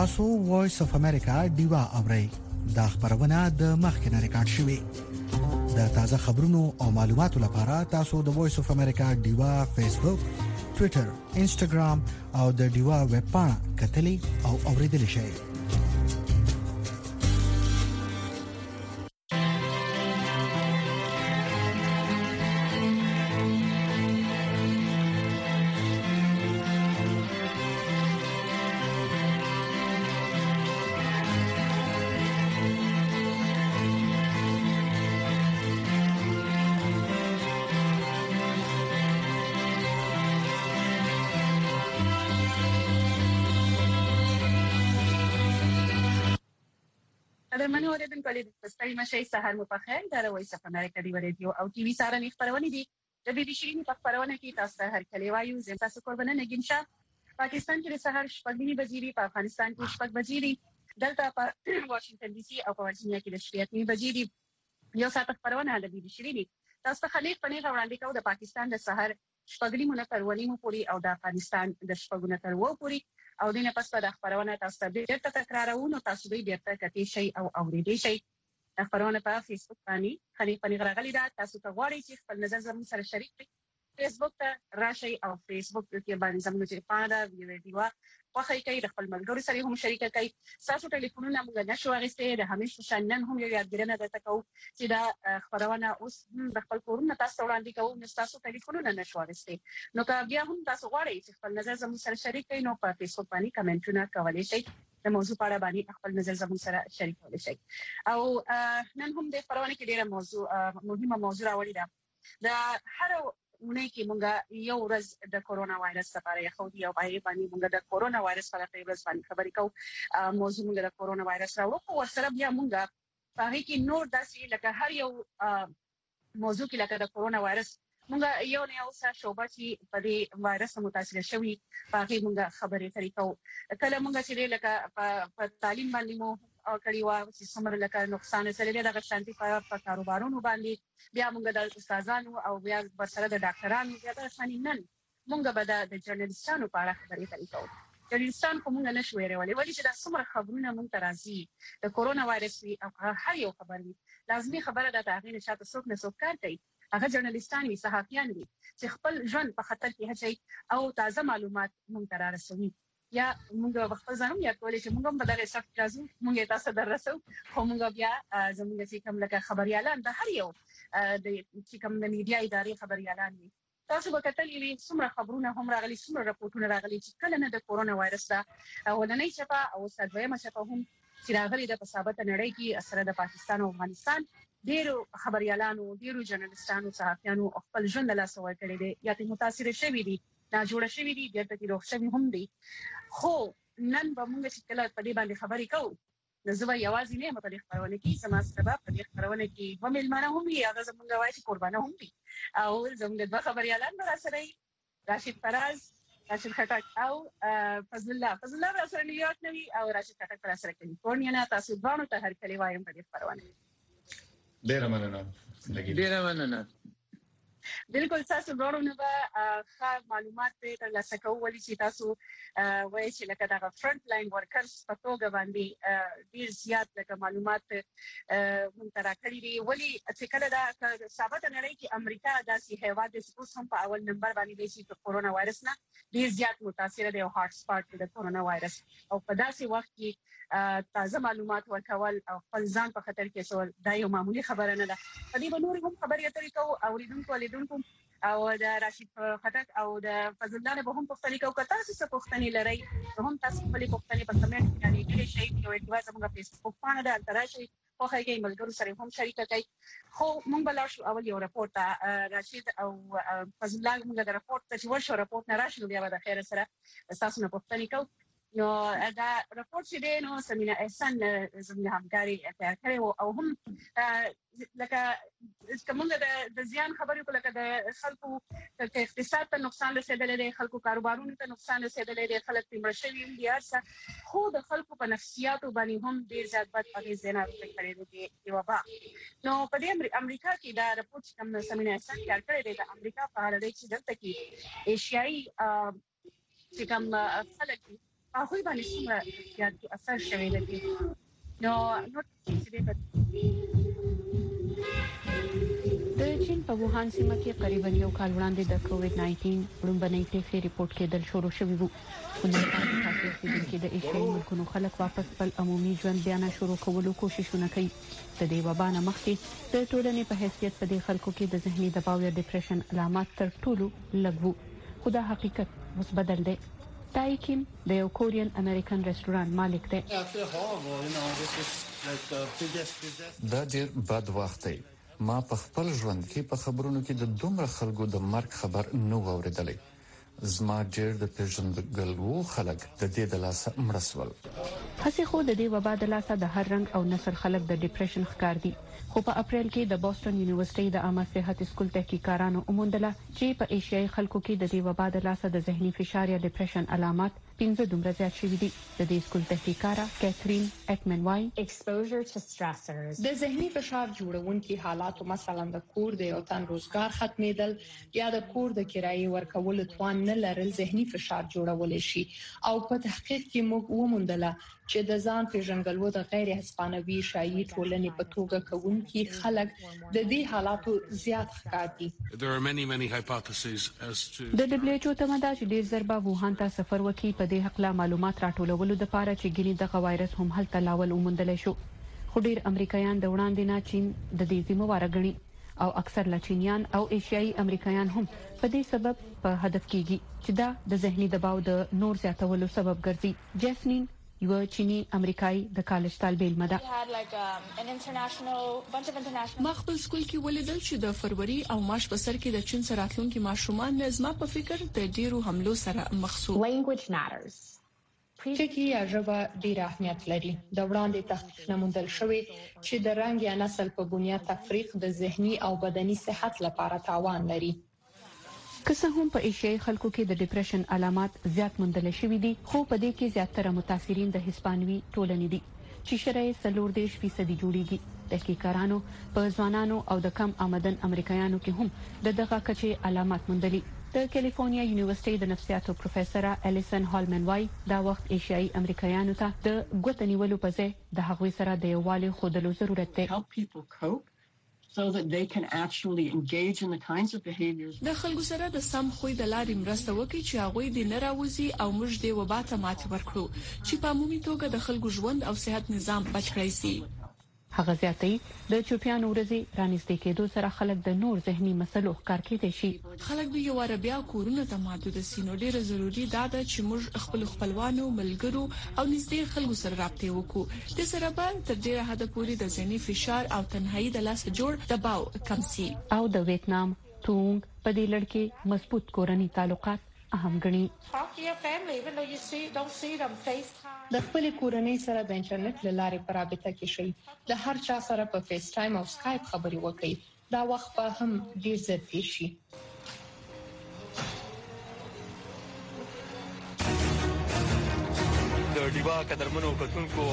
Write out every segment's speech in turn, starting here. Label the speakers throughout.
Speaker 1: تاسو وایس اف امریکا دیوا اورئ دا خبرونه د مخکنه ریکارډ شوې د تازه خبرونو او معلوماتو لپاره تاسو د وایس اف امریکا دیوا فیسبوک ټوئیټر انسټاګرام او د دیوا ویب پاڼه کتلې او اوریدل شئ
Speaker 2: درمنو اوریدونکو د ستړي مشي سهار مو په خیر دا وایس اف امریکا دی ریډیو او ټي وي سره خبرونه دي د بي بي شيرين په خبرونه کې تاسو ته هر کلی وایو زم تاسو قربانه نگین شاه پاکستان کې سهار شپږ بجې په افغانستان کې شپږ بجې دلته په واشنگټن ډي سي او په ورجینیا کې د شپې 8 بجې یو ساعت خبرونه د بي بي شيرين تاسو ته خلیق پنه وړاندې کوم د پاکستان د سهار شپږ نیمه تر ونیمه پوري او د افغانستان د شپږونه تر و پوري او دینه پس په خبرونه تاسو ته بیرته تکرارو نو تاسو به بیرته کتئ شي او اوریدئ شي خبرونه په فیسبوک باندې خلیق پنه غلي دا تاسو ته غواړئ چې خپل نظر زموږ سره شریک کړئ فیسبوک ته راشي او فیسبوک کې باندې زموږ چې پاڼه ویډیو واخی کوي د خپل ملګرو سره هم شریک کوي تاسو ټلیفونونه موږ نشو اغسته د همیشه شنن هم یو یادګرنه درته کوو چې دا خبرونه اوس د خپل کورونه تاسو وړاندې کوو نو تاسو ټلیفونونه نشو اغسته نو که بیا هم تاسو غواړئ چې خپل نظر زموږ سره شریک کړئ نو په فیسبوک باندې کمنټونه کولای شئ د موضوع په اړه باندې خپل نظر زموږ سره شریک کولای شئ او نن هم د خبرونه کې ډیره مهمه موضوع راوړې ده د هر ونه کې مونږ یو ورځ د کورونا وایرس لپاره یو دی او پای باندې مونږ د کورونا وایرس په اړه ورځ باندې خبرې کوو موضوع مونږ د کورونا وایرس راوړو او سره بیا مونږ په هغه کې نور داسې لکه هر یو موضوع کې لکه د کورونا وایرس مونږ یو نه اوسه شوبه چې په دې وایرس متاثر شوی په هغه مونږ خبرې کوو کله مونږ چې لکه په تعلیم باندې مو او کړیوا چې څومره لکه نقصان سره د شانتي په کاروبارونو باندې بیا موږ د استادانو او بیا سره د ډاکټرانو بیا د شانینن موږ به د جرنالستانو په اړه خبرې کوو جرنالستان کومه نشو ویلې ولی چې د څومره خبرونه موږ ترازی د کورونا وایرس او هر یو خبري لازمي خبره ده هغه نشاته څوک نه څوک کار کوي هغه جرنالستان وي صحافیان وي چې خپل ژوند په خطر کې هڅي او تازه معلومات موږ ته رسوي یا موږ خپل ځانم یا کولای چې موږ هم په دغه سخت راځو موږ تاسو دررسو خو موږ بیا زموږ چې کوم لکه خبريالان د هر یو د چې کوم د میډیا ادارې خبريالان دي تاسو به کتلې څومره خبرونه هم راغلي څومره راپورټونه راغلي چې کله نه د کورونا وایرس دا ولنۍ چپه او سدویمه چپه هم چې راغلي د ثابت نړۍ کې اثر د پاکستان او افغانستان ډیرو خبريالانو ډیرو جرنالستانو صحافیانو خپل ژوند له لاسه ورکړي دي یا ته متاثر شوي دي دا جوړ شوی دی د دې روغ شوی هم دی خو نن به موږ چې کله په دې باندې خبرې کوو نو زه یوازې نه په دې خبرونه کې سما سبب په دې خبرونه کې و ملمانه هم وي هغه زموږ وایي قربانه هم دي او زموږ د خبريالان سره راشد فراز راشد خټک او فضل الله سره نیویارک نوي او راشد خټک سره کالیفورنیا نه تاسو باندې ته هر کلی وایم په دې خبرونه
Speaker 3: ډیر مننه
Speaker 2: بالکل تاسو ورونه به خاص معلومات تر لاسه کوئ چې تاسو وایي چې لکه دا فرنٹ لاین ورکرز په توګه باندې ډیر زیات لکه معلومات مونږ راکړي دي ولی چې کله دا ثابت نړۍ کې امریکا داسې هیواد د سپوس هم په اول نمبر باندې دی چې کورونا وایرس نه ډیر زیات متاثر دی او هارت سپاټ د کورونا وایرس او په داسې وخت کې تازه معلومات ورکول او خپل ځان په خطر کې سول دا یو معمولی خبره نه ده په دې باندې هم خبرې اترې کوو او لیدونکو او د راشد خټک او د فضل الله به هم پوښتنه کوي که تاسو څه پوښتنه لرئ هم تاسو خپل پوښتنه په کمنټ کې لیکلی شئ یو ادوار زموږ فیسبوک باندې د انتراشي خو هغه ملګرو سره هم شریک کوي خو مونږ بل شو اول یو راپورټ راشد او فضل الله موږ د راپورټ چې ورشو راپورټ نه راشي بیا به د خیر سره تاسو نه پوښتنه کوي نو دا راپورټ چې دی نو سمینا احسان زموږ همکاري تیار کړی او هم لکه کومه د زیان خبرې په لکه د خلکو د اقتصاد ته نقصان رسیدلی دی خلکو کاروبارونو ته نقصان رسیدلی دی خلک تمړ شوي هم دي هرڅه خو د خلکو په نفسیاتو باندې هم ډیر زیات بد اغېزونه کړې دي د وبا نو په دې امریکا کې دا راپورټ کوم سمینا احسان تیار کړی دی د امریکا په اړه چې دلته کې ایشیایي چې کوم خلک هغه باندې څومره زیات اثر شوی دی نو چې
Speaker 4: د چین په ووهان سیمه کې قریبا یو کال وړاندې د کووډ 19 لومړنۍ پیښې ریپورت کېدل شروع شوې وو په نړیوال تاسیس کې د ایشیايي ملکونو خلک واپس خپل عمومي ژوند بیا شروع کولو کوششونه کوي د دې وبا نه مخکې د ټولنې په حیثیت په دې خلکو کې د ذهني دباو یا ډیپریشن علامات تر ټولو لږ وو خو دا حقیقت اوس بدل دی تای کیم د یو کورین امریکن رستورانت مالک دی
Speaker 5: دا ډیر بد وخت دی ما په خپل ژوند کې په خبرونو کې د دومره خلکو د مرګ خبر نه اوریدلې زما ډیر د پیژندګلو خلک د دې د لاسه مړسول
Speaker 4: هڅه خو د دې وبا د لاسه د هر رنګ او نسل خلک د ډیپریشن ښکار دي خو په اپریل کې د بوسټن یونیورسيټي د عامه صحت سکول تحقیقاتانو وموندله چې په ایشیايي خلکو کې د دې وبا د لاسه د ذهني فشار یا ډیپریشن علامات 15 دومره زیات شوي دي د دې سکول تحقیقاره کیترین اکمن وای
Speaker 6: exposure to stressors
Speaker 7: د ذهني فشار جوړونکي حالات مثلا د کور د یو تن روزګار ختمېدل یا د کور د کرایې ورکول توان نه لرل ذهني فشار جوړول شي او په تحقیق کې موږ وموندله چې د ځان پیژنګلو د غیر هسپانوي شایي ټولنې په توګه کوونکي خلک د دې حالاتو زیات ښکار دي
Speaker 8: There are many hypotheses as to
Speaker 4: د WHO تمدا چې ډیر ضربه ووهان ته سفر وکي په دې حق لا معلومات راټولولو لپاره چې ګینې دغه وایرس هم هلته لاول وموندل شو خو ډیر امریکایان د وړاندې نه چین د دې ذمہوار غني او اکثر لچینیان او ایشیايي امریکایان هم په دې سبب په هدف کېږي چې دا د ذهني دباو د نور زیاتولو سبب ګرځي جیسمین یو چینی امریکایي د کالج طالبه علم ده
Speaker 9: ما خپل سکول کې ولیدل چې د فروری او مارچ په سر کې د چین سره راتلونکي ماشومان زما په فکر د ډیرو حملو سره مخ شو
Speaker 6: language matters
Speaker 7: ټکی یا ژبه ډیر اهمیت لري د وړاندې تحقیق نمودل شوی چې د رنګ یا نسل په بنیاد تفریق د ذهني او بدني صحت لپاره تاوان لري
Speaker 4: که څه هم په ایشیايي خلکو کې د ډیپریشن علامات زیات موندل شوي دي خو په دې کې زیاتره متاثرین د هسپانوي ټولنې دي چې شرایط 40% جوړیږي تحقیقاتانو په ځوانانو او د کم آمدن امریکایانو کې هم دغه کچې علامات موندلي د کیلیفورنیا یونیورسيټي د نفسیاتو پروفیسور الیسن هالمن وای دا وخت ایشیايي امریکایانو ته د ګوتنیولو په ځای د هغوی سره د یووالي خودلو ضرورت دی
Speaker 10: so that they can actually engage in the kinds of behaviors
Speaker 9: د خلکو سره د سم خوې د لارې مرسته وکړي چې هغه دې نه راوځي او موږ دې وبا ته ماتې ورکړو چې په عمومي توګه د خلکو ژوند او صحت نظام بچ کړی شي
Speaker 4: هغه زیاتې د چوپیانو ورځي رانیستې کېدو سره خلک د نور ذهني مسلو ښکار کېدي شي
Speaker 9: خلک به یو عربیا کورونه ته محدود سينو ډیره ضروری ده چې موږ خپلوانو ملګرو او نږدې خلکو سره رابطه وکړو د سره به تر ډیره حد پورې د ذهني فشار او تنهایی د لاس جوړ دباو کم شي
Speaker 4: او د ویتنام تونګ په دې لړ کې مضبوط کورنۍ تعلقات اهم ګڼي
Speaker 7: د خپل کورنۍ سره د انټرنیټ لارې په رابطه کې شي د هر چا سره په فیس ټایم او سکایپ خبري وکړي دا وخت به هم ډیر زر تیر شي
Speaker 11: د ډیوا قدرمنو کتونکو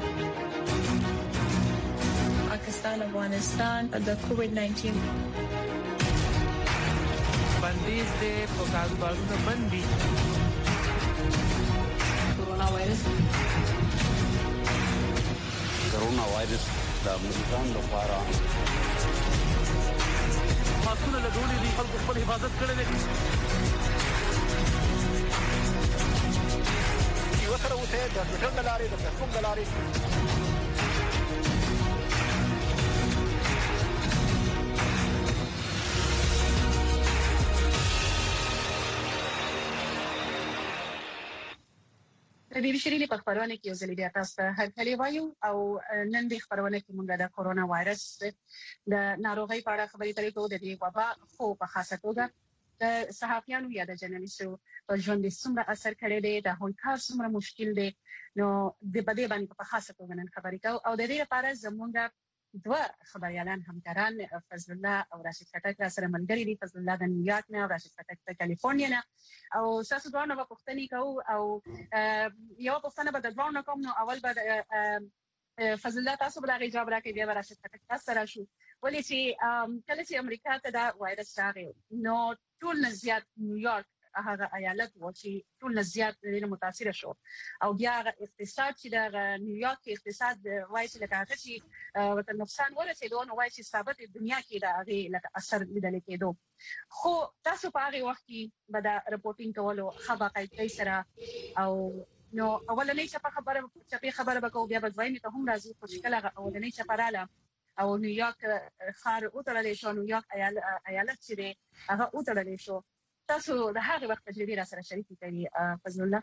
Speaker 12: پاکستان افغانستان د کووډ 19
Speaker 13: بندیز دې په کاروبارونو باندې
Speaker 14: کورونا وایرس د امریکان لپاره
Speaker 11: ماسونه لګولې دي خلکو خپل حفاظت کړی دی یو سره اوسه د ټکنګ لارې د فیسبوک لارې
Speaker 2: د بي بي شيرینې په خبرونه کې یو ځل بیا تاسو ته هرکلی وایو او نن د خبرونه کې موږ د کورونا وایرس د ناروغۍ په اړه خبرې اترې کوو د دې وبا خو په خاصه توګه د صحافیانو یا د جرنالستانو په ژوند څومره اثر کړی دی د هغوی کار څومره مشکل دی نو د بده باندې په خاصه توګه نن خبرې کوو او د دې لپاره زموږ دوه خبريالان همکاران فضل الله او راشد خټک سره ملګري دي فضل الله د نیویارک نه او راشد خټک د کالیفورنیا نه او تاسو دوه نو پوښتنې کوو او یو پوښتنه به د دوه نو کوم نو اول به فضل الله تاسو به دا جواب راکړئ بیا راشد خټک تاسو راشو ولې چې کله چې امریکا ته دا وایرس راغی نو ټول نه زیات نیویارک هغه ایالت و چې ټول زیات ډېر متاثر شو او بیا اقتصاد چې د نیویارک اقتصاد وایي چې لکه چې ورته نقصان ورسېدو نو وایي چې ثابت دنیا کې دا هغه لکه اثر لیدل کېدو خو تاسو په هغه وخت کې به دا رپورټینګ کولو خبره کوي سره او نو اولنې چې خبره وکړو بیا به ځوینې ته هم راځي خو شکل هغه اولنې چې پراله او نیویارک خار او ترلې شو نیویارک ایالت چې هغه او ترلې شو تاسو د هغه وخت تجربه را سره شریک کړئ فضل الله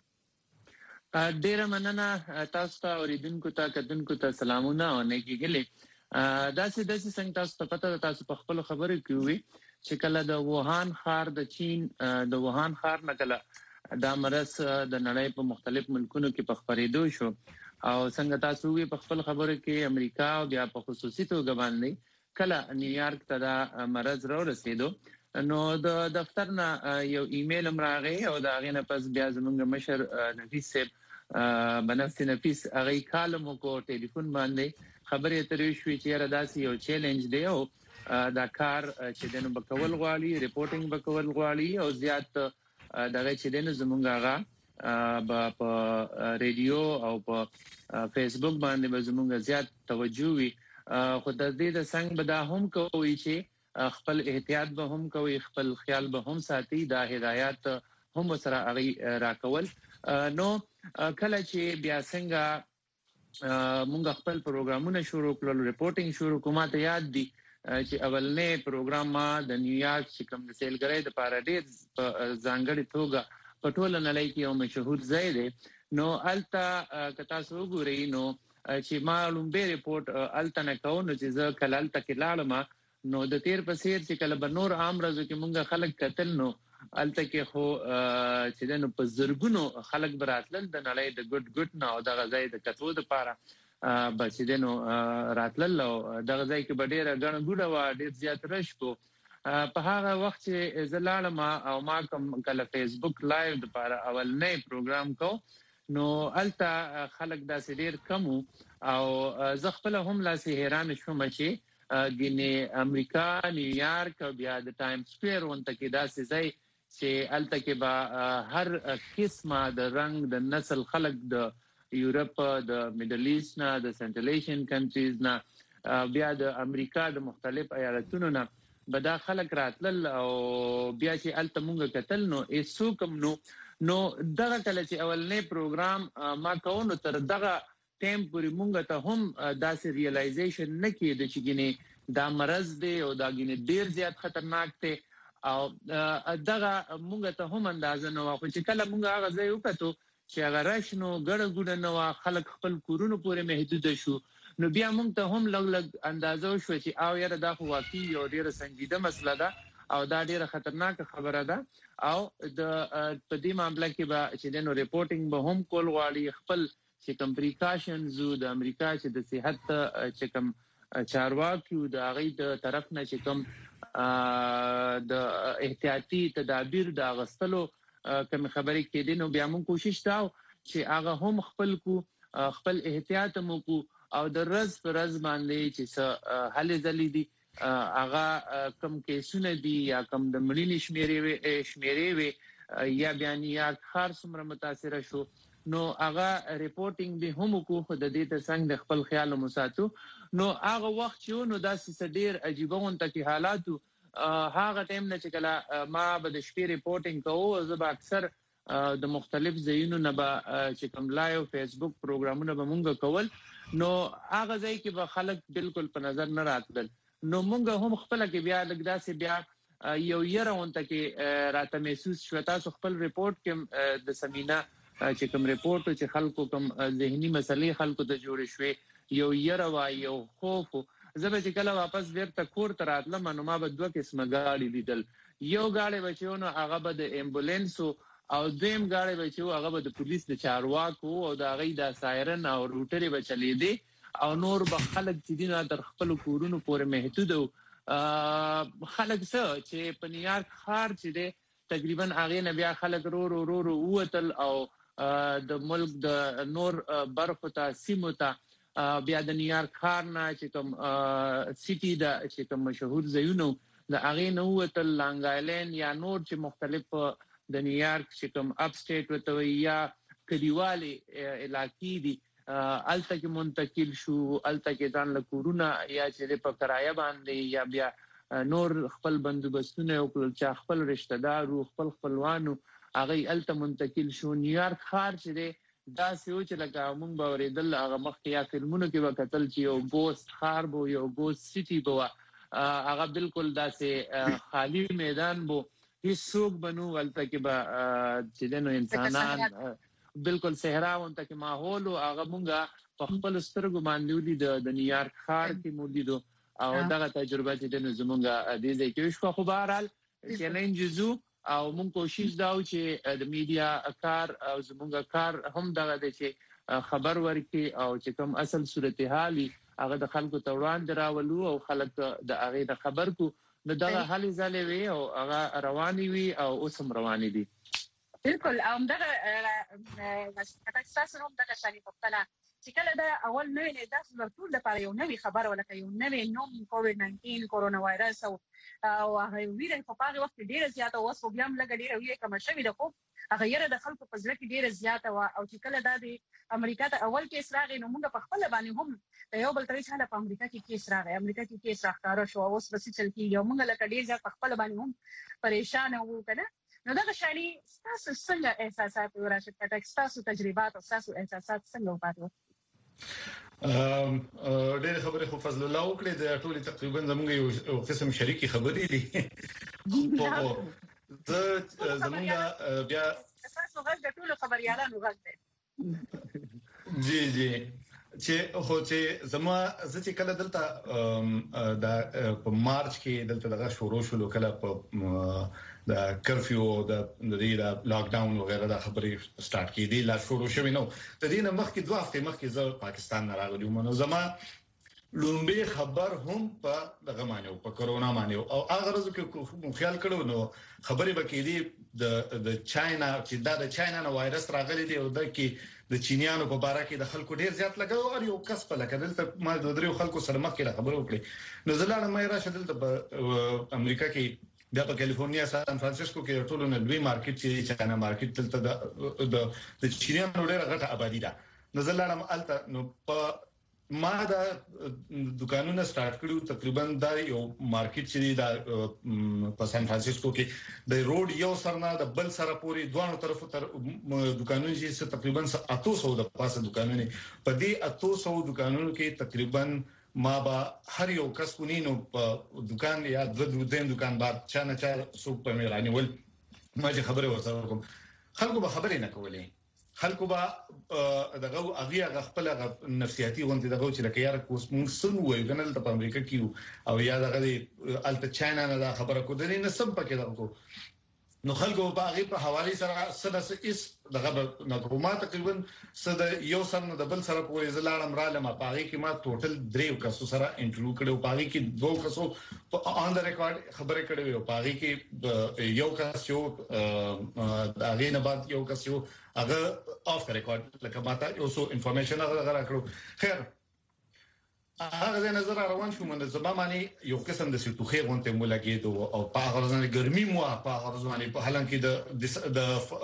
Speaker 15: ډیره مننه تاسو ته اوریدونکو ته کتونکو ته سلامونه او نیکی ګلې داسې څنګه تاسو ته پته تاسو په خپل خبرو کې وي چې کله د ووهان خار د چین د ووهان خار نه کله دا مرض د نړۍ په مختلف ملکونو کې په خپرېدو شو او څنګه تاسو وی په خپل خبرو کې امریکا او بیا په خصوصي توګه باندې کله نیویارک ته دا مرض را رسیدو نو د دفتر نه یو ایمیل راغی او دا غینه پس بیا زموږ مشر نفیس صاحب بنفسي نفیس هغه کالم کو ټلیفون باندې خبرې ترې شوې چې را داسي یو چیلنج دی او دا کار چې دنه بکول غواړي ریپورټینګ بکول غواړي او زیات دغه چې دنه زموږ هغه په ریډیو او په فیسبوک باندې به زموږ زیات توجه وي خو د دې د څنګه به دا هم کوي چې خپل احتیاط به هم کوي خپل خیال به هم ساتي دا هدایت هم سره اغي راکول نو کله چې بیا څنګه مونږ خپل پروګرامونه شروع کړل ریپورټینګ شروع کومه ته یاد دي چې اولنې پروګرام ما د نیویارک چې کوم د سیلګرۍ د پارادیز په ځانګړي توګه په ټول نړۍ کې یو مشهور ځای دی نو التا کتا سو ګوري نو چې معلوم به ریپورت التا نه کو نو چې ځ کلال تکلالما نو د تیر په سیر چې کله به نور عام راځو کې مونږ خلک قتل نو الته کې خو چې دنه په زرګونو خلک براتل د نړۍ د ګډ نه او د غزای د کتو د پاره بس دنه راتل او د غزای کې ډېر غن ګډه وا ډېر زیات رش کو په هغه وخت چې زلالم او ما کوم کله فیسبوک لایو د لپاره اول نه پروګرام کو نو التا خلک داسې ډیر کم او زه خپل هم لاسه حیران شوم چې ګینه امریکا نیویارک او بیا د ټایم سکوير ونته کې داسې ځای چې الته کې با هر قسمه د رنگ د نسل خلک د یورپ د میډل ایست نه د سنټرل ایشین کنټریز نه بیا د امریکا د مختلف ایالتونو نه بدا خلک راتل او بیا چې الته مونږ کتل نو ایسو کوم نو دغه کله چې اولنې پروګرام ما کوو تر دغه ټیم پورې مونږ ته هم داسې ریلایزیشن نه کېد چې ګینه دا مرض دی او دا ګینه ډیر زیات خطرناک دی او دغه مونږ ته هم اندازه نو خو چې کله مونږ هغه ځای وکړو چې هغه راشنو ګړه ګډه نو خلک خپل کورونو پورې محدود شو نو بیا مونږ ته هم لګ اندازه شو چې او یاره دا خو واقعي یو ډیره سنجیده مسله ده او دا ډیره خطرناک خبره ده او د په دې معاملې کې به چې د ریپورټینګ به هم کول غواړي خپل چې کوم پریکاشنز د امریکا چې د صحت چې کوم چارواکي د هغه د طرف نه چې کوم د احتیاطي تدابیر د غستلو کوم خبرې کې دي نو بیا موږ کوشش تاو چې هغه هم خپل احتیاط مو کو او د رز پر رز باندې چې حل ځلې دي هغه کم کیسونه دي یا کم د مړینې شمیرې وي یا بیان یا خار څومره متاثر شو نو هغه ریپورټینګ به هم کو خو د دې ته څنګه خپل خیال مساتو نو هغه وخت چې نو داسې ډیر عجیب غونته کې حالاتو هغه ټیم نه چې کله ما به د شپې ریپورټینګ کوو زه به اکثر د مختلف ځایونو نه به چې کوم لایو فیسبوک پروګرامونه به مونږ کول نو هغه ځای کې به خلک بالکل په نظر نه راتل نو مونږ هم خپل کې بیا لګداسې بیا یو یرونته کې راته محسوس شو تاسو خپل ریپورت کې د سمینا چې کوم ریپورت چې خلکو کوم ذهني مسلې خلکو ته جوړ شوي یو یروا یو خوف زبې چې کله واپس ورته کور ته راتلم نو ما به دوه قسمه غاړي لیدل یو غاړي بچونو هغه به د امبولانس او دویم غاړي بچو هغه به د پولیس د چارواکو او د غي د سایرن او روټري بچلې دي او نور به خلک چې دینه در خپل کورونو پورې محدود او خلک څه چې په نیویارک ښار چې دی تقریبا هغه نه بیا خلک رو وتل او د ملک د نور برخو ته سیمو ته بیا د نیویارک ښار نه چې کوم سیټي د چې کوم مشهور ځایونو د هغه نه وتل لانګ آیلند یا نور چې مختلف د نیویارک چې کوم اپ سټیټ وته یا کلیوالي علاقې دي الته کې منتقل شو الته کې ځان له کورونا یا چې په کرایه باندې یا بیا نور خپل بندوبستونه او چې خپل رشتہ دار او خپل خپلوانو هغه الته منتقل شو. نیویارک ښار چې دا سيو چې لکه موږ باورېدل هغه مخکې یا فلمونو کې وکتل چې یو ګوست ښار بو یو ګوست سيټي بو هغه بالکل داسې خالی میدان بو هیڅ څوک بنو ولته کې به چې دنو انسانان بالکل صحرا وانته کې ماحول او هغه موږ په خپل سترګو باندې ولید د نیویارک ښار کې مولیدو او دغه تجربه چې دنو زمونږه د دې کې شو خو بهرحال چیلنج زو او مونږ کوشش دا و چې د میډیا کار او زموږ کار هم دغه د چې خبر ورکړي او چې کوم اصل صورتحال هغه د خلکو ته وړاندې راولو او خلک د هغه د خبر کو نو دغه حل ځلې وي او هغه رواني وي او اوس هم رواني دي.
Speaker 2: بالکل دغه تاسو هم دغه شانی په خپل چې کله دا اول نوې نه داسې ټول د پاره یو نوې خبر ولکه یو نوې نوم کووډ-19 کورونا وایرس او هغه ویره په هغه وخت ډیره زیاته اوس په بیا هم لګ ډیره ویره کوم شوی د خو هغه یره د خلکو په ځل کې ډیره زیاته او چې کله دا د امریکا ته اول کې اسراغ نو موږ په خپل باندې هم یو بل ترې حاله په امریکا کې اسراغ امریکا کې اسراغ کار شو اوس بس چل کېږي موږ لکه ډیر ځکه په خپل باندې هم پریشان وو کنه. نو دا شانی تاسو څنګه احساسات وراشد کټک تاسو تجربات او تاسو احساسات څنګه وپاتو؟
Speaker 3: ډېر خبره خو فضل الله وکړي د ټولي تقریبا زموږ یو قسم شریکي خبرې دي په زموږ بیا
Speaker 2: تاسو غږ د ټولو خبريالانو غږ دی
Speaker 3: جی چې خو چې زما چې کله دلته د په مارچ کې دلته دغه شروع شو کله په د کرفیو د دې لاک ډاون وغیرہ د خبرې سٹارټ کړي لا شروع شوی نو د دې نه مخکې 2 هفته مخکې زه پاکستان نه راغلی وم نو زما لومبي خبر هم په دغه معنی په کورونا معنی او هغه ورځ کې خیال کړو نو خبرې بکې دي د چاینا چې د چاینا نو وایرس راغلی دی او د کې د چینیانو په باره کې د خلکو ډیر زیات لګاو او یو کس په لکه دلته ما د درو خلکو سره مخکې خبرو کړې نو زلاړه مې راشه دلته په امریکا کې بیا په کالیفورنیا سان فرانسیسکو کې ټولو نه لوی مارکیټ چې چاینا مارکیټ دلته د چینیانو ډیره غټه آبادی ده نو زلاړه الته نو په ما دا دکانونه سٹارټ کړو تقریبا دا یو مارکیټ چې دا په سان فرانسیسکو کې د روډ یو سرنا د بل سره پوری دوه طرفو تر دکانونه چې تقریبا 800 د پاسه دکانونه په دې 800 دکانونو کې تقریبا ما با هر یو کس کونینو په دکان یا د دکان بعد چا نه چا سوق په میرانی ول ما چې خبره ورسره کوم خلکو به خبرې نه کولې خلکو به دغه هغه خپل نفسیاتي غونډه دغه چې لکه یار کوس موږ سن وایو کنه په امریکا کې او یا دغه الته چاینا نه خبره کو د نه سم پکې دغه نو خلکو په هغه په حواله سره سره اس دغه معلومات تقریبا سره یو سره د بل سره په ځلانم را لمه په هغه کې ما ټوټل دریو کسو سره انټرویو کړو په هغه کې دوه کسو په آن د ریکارډ خبرې کړې او په هغه کې یو کس یو د هغه نه بعد یو کس یو هغه اف ریکارډ لکه ماته یو څو انفارمیشن هغه راکړو خیر هغه د نظر روان شو من زما معنی یو قسم د سټوخي غونته مولګید او په هغه ځنه ګرمي مو په هغه ځنه په حالانکه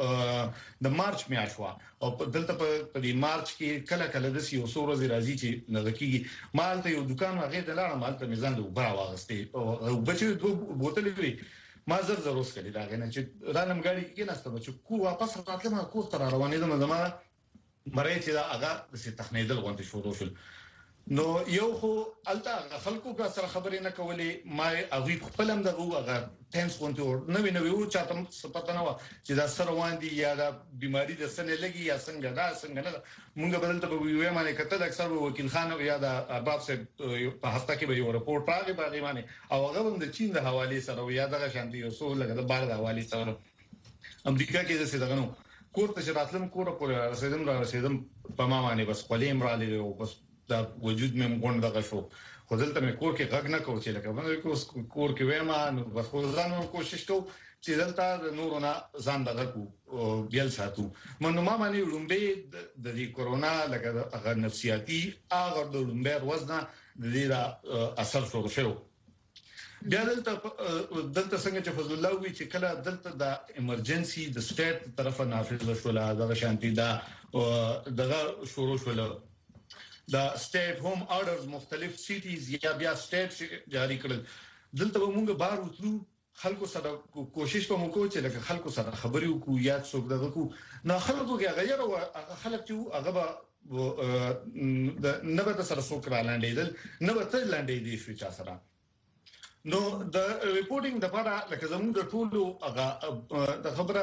Speaker 3: د مارچ میاشوا او دلته په دې مارچ کې کله کله د یو څو ورځې راځي چې نغکیږي مالته یو دکان هغه د لاړه مالته میزان د وبره واغستې او بچي دوه بوتلې وي ما زر اوس کړي دا غنه چې رانم غاړي کې نسته چې کو واپس راتله ما کو تر روانې ده زما مړې چې دا هغه د تخنیدل غونډه شروع شول نو یو خو الته خلکو کا سره خبرې نه کولې ما هغه خپلم دغه هغه ټینس غونډه نو نو چاته پته نه و چې دا سره واندي یا دا بيماري د سنې لګي یا څنګه دا څنګه نه مونږ بدلته په ویو باندې کتل اکثر وکیل خان یا دا ارباب سے په هفته کې به یو رپورټ راغی باندې باندې او هغه د چین د حواله سره یا دغه شانتي یو څو لګه د بار د حواله سره امریکا کې د څه دغه نو کوړه چې راتلم کوړه پورې رسیدم په ما باندې بس قلیم را لې او بس دا وجود مې مونږ دغه شو خو دلته مې کور کې غږ نه کوم چې لکه باندې کور کې وایم نو بس خو ځان کوشش کوم چې دلته نورونه ځان دغه کو بیل ساتو منو ما باندې لومبه د دې کورونا لکه هغه نفسیاتي هغه د لومبه وزن د دې اثر شروع شو بیا دلته څنګه چې فضل الله وی چې کله دلته د ایمرجنسي د سټیټ طرفه نافذ شول دا شانتي دا دغه شروع شول دا سټیټ هوم اورډرز مختلف سټیز یا بیا سټیټ جاری کړل دلته موږ بار وتلو خلکو سره کوشش کوم چې لکه خلکو سره خبرې وکړو یا څوک دغه کو نه خلکو کې غیر او خلک چې هغه نه به سره څوک را لاندېدل نه به تل لاندې دي چې سره نو د ریپورټینګ د لپاره لکه زموږ د ټولو هغه د خبره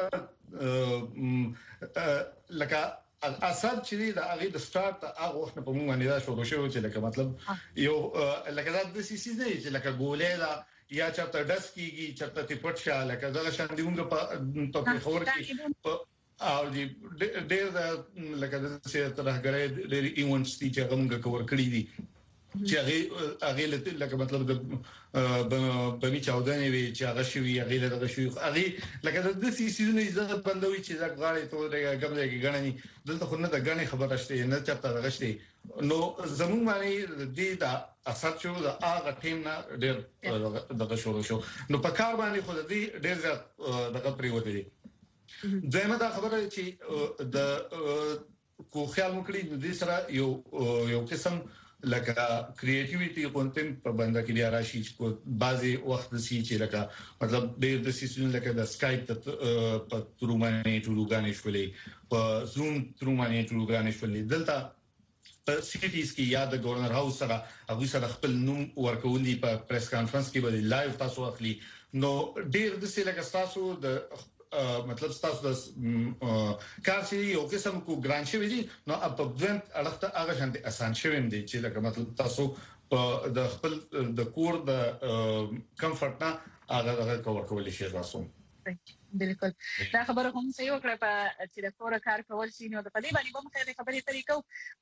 Speaker 3: لکه اثر چې د هغه د سٹارټ هغه وخت په موږ باندې دا شروع شو چې لکه مطلب یو لکه دا د سی سی نه چې لکه ګولې دا یا چاته داس کیږي چاته تی پټشه لکه دا شان دی موږ په خبر کې او دی ډېر لکه د څه ترهګرې ډېر ایونټس چې موږ کور کړی دي چې هغه لکه مطلب د بمی چاودنې وی چې هغه شوی هغه دغه شوی هغه لکه د سی سیزن عزت بندوي چې دا غاړې ته ګمځي کې غنني دلته خو نه د غاڼې خبره شته نه چاته دغه شته نو زموږ باندې د دې اثر شو د هغه ټیم نه ډېر دغه شروع شو نو په کار باندې خو د دې ډېر زیات دغه پریوته دي زموږ دا خبره چې د کو خیال مکړي د دې سره یو قسم لکه کریټیویټي کونټنټ په باندې کې لري راشي چې بعضي وخت د سی چې لکه مطلب د سیسن لکه د سکایپ په ترومانه ټولګانې شولې په زوم ترومانه ټولګانې شولې دلته په سټیز کې یاد د گورنر هاوس سره هغه سره خپل نوم ورکول دي په پریس کانفرنس کې به لایو تاسو اخلي نو ډیر د څه لکه تاسو د مطلب تاسو د کار چې یو قسم کو ګران شوی دي نو په ځن اړخته هغه شانتي آسان شوی دی چې لکه مطلب تاسو د خپل د کور د کمفورت نه هغه کور کول شي تاسو
Speaker 2: بالکل دا خبره هم صحیح وکړه په چې د کور کار کول شي نو په دې باندې به موږ د خبرې طریقو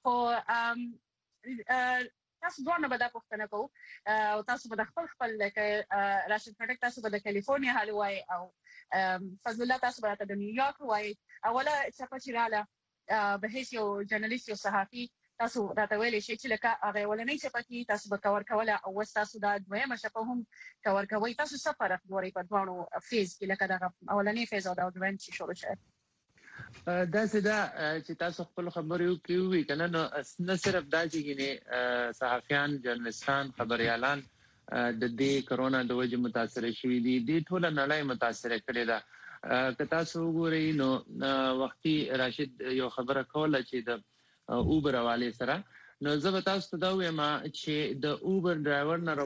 Speaker 2: خو تاسو دوه به دا پوښتنه کوو او تاسو به خپل لکه راشد پروډکټ تاسو به د کالیفورنیا حال وای او فضل الله تاسو به د نیویارک وای اوله چې رااله به هیڅ یو جرنالیست یو صحافي تاسو راته ویلې شي چې لکه هغه ولنې چې پکې تاسو به کور کوله او تاسو دا دویمه شپه هم کور کوي تاسو څه فرق ګوري په دوانو فیز کې لکه دا اولنې فیز او دا دویم چې شروع شوه
Speaker 15: دا چې تاسو خپل خبرو کوي کنه نو صرف دا چې صحافیان جرنالستان خبريالان د دې کرونا د وجې متاثر شوي دي د ټول نړۍ متاثر کړي دا که تاسو وګورئ نو وختي راشد یو خبره کوله چې د اوبر حواله سره نو زه به تاسو ته دا وایم چې د اوبر ډرایور نه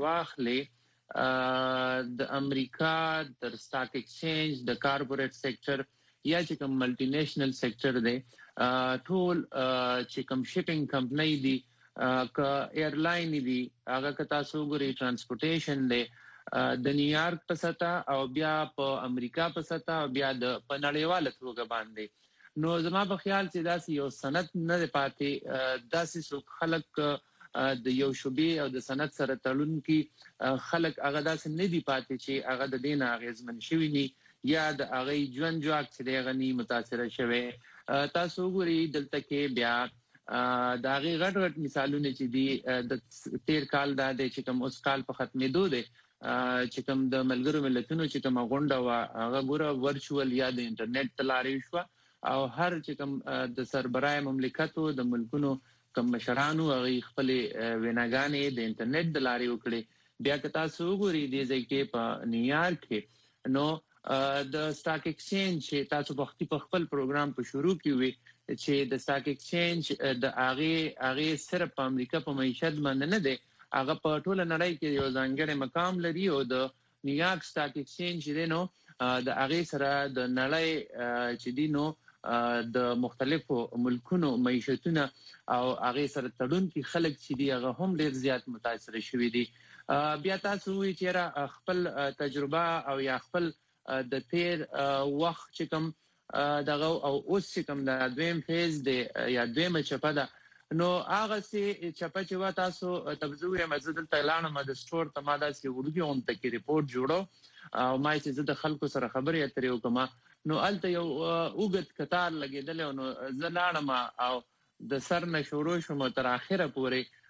Speaker 15: راوخلې د امریکا د سٹاک ایکسچینج د کارپوریټ سېکټر یا چې کوم ملټي نېشنل سېکټر دی ټول چې کوم شپینګ کمپنۍ دي کا ایرلاین دي هغه که تاسو ګورئ ترانسپورټیشن دی د نیویارک په سطح او بیا په امریکا په سطح او بیا د پنړیواله توګه باندې نو زما په خیال چې داسې یو سند نه پاتې داسې څوک خلک د یو شوبې او د سند سره تړون کې خلک هغه داسې نه دي پاتې چې هغه د دین اغیزمن شوی ني یا د هغه ژوند جوړ چې د غنی متاثر شوی تاسو ګورئ دلته کې بیا دا غي غټ مثالونه چې دي د تیر کال دا د چې کوم اوس کال په ختمېدو دي چې کوم د ملګرو ملتونو چې کوم غونډه وا هغه ګوره ورچوال یا د انټرنیټ تلاري شو او هر چې کوم د سربرای مملکتو د ملکونو کوم مشرانو هغه خپل ویناګانې د انټرنیټ د لاري وکړي بیا که تاسو وګورئ د ځکه په نیویارک کې نو د سٹاک ایکسچینج چې تاسو په خپل پروګرام په شروع کې وي چې د سٹاک ایکسچینج د هغه صرف په امریکا په معیشت باندې نه دی هغه په ټوله نړۍ کې یو ځانګړی مقام لري او د نیویارک سٹاک ایکسچینج دی نو د هغه سره د نړۍ چې دی نو د مختلفو ملکونو معیشتونه او هغه سره تړون کې خلک چې دی هغه هم ډیر زیات متاثر شوي دي بیا تاسو وی چې خپل تجربه او یا خپل د تیر وخت چې کوم دغه او اوس چې کوم د دویم فیز دی یا دویمه چپه ده نو هغه سي چپه چې وا تاسو تبزوی مزدل تایلان مد سٹور ته ماده سي ورګي اون تکي ریپورت جوړو او ما چې زه د خلکو سره خبرې اترې وکم نو الته یو اوګت کتار لګیدل نو زلاړم او د سر نه شروع شوم تر اخره پورې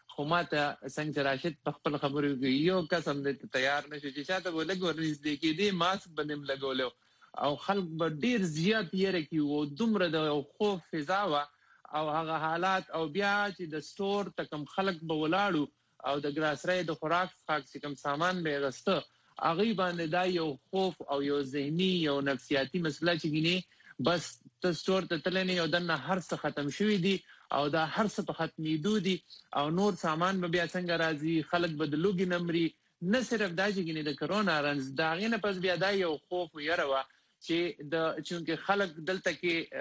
Speaker 15: خو ماته څنګه راشد په خپل خبرو کې یو قسم دې تیار نشو چې شاته ولګ ورنږدې کې دې ماسک باندې لګولو او خلک به ډیر زیات یې کې وو دومره د خوف فضا وا او هغه حالات او بیا چې د سٹور تکم خلک به ولاړو او د ګراسري د خوراک څخه کوم سامان به غسته هغه باندې دا یو خوف او یو ذهني یو نفسیاتي مسله چې ګینه بس د سٹور ته تلنی او دنه هر څه ختم شوی دي او دا هر څه په ختمېدو دي او نور سامان به بیا څنګه راځي خلک بدلوږي نمرې نه صرف دا چې ګینه د کرونا رنز دا غینه پس بیا دا یو خوف یره چې د چونکه خلک دلته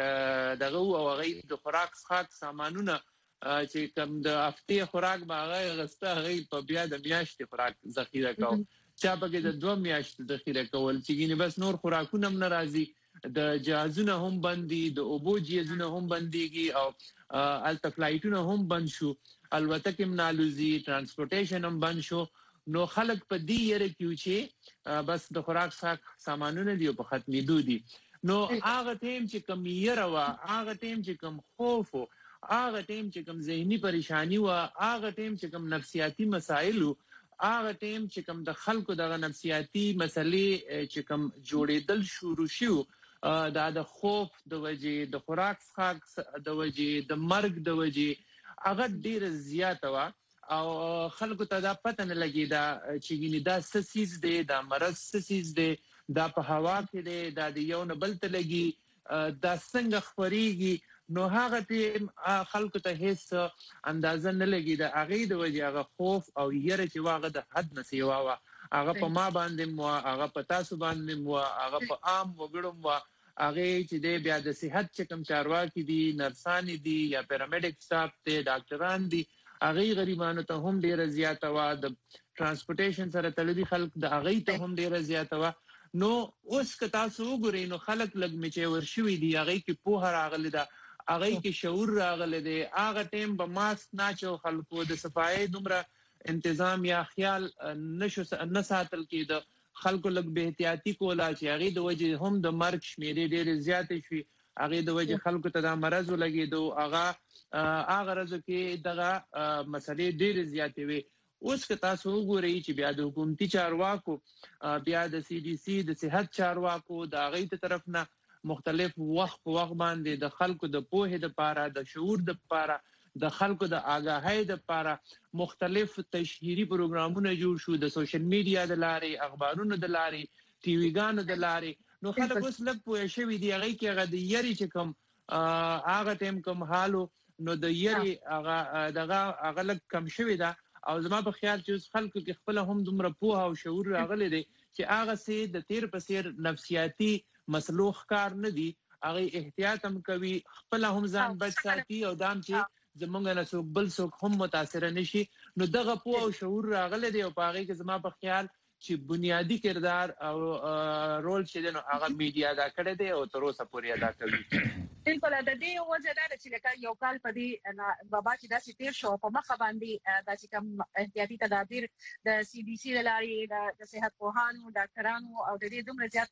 Speaker 15: کې دغه او غي د خوراک څخه سامانونه چې کوم د هفته خوراک باغه غسته غي په بیا د میاشتې خوراک ذخیره کاو چا په د 2 میاشتې ذخیره کول چې ګینه بس نور خوراکونه هم ناراضي د جهازونه هم بندي د اوبو جهازونه هم بنديږي او الټ فلایټونه هم بند شو البته کې منالوزي ترانسپورټیشن هم بند شو نو خلک په دې یره کې چې بس د خوراک سامانونه دی په ختمېدو دي نو هغه ټیم چې کم یره وا هغه ټیم چې کم خوف هغه ټیم چې کم ذهني پریشانی وا هغه ټیم چې کم نفسیاتي مسائل هغه ټیم چې کم د خلکو د نفسیاتي مسلې چې کم جوړېدل شروع شو د خوف د وجې د خوراک څخه د وجې د مرګ د وجې هغه ډیر زیات وا او خلکو ته دا پته نه لګي دا چې ګینه دا سسیز دی دا مرض سسیز دی دا په هوا کې دی دا د یو نه بل ته لګي دا څنګه خوريږي نو هغه ته خلکو ته هیڅ اندازه نه لګي دا هغه د وجه هغه خوف او یره چې واغه د حد نه سیوا وا هغه په ما باندې مو هغه په تاسو باندې مو هغه په عام وګړو مو هغه چې د بیا د صحت چې کوم چارواکي دي نرسان دي یا پیرامیډیک سټاف ته ډاکټران دي هغه غریبانو ته هم ډیره زیاته وا د ترانسپورټیشن سره تللی خلک د هغه ته هم ډیره زیاته وا نو اوس که تاسو وګورئ نو خلک لګ میچې ورشوي دي هغه کې په راغلی دا هغه کې شعور راغلی دی هغه ټیم به ماسک ناچو خلکو د صفای دومره تنظیم یا خیال نشو نه ساتل کېده خلکو لګ به احتیاطي کولا چې هغه د وجه هم د مرګ شمیرې ډیره زیاتې شوي هغه د وجه خلکو ته د مرز ولګېدو هغه غرض کې دغه مسلې ډېر زیاتې وي اوس که تاسو وګورئ چې بیا د حکومتي چارواکو بیا د سی ډي سی د صحت چارواکو د هغې ته طرف نه مختلف وخت په وخت باندې د خلکو د پوهې دپاره د شعور دپاره د خلکو د آګاهۍ دپاره مختلف تشهیري پروګرامونه جوړ شو د سوشل میډیا د لارې اخبارونو د لارې ټي وي ګانو د لارې نو خلک اوس لږ پوه شوي دي هغه کې هغه د یری چې کوم هغه ټیم کوم حالو نو د یری هغه دغه هغه لږ کم شوی دا او زما په خیال چې خلکو کې خپل هم دومره پوهه او شعور راغلی دی چې هغه سي د تیر په سیر نفسیاتي مسلوخ کار نه دي هغه احتیاط هم کوي خپل هم ځان بچ ساتي او دام چې زمونږ نه څوک بل څوک هم متاثر نشي نو دغه پوهه او شعور راغلی دی او په هغه کې زما په خیال چې بنیادی کردار او رول چې نو هغه میډیا دا کړی دی او تر اوسه پورې ادا کوي
Speaker 2: بالکل د دې وجه دا چې لکه یو کال په دې بابا چې دا تیر شو په مخ باندې دا چې کوم احتیاطي تدابیر د سی ډي سی لاري د صحت پوهانو ډاکټرانو او د دې دومره زیات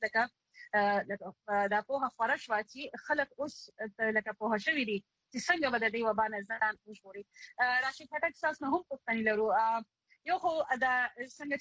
Speaker 2: لکه دا په فرش واچي خلک اوس لکه په شوی دي چې څنګه به د دې وبا نه ځان وژغوري راشد پټک ساس نه هم پوښتنه لرو یو خو دا څنګه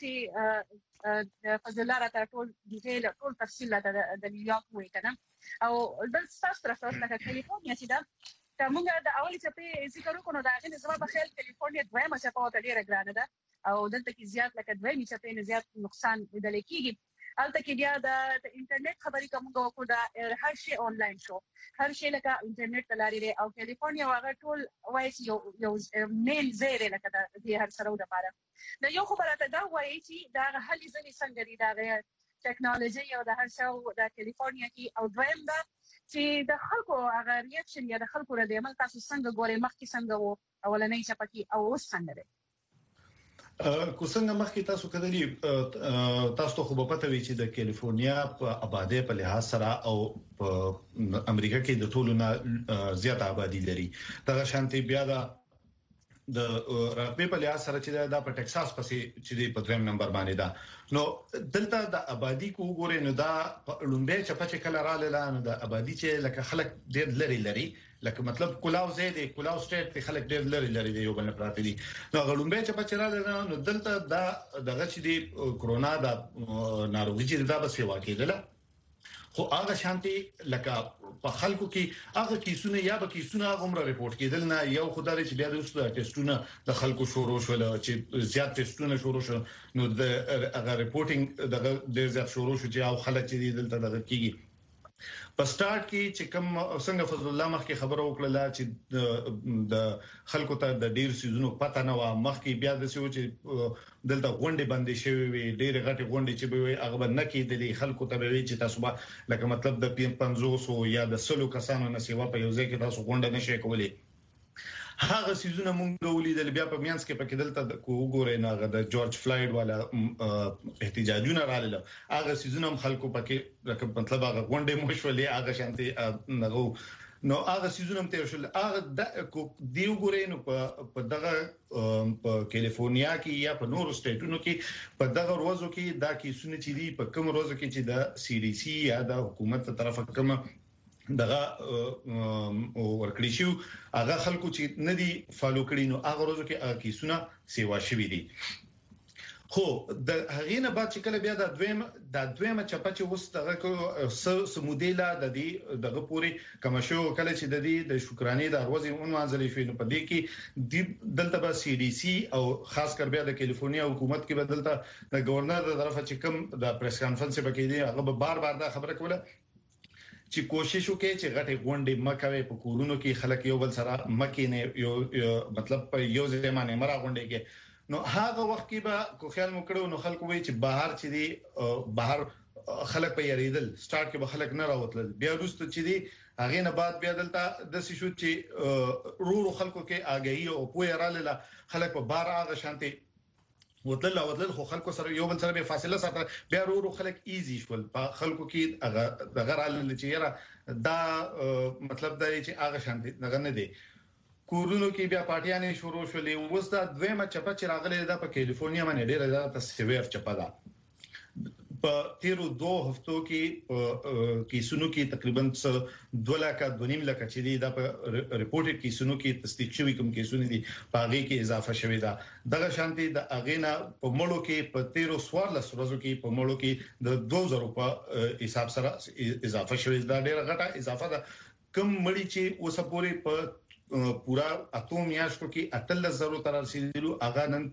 Speaker 2: چې فضل الله راته ټول ډیټیل ټول تفصیل د نیویارک وې کنه او بل تاسو تر څو لکه کالیفورنیا چې دا موږ د اولي چې ذکر وکړو دا غي زما په خیال کالیفورنیا دویمه چې په ډیره ګرانه ده او دلته کې زیات لکه دویمه چې په زیات نقصان لیدل کېږي البته کې بیا د انټرنیټ خبرې کوم وکړو دا هر شی آنلاین شو هر شی لکه انټرنیټ لاري او کالیفورنیا هغه ټول وایي یو مین زیره لکه د هر سره د لپاره نو یو خبره ته دا وایي چې دا هلي ځنی څنګه دي دا ټیکنالوژي او د هر څو د کالیفورنیا کې او دویم دا چې د خلکو هغه ریاکشن یا د خلکو ردی عمل تاسو څنګه ګورئ مخکې څنګه وو اولنۍ چپکی او اوس څنګه دی
Speaker 3: کو څنګه مخکې تاسو کړلې تاسو خو په پته وی چې د کالیفورنیا په آبادی په لحاظ سره او په امریکا کې د ټولو نه زیات آبادی لري دا شانتي بیا دا د رقبې په لحاظ سره چې دا په ټکساس پسې چې په دریم نمبر باندې ده نو دلته د آبادی کو ګورې نو دا لومبه چې په کله را لاله نو د آبادی چې لکه خلک ډېر لري لکه مطلب کلاو زیاده کلاو سټیټ ته خلک ډېر لري دی یو بل پراته دي نو لومبه چې په چر لاله نو دلته دا دغه چې دی کرونا دا ناروغي چې دا بس یو کېدله خو هغه شانتي لکه په خلکو کې هغه کیسونه یا به کیسونه غومره ریپورت کېدل نه یو خدای چې بیا د اوسه ټیسټونه د خلکو شروع شول چې زیات ټیسټونه شروع شول نو د هغه ریپورتینګ د ډېر زیات شروع شو چې او خلک چې دلته دغه کیږي په سٹارټ کې چې کوم څنګه فضل الله مخکې خبره وکړه چې د خلکو ته د ډیر سيزونو پته نه و مخکې بیا د سيو چې دلته غونډې باندې شوی وي ډېر غټي غونډې چې به هغه نه کېدلې خلکو ته وی چې تاسو به لکه مطلب د 500 یا د 100 کسانو نه سیوا په یو ځای کې تاسو غونډه نشئ کولای هغه سيزونه مونږ ولیدل بیا په میانس کې پکې دلته د کوګورې نه د جورج فلایډ والا احتجاجونه رااله هغه سيزونه هم خلکو پکې لکه مطلب هغه غونډې مشولې هغه شانتي نغو نو هغه سيزونه هم تیر شول هغه د دیو ګورې نو په دغه په کیلیفورنیا کې یا په نورو سټیټونو کې په دغه ورځو کې دا کیسونه چې دي په کوم ورځو کې چې د سی ډي سي یا د حکومت طرفه کوم دغه ورکړی شو هغه خلکو چې ندي فالو کړي نو هغه ورځو کې هغه کیسونه سیوا شوي دي خو د هغې نه بعد چې کله بیا د دویمه چپه چې اوس دغه سمودیلا د دې دغه پوری کمشو کله چې د دې د شکرانې د ورځې عنوان شوی نو په دې کې دلته به سی ډي سي او خاص کر بیا د کیلیفورنیا حکومت کې بدلته د گورنر د طرفه چې کوم د پریس کانفرنس په کې دی هغه به بار دا خبره کوله چې کوشش وکړي چې غټه غونډې مکوي په کورونو کې خلک یو بل سره مکه نه یو مطلب په یو ځای باندې مرا غونډې کې نو هغه وخت کې به کو خیال مکړو نو خلک وایي چې بهر چې دی بهر خلک په یریدل سٹارټ کې به خلک نه راوتل بیا وروسته چې دی هغه نه بعد بیا دلته د شي شو چې رورو خلکو کې اگهي او پوهه رااله خلک په بار هغه شانتي وتل خو خلکو سره یو بل سره به فاصله ساتل بیا ورو خلک ایزی شول په خلکو کې هغه دغه رال چې یاره دا مطلب دا چې هغه شانتي دغه نه دی کورونو کې بیا پارټیانې شروع شولې اوس دا دویمه چپه چې راغله دا په کیلیفورنیا باندې ډېره زیاته سیویر چپه ده په تیرو 2 هفتو کې کیسونو کې تقریبا 2 لک 2.5 لک چې دی دا په ریپورټډ کیسونو کې تصدیق شوی کوم کیسونه دي په هغه کې اضافه شوی دا دغه شانتي د اغینا په مړو کې په تیرو 14 ورځو کې په مړو کې د 2000 په حساب سره اضافه شوی دا ډیره غټه اضافه ده کوم مړی چې اوسه پورې په پورا اتو میاشتو کې 8000 تر رسیدلو هغه نن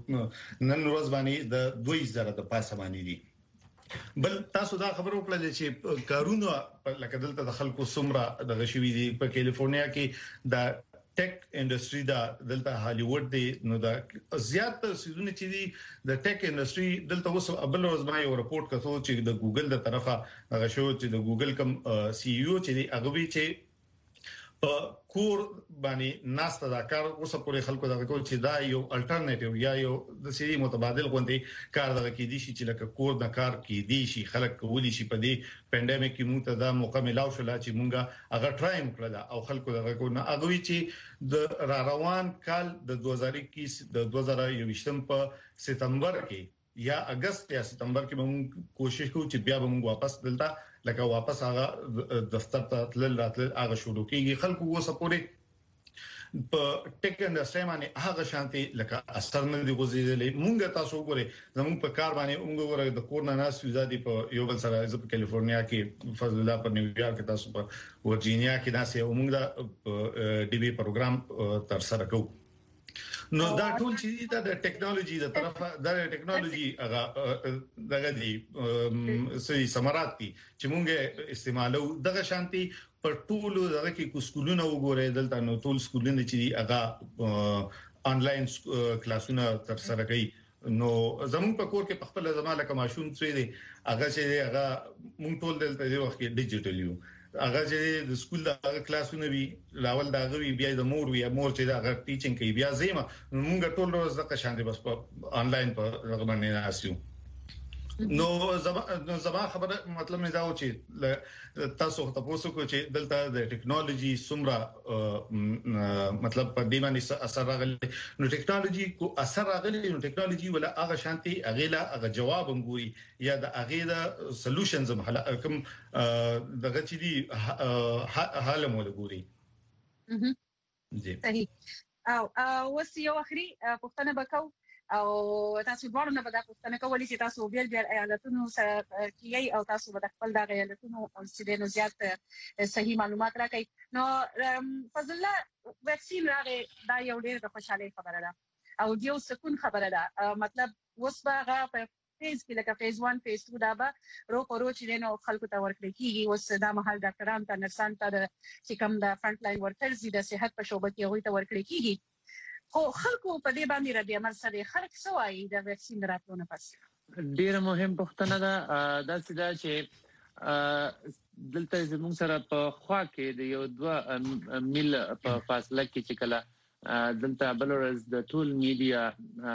Speaker 3: ورځ باندې د 2000 د پاسه باندې دي بل تاسو دا خبر وکړل چې کارونه لکه دلته د خلکو سمره د غشوي دي په کیلیفورنیا کې د ټیک انډستری دا دلته هالیوډ دی نو دا زیات سيزونه چې دي د ټیک انډستری دلته اوس بل ورځ باندې یو رپورت کړو چې د ګوګل د طرفه غشو چې د ګوګل کم سی ای او چې دی هغه وی چې په کور باندې ناسته دا کار اوسه پورې خلکو دا کوي چې دا یو الټرنیټیو یا یو د سری متبادل غونډې کار دا کې دي چې لکه کور د کار کې دي شي خلک کولی شي په دې پاندیمیک کې موږ ته دا موقع ملاو شو چې موږ هغه ټرایم کړل او خلکو دا کوي نه هغه چې د را روان کال د 2021 د 2021 په سپتمبر کې یا اگست یا سپتمبر کې موږ کوشش کوو چې بیا موږ واپس دلته لکه واپس هغه دفتر ته تلل راتل هغه شروع کیږي خلکو وسه پورې په ټیک انډستری باندې هغه شانتي لکه اثر نه دی غوځیدلې مونږ تاسو وګورئ زموږ په کار باندې موږ وګورئ د کور نه ناس ویزا دی په یو بل سره د کیلیفورنیا کې فضل الله په نیویارک کې تاسو په ورجینیا کې ناس یو موږ د ډي بي پروګرام تر سره کوو نو دا ټول چې د ټیکنالوژي د طرفه د ټیکنالوژي هغه دغه دي سړي سمارات دي چې مونږه استعمالو دغه شانتي پر ټول دغه کې سکولونه وګورئ دلته نو ټول سکولونه چې هغه انلاین کلاسونه تر سره کوي نو زموږ په کور کې په خپل زماله کوم ماشوم څه دي هغه چې هغه مونږ ټول دلته دی وخت کې ډیجیټل یو هغه چې د سکول د کلاسونه وی لاول دا غوي بیا د مور چې دا هغه ټیچینګ کوي بیا زېما موږ ټول ورځ د شاندې بس په انلاین په رغبنه ناسیو نو زما خبره مطلب نه دا و چې تاسو ته پوسو کو چې دلته د ټیکنالوژي سمرا مطلب په دې باندې اثر راغلی نو ټیکنالوژي کو اثر راغلی نو ټیکنالوژي ولا هغه شانتي اغیلا هغه جواب هم ګوري یا د اغیلا سولوشنز هم کوم دغه چې دي حل مو ګوري
Speaker 2: جی صحیح او وسیو اخري پښتنه بکاو او تاسو ورونه به د پښتنه کولې چې تاسو بیل ایالتونو سره کیي او تاسو به خپل د ایالتونو چې د زیات صحیح معلومات راکړي نو فضل الله ویکسین راغی دا یو ډېر د خوشاله خبره ده او یو سکون خبره ده مطلب وسبغه په فیز کې لکه فیز 1 فیز 2 دا به رو چې نو خلکو ته ورکړي کیږي اوس دا مهال ډاکټران ته نرسان ته چې کوم د فرنٹ لاین ورکرز د صحت په شوبه کې هغوی ته ورکړي کیږي خو خلکو په دې باندې رد عمل سره خلک سوای د ویکسین راتلونه پس
Speaker 15: ډیر مهم پوښتنه ده دا چې دلته زموږ سره په خوا کې د یو 2 میل په فاصله کې چې کله دلته بلورز د ټول میډیا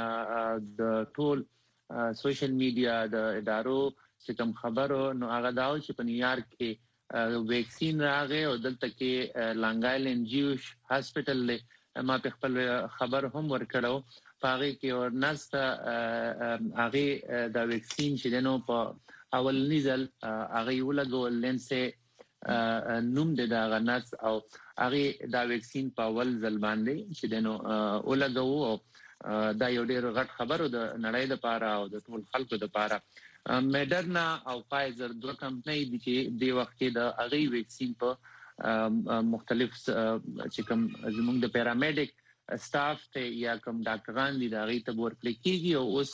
Speaker 15: د ټول سوشل میډیا د ادارو چې کوم خبرو نو هغه داو چې په نیویارک کې ویکسین راغی او دلته کې لانګ آیلند جیوش هاسپټل ما په خپل خبر هم ورکړو پاره کې اور نسته هغه دا ویکسین چې دنو په اول نزل هغه ولګو لنسه نوم د دا غنس او هغه دا ویکسین په اول ځل باندې چې دنو ولګو دا یو ډېر غټ خبرو د نړۍ لپاره او د ټول خلکو لپاره مډرنا او فایزر دوه کمپنۍ دي چې د وخت د هغه ویکسین په مختلف چې کوم زموږ د پیرامیډیک سټاف ته یا کوم ډاکټران دي دا غي ته ورکړي کیږي او اوس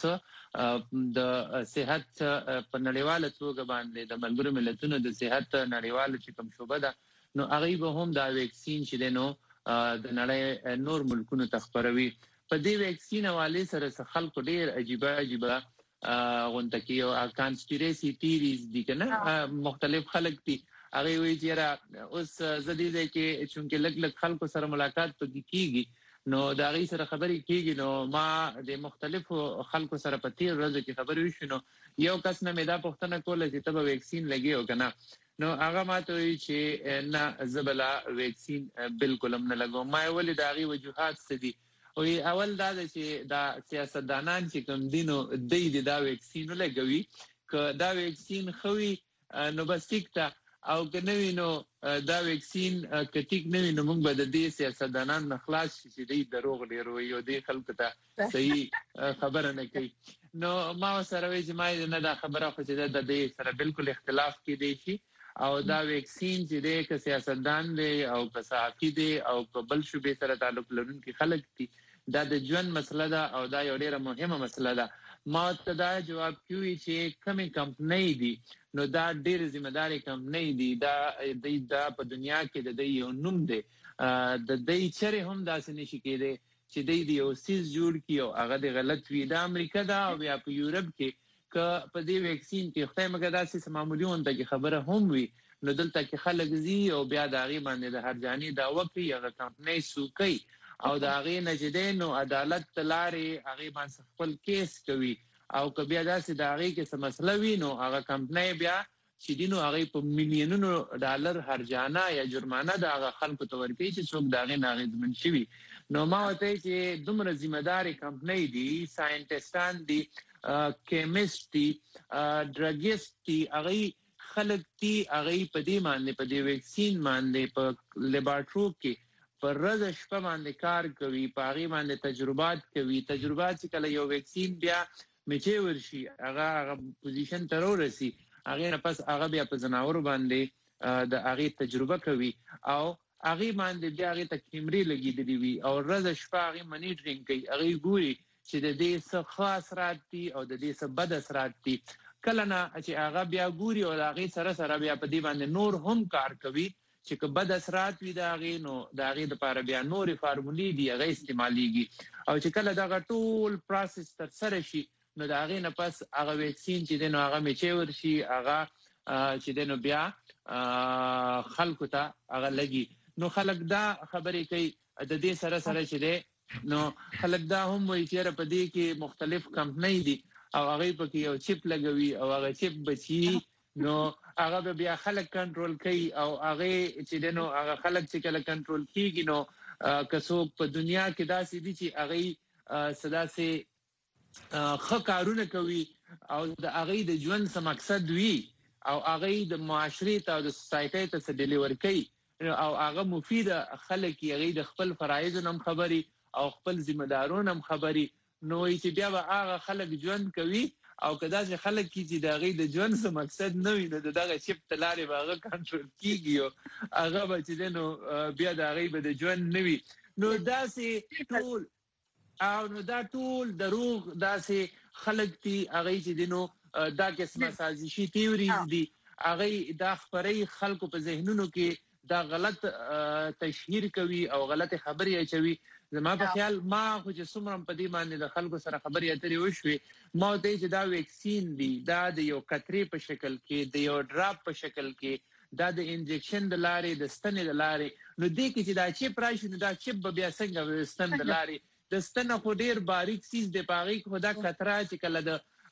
Speaker 15: د صحت په نړیواله توګه باندې د ملګرو ملتونو د صحت نړیواله چې کوم شوبه ده نو هغه به هم دا ویکسین چې دنو د نړۍ نور ملکونو ته خبروي په دې ویکسین حواله سره خلکو ډیر عجیبه غونډه کې او کانسپیریسي تھیریز دي کنه مختلف خلک دي هغه وی چې را اوس زديده کې چې لګ خلکو سره ملاقات کیږي نو دا غي سره خبرې کیږي نو ما د مختلفو خلکو سره په تیر ورځ کې خبرې وشینو یو کس نه مې دا پوښتنه کوله چې تبه ویکسین لګیو کنه نو هغه ماته وی چې نه زبلا ویکسین بالکل هم نه لګو ما ولې دا غي وجوهات سدي او اول دا چې دا سیاستدانان چې کوم دینو دا ویکسین لګوي ک دا ویکسین خوي نو بس ټیکتا او کنوی نو دا ویکسین کټیک نوی نو موږ به د دې سیاستدانان نخلاص چې دی دروغ ډیرو یو دی خلکو ته صحیح خبره نه کوي نو ما سره وی چې ما نه دا خبره خو چې د دې سره بالکل اختلاف کې دی شي او دا ویکسین چې دی که سیاستدان دی او که صحافي دی او که بل شوبې سره تعلق لرونکي خلک دي دا د ژوند مسله ده او دا یو ډیره مهمه مسله ده ما ته دا جواب کوي چې کومه کمپنۍ دي نو دا ډیر ذمہ داري کمپنۍ دي دا په دنیا کې د یو نوم دی د دې چره هم داسې نشي کېده چې د یو سیس جوړ کیو هغه د غلط وی د امریکا دا او بیا په یورپ کې ک په دې ویکسین کې خدای مګر داسې معمولی اونته کې خبره هم وي نو دلته کې خلک زی او بیا د غي باندې د هرجاني دا وکي هغه کمپنۍ سوکي او دا غي نجدینو عدالت لاري هغه باندې خپل کیس کوي او که بیا داسې دا غي کې څه مسله وي نو هغه کمپنۍ بیا چې دینو هغه په میلیونونو ډالر هرجانه یا جرمانه د هغه خلکو ته ورکړي چې څوک دا غي ناغېدمن شي نو ما وته چې دومره ذمہ داري کمپنۍ دي ساينټیسټان دي کیمست دي ډرګیست دي هغه خلک دي هغه په دې باندې په دې ویکسین باندې په لیبارټرو کې پر ورځ شپه باندې کار کوي په هغه باندې تجربات کوي چې کله یو ویکسین بیا میچې ورشي هغه پوزیشن ته ورسي هغه نه پس هغه بیا په زناورو باندې د هغه تجربه کوي او هغه باندې بیا هغه ته کیمرې لګېدلې وي او ورځ شپه هغه منیټرینګ کوي هغه ګوري چې د دې څه خاص راتي او د دې څه بد اثرات دي کله نه چې هغه بیا ګوري او هغه سره بیا په دې باندې نور هم کار کوي چې که بد اثرات وي دا غي نو دا غي د لپاره بیا نورې فارمولې دی هغه استعماليږي او چې کله دا ټول پروسس تر سره شي نو دا غي نه پس هغه ویکسین چې دنو هغه میچې ورشي هغه چې دنو بیا خلکو ته هغه لګي نو خلک دا خبرې کوي د دې سره چې ده نو خلک دا هم وایي چې په دې کې مختلف کمپنۍ دي او هغه پکې یو چپ لګوي او هغه چپ بچي نو هغه بیا خلک کنټرول کوي او هغه چې دنو هغه خلک چې کله کنټرول کیږي نو کسو په دنیا کې داسې دي چې هغه صدا سي خکارونه کوي او د هغه د ژوند سم مقصد وي او هغه د معاشري او د سوسايټي ته څه ډیلیور کوي او هغه مفید خلک هغه د خپل فرایض نم خبري او خپل ذمہ دارونو هم خبري نو چې بیا به هغه خلک ژوند کوي او کدا چې خلک چې د هغه د ژوند څه مقصد نه وي نو دغه شپ تلاري باغه کنټرول کیږي او هغه به چې نو بیا د هغه به د ژوند نه وي نو داسې ټول او نو دا ټول دروغ داسې خلک دي هغه چې نو دا قسمه سازشي تیوریز دي هغه دا خبري خلکو په ذهنونو کې دا غلط تشهیر کوي او غلط خبري اچوي زما په خیال ما خو چې څومره په دې باندې د خلکو سره خبرې اترې وشوې ما ته چې دا ویکسین دی دا د یو قطرې په شکل کې د یو ډراپ په شکل کې دا د انجکشن د لارې د ستنې د لارې نو دې کې چې دا چپ راشي نو دا چپ به بیا څنګه ستن د لارې د ستن خو ډیر باریک سیز د پاغي خو دا قطره چې کله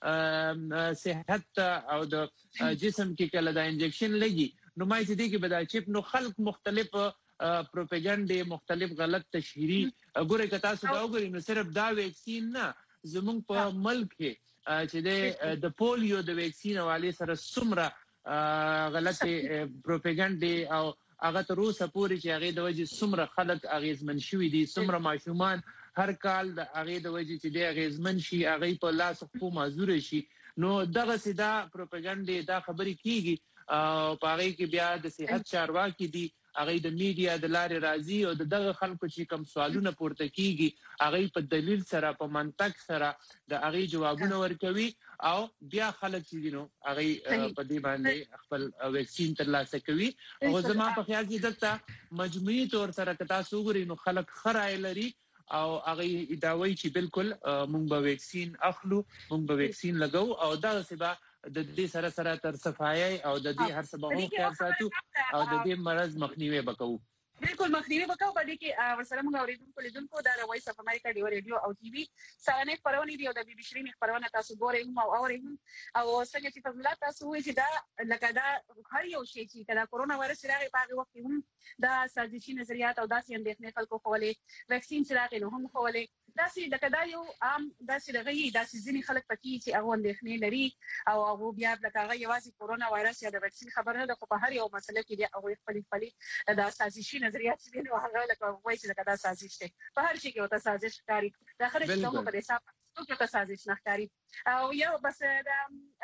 Speaker 15: د صحت او د جسم کې کله دا انجکشن لګي نو ما چې دې کې به دا چپ نو خلک مختلف پروپاګاندا مختلف غلط تشهيري ګوره که تاسو دا وګورئ نو صرف دا ویکسین نه زموږ په ملک کې چې د پولیو د ویکسین حواله سره څومره غلط پروپاګاندا او هغه تر اوسه پورې چې هغه د وجې څومره خلک اغیزمن شوي دي څومره ماشومان هر کال د هغه د وجې چې د اغیزمن شي هغه په لاس خو معذور شي نو دغه سیدا پروپاګاندا دا خبري کیږي او په هغه کې بیا د صحت چارواکي دي هغه د میډیا د لارې راځي او دغه خلکو چې کوم سوالونه پورته کیږي هغه په دلیل سره په منطق سره د هغه جوابونه ورکوي او بیا خلک چې نو هغه په دې باندې خپل ویکسین ترلاسه کوي او زما په خیال کې دلته مجموعي تور سره کتا سوګري نو خلک خرای لري او هغه داوي چې بالکل مونږ به ویکسین اخلو مونږ به ویکسین لګو او دا سبا د دې سره سره تر صفایي او د دې هر څه به خیال ساتو او د دې مرز مخنیوي وکړو
Speaker 2: بالکل مخنیوي وکړو په دې کې ورسره موږ اوریدونکو لیدونکو د وایس اف امریکا دی ریډیو او ټي وي سره خبرونه دي او د بي بي شيرين خبرونه تاسو ګورئ او اورئ او څنګه چې فضل تاسو وایي چې دا لکه دا هر یو شی چې کله کورونا وایرس راغی په هغه وخت هم دا سازشي نظریات او داسې اندېښنې خلکو خولې ویکسین چې راغی نو هم خولې داسې لکه دا یو عام داسې دغه داسې ځینې خلک پکې چې هغه اندېښنې لري او هغه بیا لکه هغه یوازې کورونا وایرس یا د ویکسین خبره ده خو په هر یو مسله کې دی هغه خپل دا سازشي نظریات چې نو هغه لکه وایي چې لکه دا سازش دی په هر شي کې وته سازش ښکاري دا خلک چې په دې حساب څوک ته سازش نه ښکاري او یو بس دا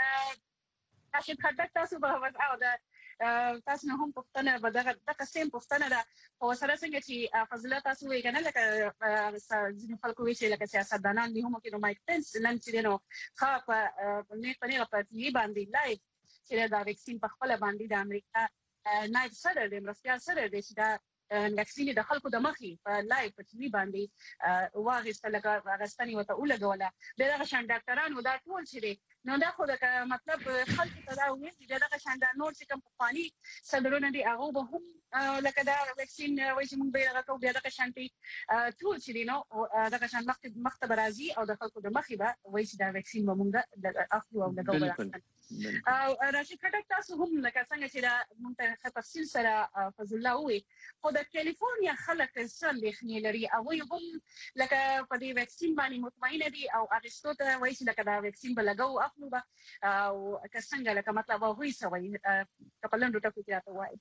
Speaker 2: چې خدای تاسو به او دا تاسو نه هم پښتنه به دغه سیم پښتنه ده او سره څنګه چې فضیلت تاسو وی کنه لکه ځینې خلکو وی چې لکه سیاستدانان دي هم کې نو مایک پنس نن چې نو خاص په نه په ټي باندې لایو چې دا ویکسین په خپل باندې د امریکا نایب سره د مرستيال سره د چې دا ویکسین د خلکو د مخې په لایو په ټي باندې واغسته لکه واغستنی وته ولګوله دغه شان ډاکټرانو دا ټول چې نو دا خو د مطلب خلکو ته دا وایي چې دغه شان د نور چې کوم پخوانی صدرونه دي هغه به هم لکه دا ویکسین وایي چې موږ به هغه کوو دغه شان ټول چې نو دغه شان مختبر راځي او د خلکو د مخې به وایي چې دا ویکسین به موږ د اخلو او لګو او راشي کټک تاسو هم لکه څنګه چې دا موږ ته تفصیل سره فضل الله وي خو د کالیفورنیا خلک څنګه لخنې لري او هم لکه په دې ویکسین باندې مطمئن دي او اغستو ته وایي چې لکه دا ویکسین به لګو اخلو به او څنګه لکه مطلب هغه سوي کپلن ډوټه کې راته وایي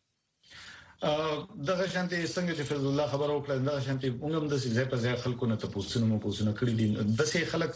Speaker 3: دغه شانتي څنګه چې فضل الله خبر وکړه دغه شانتي موږ هم د ځای په ځای خلکو نه تاسو کړی دي د سه خلک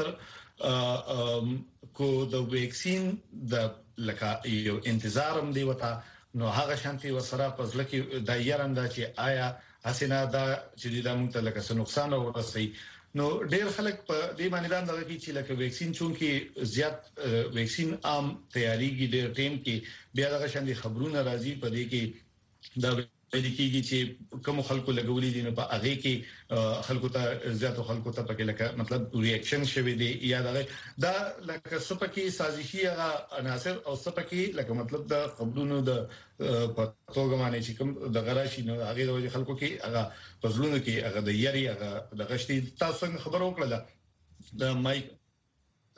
Speaker 3: زیاتره کو د ویکسین د لکه یو انتظار هم دی وتا نو هغه شانتي وسره په ځل کې د یارنده چې آیا حسینه دا چې د موږ ته لکه څه نقصان ورسي نو ډېر خلک په دې باندې دا دغه چې لکه ویکسین چونکی زیات ویکسین عام تیاریږي د ټیم کې بیا دغه شاندي خبرونه راځي په دې کې دا ویل کېږي چې کوم خلکو لګولې دي نو په هغه کې خلکو ته زیاتو خلکو ته پکې لکه مطلب ریاکشن شوی دی یا دا لکه سپکی سازشي هغه عناصر او سپکی لکه مطلب د خبرونو د پټوګ باندې چې کوم د غراشي نو هغه د خلکو کې هغه پزلونو کې هغه د یاري هغه د غشتي تاسو خبر وکړه د مایک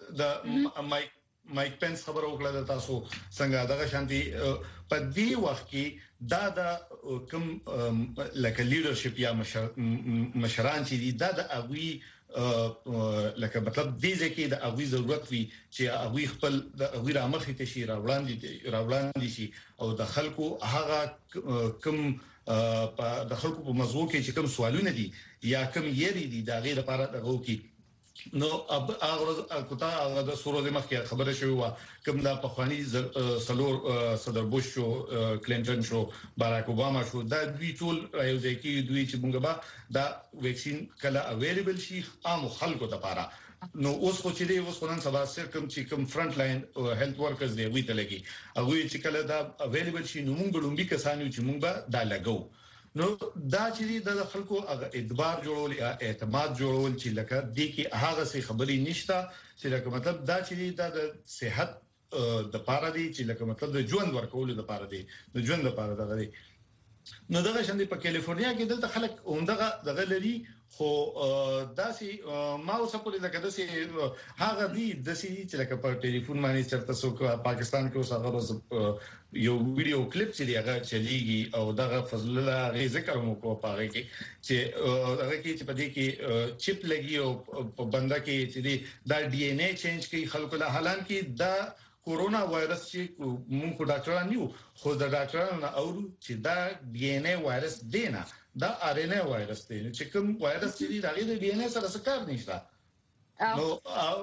Speaker 3: د مایک پنس خبر وکړه د تاسو څنګه دغه شانتي په دې وخت کې دا د کوم لکه لیډرشپ یا مشران چې دا د اغوي لکه مطلب دې ځکه د اغوي ضرورت وي چې اغوي خپل د اغوي رامخې ته شي راوړاندې شي او د خلکو هغه کوم د خلکو په موضوع کې چې کوم سوالونه دي یا کوم یری دي دا غیر لپاره دغه کې نو اب هغه کوتا هغه د سورو د مخکې خبره شوی و کوم دا په خواني سلور صدر بوش شو کلینټن شو باراک اوباما شو دا دوی ټول راځي کې دوی چې موږ به دا ویکسین کله اویلیبل شي عام خلکو لپاره نو اوس خو چې دی اوس نن سبا سره کوم فرنٹ لاین هیلث ورکرز دی وی ته لګي هغه چې کله دا اویلیبل شي نو موږ لومبي کسانو چې موږ به دا لګو نو دا چې د خلکو اعتبار جوړول یا اعتماد جوړول چې لکه د کې هغه څه خبري نشته چې لکه مطلب دا چې د صحت د پاره دی چې لکه مطلب د ژوند ورکول د پاره دی د ژوند لپاره دغه دی نو دغه شاندې په کالیفورنیا کې دلته خلک اومدغه دغه لري خو داسي ما اوس په دې کې داسي هغه دی داسي چې لکه په ټلیفون باندې چرته څوک پاکستان کې اوس هغه یو ویډیو کلیپ چې هغه چلیږي او دغه فضل الله غي ذکر مو کو پاره کې چې هغه کې چې په دې کې چپ لګي او په بنده کې چې دا ډي ان اے چینج کوي خلکو له حالان کې دا کورونا وایرس چې موږ ډاکټران نیو خو د ډاکټرانو اورو چې دا ډي ان اے وایرس دی نه دا ار ان اے وایرس دی چې کوم وایرس چې دا د ډي ان اے سره څه کار نشته نو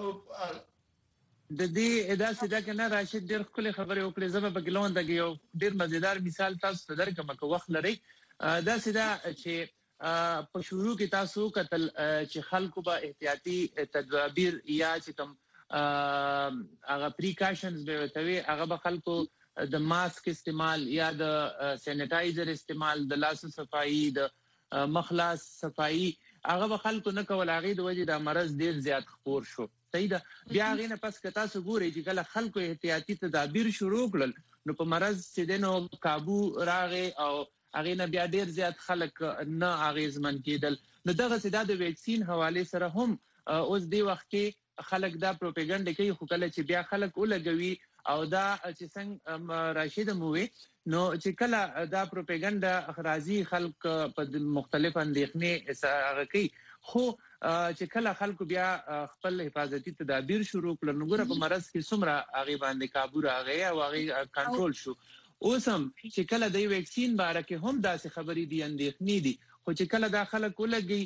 Speaker 15: د دې ادا سیدا کنه راشد ډېر خپل خبرې وکړې زما په ګلون دغه یو ډېر مزیدار مثال تاسو ته درکم که وخت لري دا سیدا چې په شروع کې تاسو کتل چې خلکو به احتیاطي تدابیر یا چې کوم هغه پریکاشنز به وتوي هغه به خلکو د ماسک استعمال یا د سینیټایزر استعمال د لاس صفائی د مخلاص صفائی هغه به خلکو نه کول هغه د وجې د مرض ډیر زیات خپور شو صحیح ده بیا هغه نه پس کتا سو ګوري چې کله خلکو احتیاطي تدابیر شروع کړل نو په مرض چې دنو काबू راغې او هغه نه بیا ډیر زیات خلک نه اغیزمن کېدل نو دغه سیدا د ویکسین حواله سره هم اوس دی وخت کې خلک دا پروپاګاندا کوي خو کله چې بیا خلک ولګوي او دا چې څنګه راشد مووي نو چې کله دا پروپاګاندا راځي خلک په مختلف اندېښنې هغه کوي خو چې کله خلکو بیا خپل حفاظتي تدابیر شروع کړل نو ګوره په مرض کې څومره هغه باندې काबू راغی او هغه کنټرول شو اوسم چې کله د ویکسین باره کې هم داسې خبرې دي اندېښنې دي خو چې کله دا خلک ولګي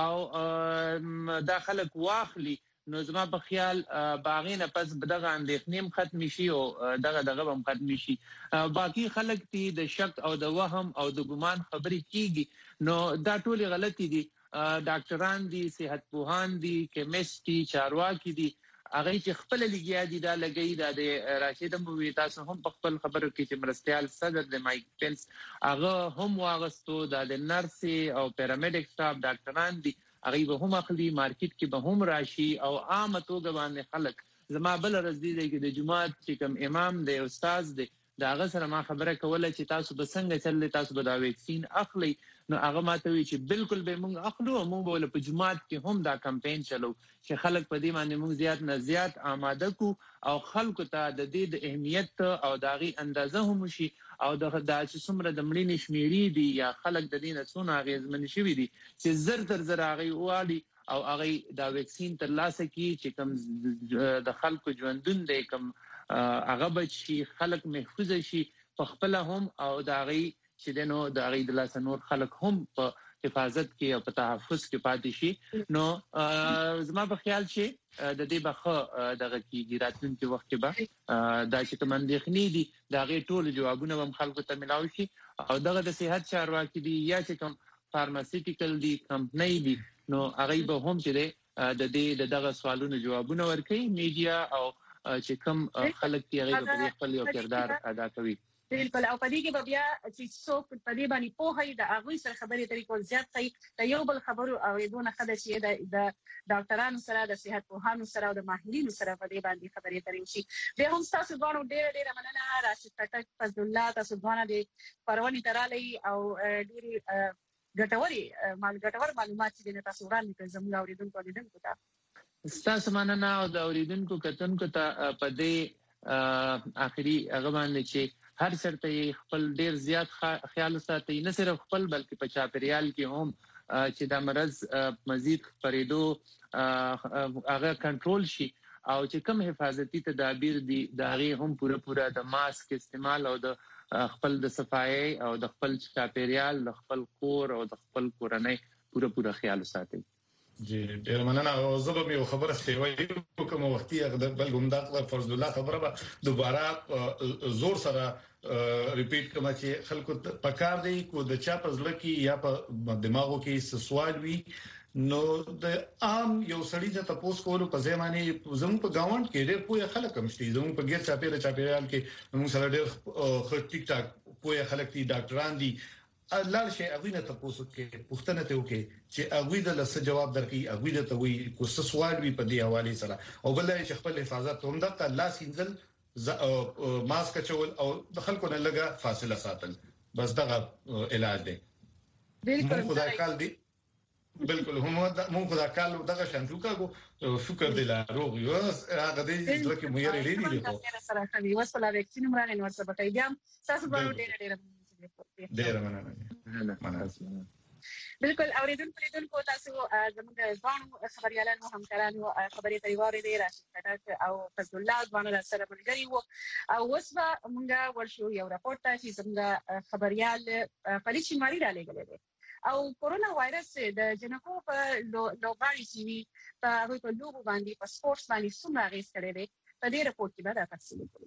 Speaker 15: او دا خلک واخلي نو زما په خیال باغینه پس دغه اندېښنې ختم شي او دغه هم ختم شي باقي خلک دي د شک او د وهم او د ګمان خبرې کیږي نو دا ټول غلطي دي ډاکټران دي صحت پوهان دي کیمست دي چارواکي دي هغه چې خپل لګیا دي دا لګي د راشد مو تاسو هم په خپل خبرو کې چې مرستيال صدر د مایک پنس هغه هم واغستو د نرس او پیرامیډیک سټاف ډاکټران دي هغه به هم اخلي مارکیټ کې به هم راشي او عام توګه باندې خلک زما بل رضی دی کې د جمعات چې کوم امام دی استاد دی دا هغه سره ما خبره کوله چې تاسو به څنګه چللی تاسو به دا ویکسین اخلي نو هغه ماته وی چې بالکل به موږ اخلو او موږ ول په جمعات کې هم دا کمپاین چلو چې خلک په دې باندې موږ زیات نه زیات آماده کو او خلکو ته د دې د اهمیت او داغي اندازه هم شي او د چې څومره د مړینې شمیرې دي یا خلک د دې نه څونه اغیزمن شي دي چې زر تر زر هغه والی او هغه دا ویکسین تر لاسه کی چې کوم د خلکو ژوندون دی کوم هغه بچي خلک محفوظ شي په خپل هم او داغي چې دنو د هغه د لاس نور خلک هم په حفاظت کې او په تحفظ کې پاتې شي نو زما په خیال چې د دې بخه دغه کې راتلونکي وخت کې به دا چې کوم اندېښنې دي دا غي ټول جوابونه هم خلکو ته ملاوي شي او دغه د صحت چارواکي دي یا چې کوم فارماسیوټیکل دي کمپنۍ دي نو هغه به هم چې د دې دغه سوالونو جوابونه ورکړي میډیا او چې کوم خلک دی هغه په خپل یو کردار ادا کوي
Speaker 2: بالکل او پدې کې بیا چې څوک پدې باندې په هي د هغه سره خبرې طریقو زیات کوي د یو بل خبرو او دونه خدای چې د ډاکټرانو سره د صحت پوهانو سره او د ماهرینو سره پدې باندې خبرې طریقې شي به هم تاسو غواړو ډېر مننه راشد ټټک فضل الله تاسو غواړئ د پرونی ترالي او ډېر ګټور معلومات چې تاسو وړاندې کړل زموږ اوریدونکو ته
Speaker 15: ستاسو مننه او د اوریدونکو کتونکو ته په دې اخري هغه باندې چې هر چرته خپل ډیر زیات خیال ساتي، نه صرف خپل بلکې په چاپیریال کې هم چې د مرض مزید خپرېدو هغه کنټرول شي او چې کوم حفاظتي تدابیر دي د هغه هم پوره د ماسک استعمال او د خپل د صفایي او د خپل چاپیریال د خپل کور او د خپل کورنۍ پوره خیال ساتي.
Speaker 3: جی ډیر مننه. او زه به یو خبره شوي کوم وختي بل ګمداق فرض الله خبره به دوباره زور سره ریپیټ کوم چې خلکو پکار دی کو د چا په ځل کې یا په دماغو کې سوال وي نو د عام یو سړی د تاسو کولو په ځمانه زموږ په گاوند کې ډېر پوهه خلک هم شته، زموږ په ګیر چاپیریال کې موږ سره ډېر خو ټیک ټاک پوهه خلک دي، ډاکټران دي، لار شي اغوینه تاسو کې پښتنه ته وکي چې اغوی د لسه جواب درکې، اغوی د توي کو سوال وی په دی حواله سره او بل چې خپل حفاظت هم د الله سینځل ماسک چول او د خلکو نه لګه فاصله ساتل، بس دغه علاج دی. بالکل خدای کال دی، بالکل هم مونږ خدای کال دغه شانتو کاغو شکر دی لا روغ یو هغه دې ځکه مې لري دی
Speaker 2: سره کوي وسله وکسین مرانه نو څه بتای بیا تاسو باندې ډېر
Speaker 3: ډیر مننه.
Speaker 2: بالکل اوریدونکو تاسو زموږ ځوانو خبريالانو همکارانو خبري تریواري دي راشد کټک او فضل الله ځوانو سره ملګری وو او وسوه موږ ورشو یو راپورټ چې زموږ خبريال فرید شینواری را لګلې دي او کورونا وایرس د جنکو په لوغاري سی وی په هغه په لوبو باندې په سپورتس باندې څومره غیس کړي دي په دې راپورټ کې به تفصیل وکړو.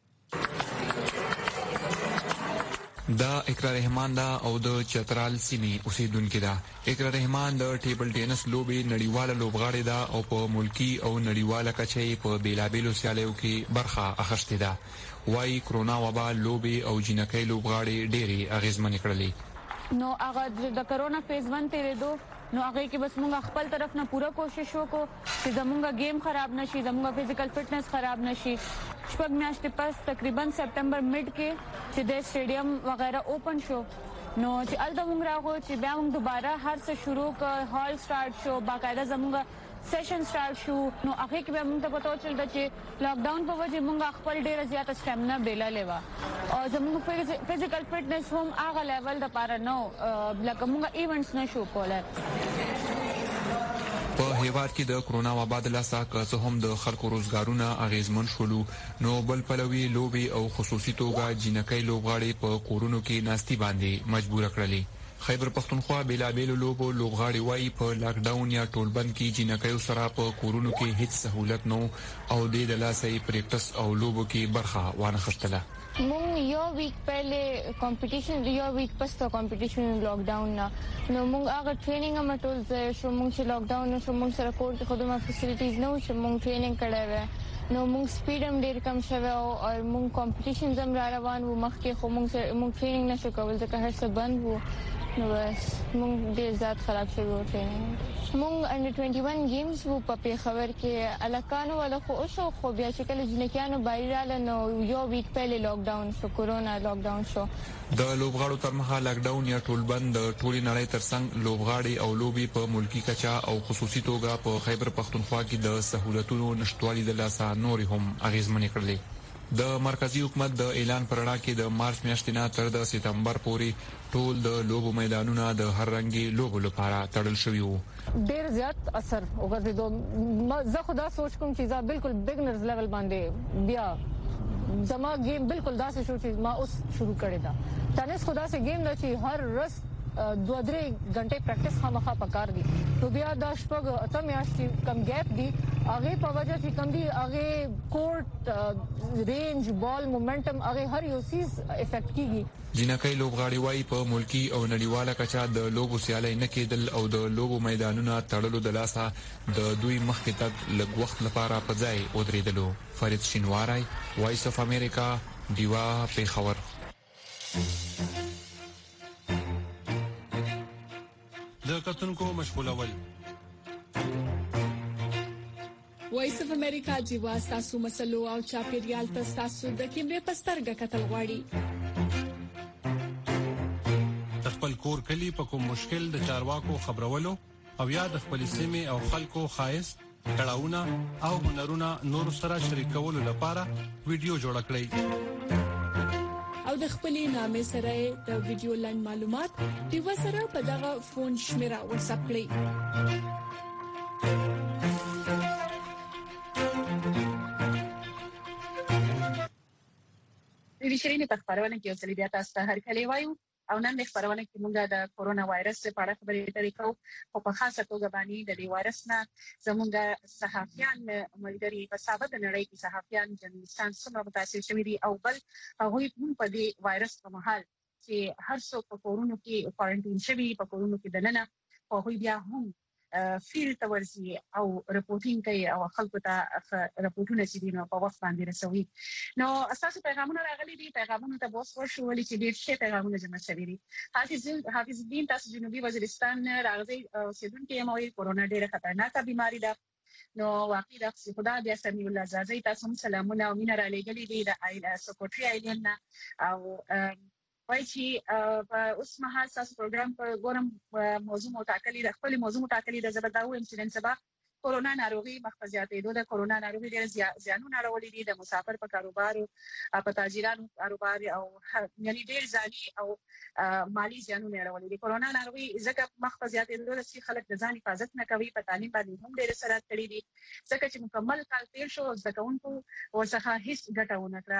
Speaker 16: دا اقرار رحمان دا او د چترال سیمې اوسیدونکو دا. اقرار رحمان د ټیبل ټینس لوبي نړیواله لوبغاړې دا او په ملکی او نړیواله کچې په بیلابېلو سیالیو کې برخه اخیستې ده. وايي کرونا وبا لوبي او جنکۍ لوبغاړې ډېری اغیزمنې کړلې.
Speaker 17: نو هغه د کرونا فیز 1 تیرېدو نو هغه کې بس موږ خپل طرف نه پوره کوشش وکړو چې زموږ گیم خراب نشي، زموږ فزیکل فټنس خراب نشي. شپږ میاشتې پس تقریبا سپټمبر میډ کې چې د سټیډیم وغیرہ اوپن شو نو چې الته موږ راغو چې بیا موږ دوباره هر څه شروع کړ، هال سٹارټ شو، باقاعده زموږ سیشن سٹارټ شو. نو هغه کې به موږ ته پته چل چې لاک ډاون په وجه موږ خپل ډیره زیاته سټامنا بیللې و او زموږ فزیکل فټنس هم هغه لیول د پاره نو لکه موږ ایونټس نشو کولای.
Speaker 16: په هیواد کې د کرونا وبا د لاسه که هم د خلکو روزګارونه اغیزمن شولو نو بل پلوي لوبي او خصوصي توګه جنکۍ لوبغاړي په کورونو کې ناستي باندې مجبور کړلې. خیبر پختونخوا بیلابېلو لوبو لوبغاړي وایي په لاک ډاون یا ټولبند کې جنکۍ سره په کورونو کې هیڅ سہولت نو او د لاسه پریکټس او لوبو کې برخه وانه خښتله.
Speaker 17: مونږ یو ویک پہلے کمپټیشن یو ویک پس ته کمپټیشن لاک ډاون نو مونږ هغه ټریننګ هم ټول شو. مونږ چې لاک ډاون شو مونږ سره کور کې خدمه فیسیلیټیز نو چې مونږ ټریننګ کړی و نو مونږ سپیډ هم ډیر کم شوه او مونږ کمپټیشن هم را روان وو مخکې خو مونږ ټریننګ نشو کول ځکه هر څه بند وو نو بس مونږ ډیر زیات خراب شوو ټریننګ. مونږ انډر 21 گیمز وو په پیښور کې الکانو ولا خو خو بیا چې کله جنکیانو بایراله نو یو ویک پہلے لاک ډاون شو، کورونا لاک ډاون شو.
Speaker 16: د لوبغاړو تر مخه لاک ډاون یا ټولبند د ټولي نړۍ ترڅنګ لوبغاړي او لوبي په ملکی کچا او خصوصي توګه په خیبر پختونخوا کې د سہولتونو نشټوالي د لاسه نور هم اغیزمنې کړلې. د مرکزی حکومت د اعلان پرړه کې د مارچ میاشتې نه تر د سپتمبر پورې ټول د لوبو میدانونه د هر رنګي لوبو لپاره تړل شوي وو.
Speaker 18: ډیر زیات اثر وګرځیدو. زه خدا سوچ کوم چې دا بالکل بګنرز لیول باندې بیا زما گیم بالکل داسې شو چې ما اوس شروع کړی دا. ټینس خدا سه گیم دا چې هر ورځ 2-3 غنټه پریکټس خامخا پکار دي. نو بیا د شپږ اته میاشتې کم ګیپ دي هغه په وجه چې کم دي هغه کورټ رینج بال مومنټم هغه هر یو سیز افیکټ کیږي.
Speaker 16: جنکۍ لوبغاړي وایي په ملکی او نړیواله کچا د لوبو سیالۍ نه کېدل او د لوبو میدانونو تړلو د لاسه د دوی مخکې تګ لږ وخت لپاره په ځای ودرېدلو. فرید شینواری، وایس اف امریکا، دیوا پیښور.
Speaker 8: د کتونکو مشغولول
Speaker 9: وایس اف امریکا جیوا تاسو مسلو او چاپیریال تاسو د کیمرې پسترګه کتل غواړي.
Speaker 8: خپل کور کلی په کوم مشکل د چارواکو خبرولو او یا د خپل سیمه او خلکو خایست کړهونه او هنرونه نور سره شریکولو لپاره ویډیو جوړ کړئ
Speaker 9: او د خپلې نامې سره د ویډیو لاین معلومات ډیوا سره په دغه فون شمیره واتساپ کړئ.
Speaker 2: د شيرینې په خبرونه کې اوسې بیا تاسو ته هر کله وایو او نن د خبرونه کې موږ د کورونا وایرس په اړه خبرې کوو او په خاصه توګه باندې د دې وایرس نه زموږ صحافیان ملګری په ثابت نړۍ کې صحافیان جنستان څومره متاثر شوي دي او بل هغه هم په دې وایرس په محل چې هر څوک په کورونو کې کوارنټین شوي په کورونو کې دننه او بیا هم فیلډ ته ورځي او رپورټینګ کوي او خلکو ته رپورټونه چې دي نو په وخت باندې رسوي. نو اساسي پیغامونه راغلي دي پیغامونه ته بوس ورشولې چې ډېر ښه پیغامونه جمع شوي دي. حافظ الدین تاسو جنوبي وزیرستان راغلي اوسیدونکو یې موي کورونا ډېره خطرناکه بیماری ده. نو واقعي د خدا بیا سمي الله زازي تاسو هم سلامونه او مینه را لېږلي دي د سکوټري ایلین او وای چې اوس مهال تاسو پروګرام په ګورم موضوع متعلق د خپل موضوع متعلق د زبرداو انسیډنټ سبا کورونا ناروغي مخفضیاتې د کورونا ناروغي ډېر زیانونه راولي دي د مسافر په کاروبار او په تاجرانو کاروبار او یعنی ډېر ځاني او مالی زیانونه راولي دي. کورونا ناروغي ځکه مخفضیاتې د خلک د ځان حفاظت نه کوي په تعلیم باندې هم ډېر اثر کوي دي ځکه چې مکمل کال تیر شو ځکه اونکو ورڅخه هیڅ ګټه ونه کړه.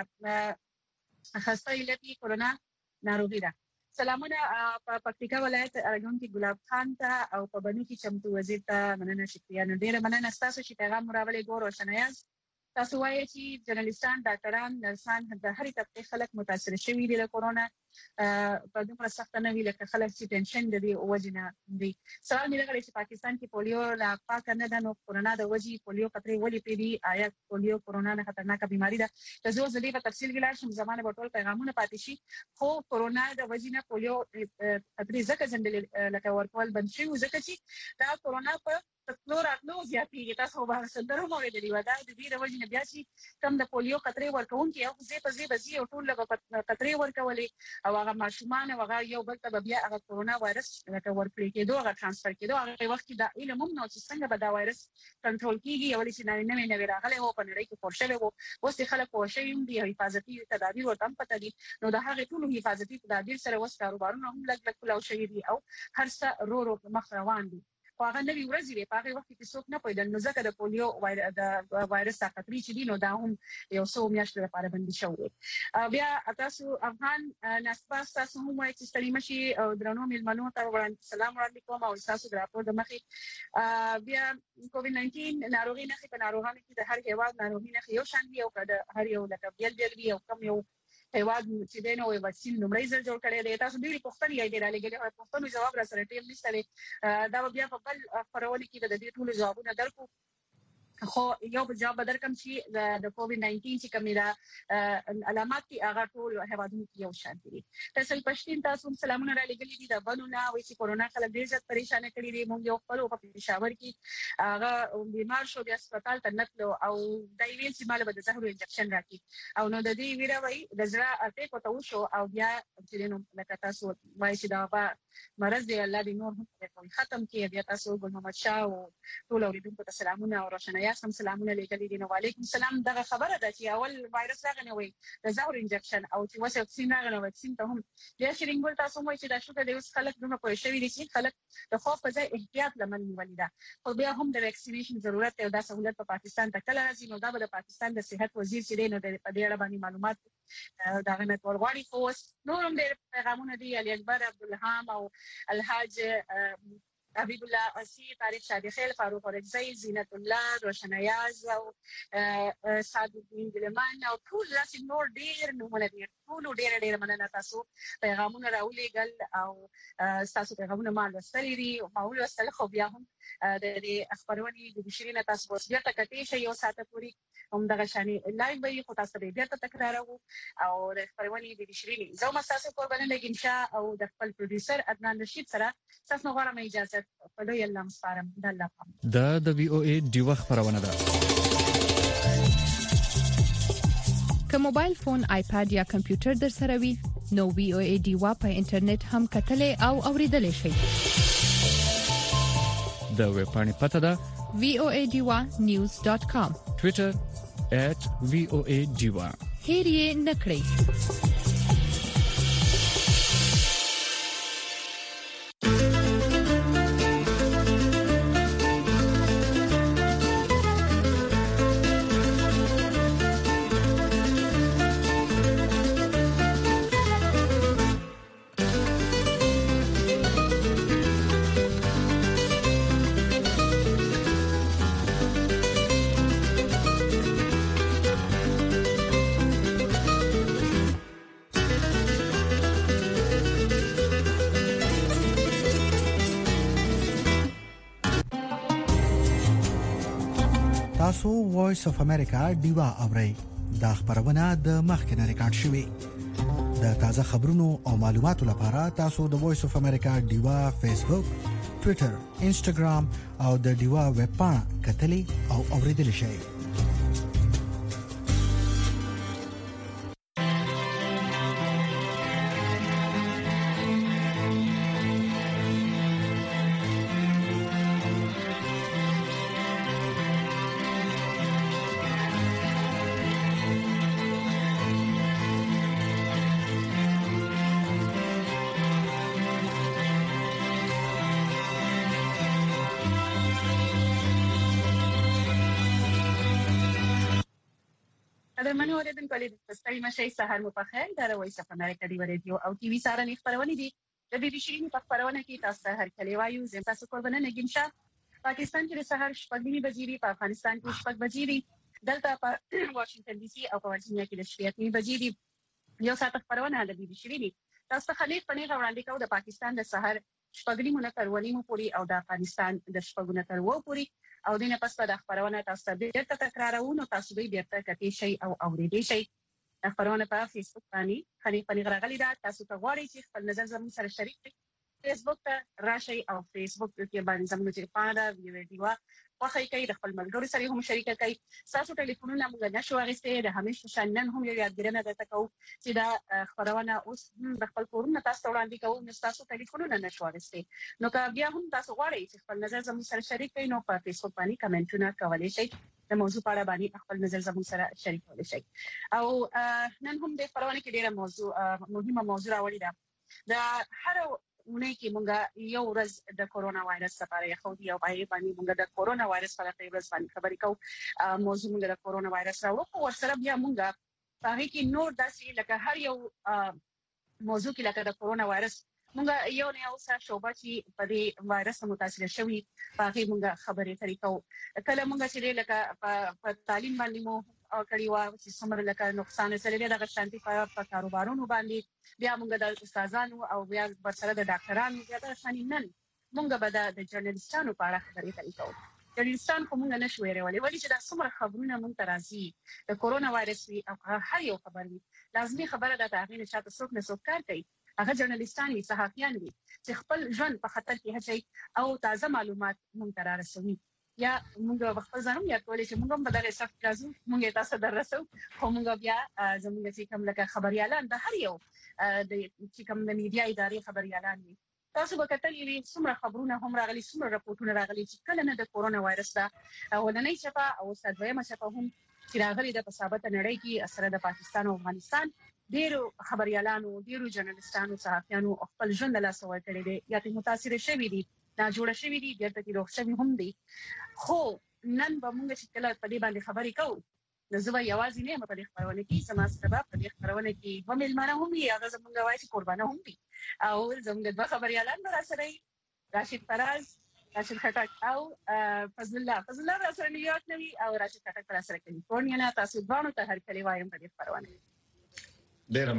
Speaker 2: خاصه علتي کورونا ناروغي ده. سلامونه په پکتیکا ولایت ارګون کې ګلاب خان ته او په بنو کې چمتو وزیر ته مننه شکریه. نو ډیره مننه تاسو چې پیغام راولې ګور روشنایاز تاسو وایي چې جرنالستان ډاکټران نرسان د هرې طبقه خلک متاثر شوي دي له کورونا په دومره سخت نه وی لکه خلک چې ټینشن د دې وجنه دي. سوال مې لګړي چې پاکستان کې پولیو لا پاک نه ده نو کورونا د وجې پولیو خطرې ولې پیډي آیا پولیو کورونا نه خطرناکه بیماری ده که زه د دې په تفصیل کې لاړ شم زمانه په ټول پیغامونه پاتې شي خو کورونا د وجې نه پولیو خطرې ځکه ځندل لکه ورکول بند شي ځکه چې دا کورونا په تکلور اټلو زیاتېږي تاسو به سندرو مو ویلي و دا د دې د وجې نه بیا چې کم د پولیو خطرې ورکوونکي او زی په زی او ټول لږه خطرې ورکولې او هغه ماشومان او هغه یو بل ته بیا هغه کورونا وایرس ورکړي کېدو هغه ترانسفر کېدو هغه وخت کې دا علم هم نو چې څنګه به دا وایرس کنټرول کیږي او چې نوې راغلي وو په نړۍ کې پورشل وو اوس خلک پوښي هم دي حفاظتي تدابیر ورته پته دي نو دا هغه ټول حفاظتي تدابیر سره وس کاروبارونه هم لګ کلاو شوي دي او هر څه رو مخ روان دي. هغه نوې ورځې په هغه وخت کې څوک نه پوهیدل نو ځکه د پولیو وایرس خطرې چې دي نو دا هم یو څو میاشتې لپاره بندي شوی. بیا تاسو افغان نسباس تاسو هم وایي چې ستړي مشي او درنو ملمنو ته وړاندې سلام وړاندې کوم او تاسو د راپور د مخې بیا کووډ 19 ناروغي نه په ناروغانو کې د هر هیواد ناروغي نه یو شان دی او د هر یو لکه بیل وی او کم یو هیواد چې دینو وکسین نمرې ځل جوړ کړی دی تاسو ډیری پوښتنې یې ډیر لګیږي او پوښتنو جواب را سره ټیم نشته دا بیا په بل خبرونه کې د دې ټول جوابونه درکو خو یو جواب درکم چې د کووډ 19 چې کومه علامات کی هغه ټول هیوادونو کې یو شان دي. تاسو پښتون تاسو سلامونه را لګلې دي د بلونه وایي چې کورونا خلک ډیر زیات پریشان کړي دي مونږ یو خپل په پېښور کې هغه بیمار شو بیا هسپتال ته نتلو او دای ویل چې مال به د زهرو انجکشن راکړي او نو د دې ویره وایي د زړه اته کوته وشو او بیا چې نو لکه تاسو وایي چې دا مرز دی الله دې نور هم ختم کړي بیا تاسو ګل محمد شاه او ټول اوریدونکو ته سلامونه او روشنايي سم سلامونه لیکلي دي. نو وعلیکم السلام دغه خبره ده چې اول وایرس راغلی وي د زهر انجکشن او چې وسه واکسین راغلی واکسین ته هم بیا شرینګول تاسو وایي چې دا شو د اوس خلک دغه پوه شوی دي چې خلک د خوف په ځای احتیاط لمن نیولې ده خو بیا هم د ویکسینیشن ضرورت دی او دا سہولت په پاکستان ته کله راځي نو دا به د پاکستان د صحت وزیر چې دی نو د دې اړه باندې معلومات دا غنه ورغواړي خو نورم ډېر پیغامونه دي علي اکبر عبدالحام او الحاج حبیب الله اسی تاریخ شادی خیل فاروق اورگزی زینت الله روشنایاز او سعد الدین ګلمان او ټول راس نور ډیر نمونه دي ټول ډیر مننه تاسو پیغامونه راولېګل او تاسو پیغامونه مال وسلې دي او ماول وسل خو بیا هم د اخبارونی د بشرینه تاسو بیا تکتی شي یو ساعت پوری هم دغه شانی لایو به خو تاسو بیا تکرارو او د اخبارونی د بشرینه زو مساسه قربانه لګینشا او د خپل پروډوسر عدنان رشید سره تاسو غواړم اجازه په لوی الله مستعرم د الله پام
Speaker 19: د وی او ای دیوه خبرونه ده
Speaker 4: که موبایل فون آیپاد یا کمپیوټر در سره وي نو وی او ای دیوه په انټرنیټ هم کتلې او اوریدلې شي
Speaker 19: د ویب پاڼې پته ده
Speaker 20: voadiwa.news.com
Speaker 19: Twitter @voadiwa
Speaker 20: هیر یې نکړئ.
Speaker 1: تاسو وایس اف امریکا ډیوا اورئ دا خبرونه د مخکنه ریکارډ شوې د تازه خبرونو او معلوماتو لپاره تاسو د وایس اف امریکا ډیوا فیسبوک ټوئیټر انسټاګرام او د ډیوا ویب پاڼه کتلې او اوریدل شئ.
Speaker 2: منو اوریدونکو د ستړي مشي سهار مو په خیر د وایس اف امریکا دی ریډیو او ټي وي سره نه خبرونه دي د بي بي شيرين په خبرونه کې تاسو هر کلی وایو زم تاسو قربانه نگین شاه پاکستان کې د سهار شپږ بجې په افغانستان کې شپږ بجې دلته په واشنگټن ډي سي او په ورجینیا کې د شپې 8 بجې یو ساعت خبرونه د بي بي شيرين تاسو خلیق پنه وړاندې کوم د پاکستان د سهار شپږ نیمه تر ونیمو پوري او د افغانستان د شپږونه تر وو پوري او دینه پس په خبرونه تاسو بیرته تکرارونه تاسو به بیرته کتي شي او اوریدي شي. خبرونه په فیسبوک باندې خلیق پنه غرغلي دا تاسو ته غواړئ چې خپل نظر زموږ سره شریک کړئ. فیسبوک ته راشي او فیسبوک کې باندې زموږ چې پاڼه ویډیو واخی کوي د خپل ملګرو سره هم شریک کوي. تاسو ټلیفونونه موږ نشو اغستې د همیشه شنن هم یو یادګرنه ده تکو چې دا خبرونه اوس د خپل کورونه تاسو وړاندې کوو نو تاسو ټلیفونونه نشو اغستې نو که بیا هم تاسو غواړئ چې خپل نظر زموږ سره شریک کړئ نو په فیسبوک باندې کمنټونه کولای شئ د موضوع په اړه باندې خپل نظر زموږ سره شریک کولای شئ. او نن هم د خبرونه کې ډیره مهمه موضوع راوړې ده. د هر ونه کې مونږه یو ورځ د کورونا وایرس لپاره یو خو دی او باندې مونږه د کورونا وایرس په اړه ورځ باندې خبرې کوو. موضوع مونږه د کورونا وایرس راوړو او سره بیا مونږه په هغه کې نور داسې لکه هر یو موضوع کې لکه د کورونا وایرس مونږه یو نه اوس شوبه چې په دې وایرس متاثر شوی په هغه مونږه خبرې کوو. کله مونږه چې لکه په تعلیم باندې مو او کړیوا چې څومره لکه نقصان سره د شانتي په کاروبارونو باندې بیا موږ د استادانو او بیا ورسره د ډاکټرانو بیا د شانینن موږ به د جرنالستانو په اړه خبرې کوو. جرنالستان کومه نشو ویلې ولی چې دا څومره خبرونه مونږ ترازی د کورونا وایرس او هر یو خبري لازمي خبره ده تغیر شاته څوک نه څوک کار کوي. هغه جرنالستان وي صحافیان وي چې خپل ژوند په خطر کې هڅي او تازه معلومات مونږ ته رسوي. یا موږ خپل ځانو یا کولای چې موږ هم بدل سخت راځو موږ تاسو دررسو خو موږ بیا زموږ چې کوم لکه خبريالان د هر یو د چې کوم د میډیا ادارې خبريالان دي تاسو به کتلې وي څومره خبرونه هم راغلي څومره راپورټونه راغلي چې کله نه د کورونا وایرس دا ولنۍ چپا او سدویمه چپا هم چې راغلي د ثابت نړۍ کې اثر د پاکستان او افغانستان ډیرو خبريالانو ډیرو جرنالستانو صحافیانو خپل ژوند له سوال کړي دي یا ته متاثر شوي دي دا جوړ شوی دی بیرته کې روغ شوی هم دی. خو نن به موږ چې کله په دې باندې خبرې کوو نو زه به یوازې نه په دې خبرونه کې سما سره په دې خبرونه کې و ملمانه هم یې هغه زموږ وایي قربانه هم دي او زموږ د خبريالان سره راشد فراز راشد خټک او فضل الله سره نیویارک نوي او راشد خټک سره کالیفورنیا نه تاسو باندې ته هر کلی وایم په دې خبرونه
Speaker 3: ډیره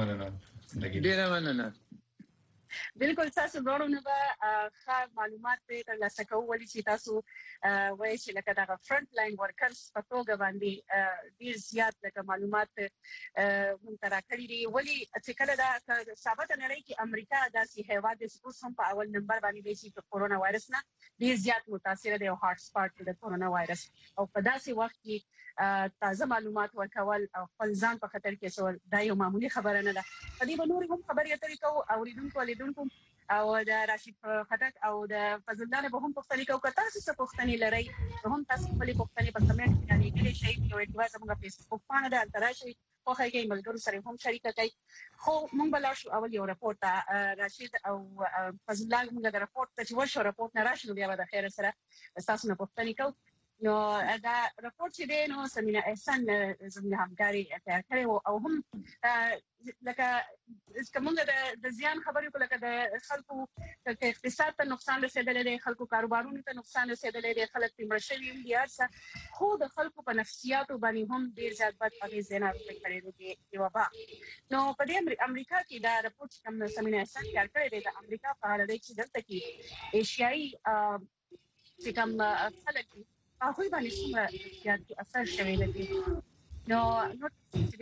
Speaker 3: مننه
Speaker 2: بالکل تاسو ورونو به خاص معلومات په ترلاسه کوو ولې چې تاسو وایي چې لکه دا فرنٹ لاین ورکرز په توګه باندې ډیر زیات لکه معلومات مونږ راکړي دي ولې چې کله دا ثابت نړۍ کې امریکا داسې هیواد د سپوس هم په اول نمبر باندې دی چې کورونا وایرس نه ډیر زیات متاثر دی او هارت سپاټ د کورونا وایرس او په داسې وخت کې تازه معلومات ورکول او خپل ځان په خطر کې سول دا یو معمولی خبره نه ده. په دې باندې هم خبرې اترې کوو او لیدونکو او د راشد خټک او د فضل الله به هم پوښتنه کوي که تاسو څه پوښتنه لرئ هم تاسو خپل پوښتنه په کمنټ کې لیکلی شئ یو ډیوایس موږ په فیسبوک باندې د التراشي خو هغه ملګرو سره هم شریک کړئ خو موږ بل شو اول یو راپورټ راشد او فضل الله موږ د راپورټ چې ورشو راپورټ نه راشد بیا د خیر سره تاسو نه پوښتنه کوي نو دا راپورټ چې دی نو سمینا احسان زموږ همکاري تیار کړو او هم لکه کومه د زیان خبرې کوله کده خلکو د اقتصاد ته نقصان رسیدلی دی خلکو کاروبارونو ته نقصان رسیدلی دی خلک تمړ شوي دي هرڅه خو د خلکو په نفسیاتو باندې هم ډیر زیات بد اغیز نه کړی دی د وبا نو په دې امریکا کې دا راپورټ کوم سمینا احسان تیار کړی دی د امریکا په اړه دی چې دلته کې ایشیایي چې کوم خلک هغه باندې څومره زیات اثر شوی دی نو چې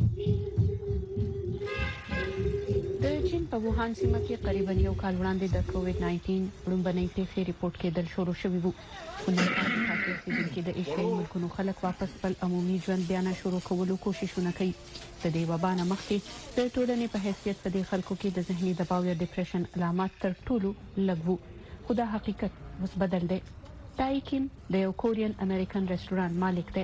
Speaker 4: د چین په ووهان سیمه کې قریبا یو کال وړاندې د کووډ 19 لومبنۍ پیښې ریپورت کېدل شروع شوی وو خو نن په د ایشیایي ملکونو خلک واپس خپل عمومي ژوند بیا نه شروع کولو کوششونه کوي د دې وبا نه مخکې د ټولنې په حیثیت په دې خلکو کې د ذهني دباو یا ډیپریشن علامات تر ټولو لږ وو خو دا حقیقت اوس بدل دی تای کیم د یو کورین امریکن رستورانت مالک دی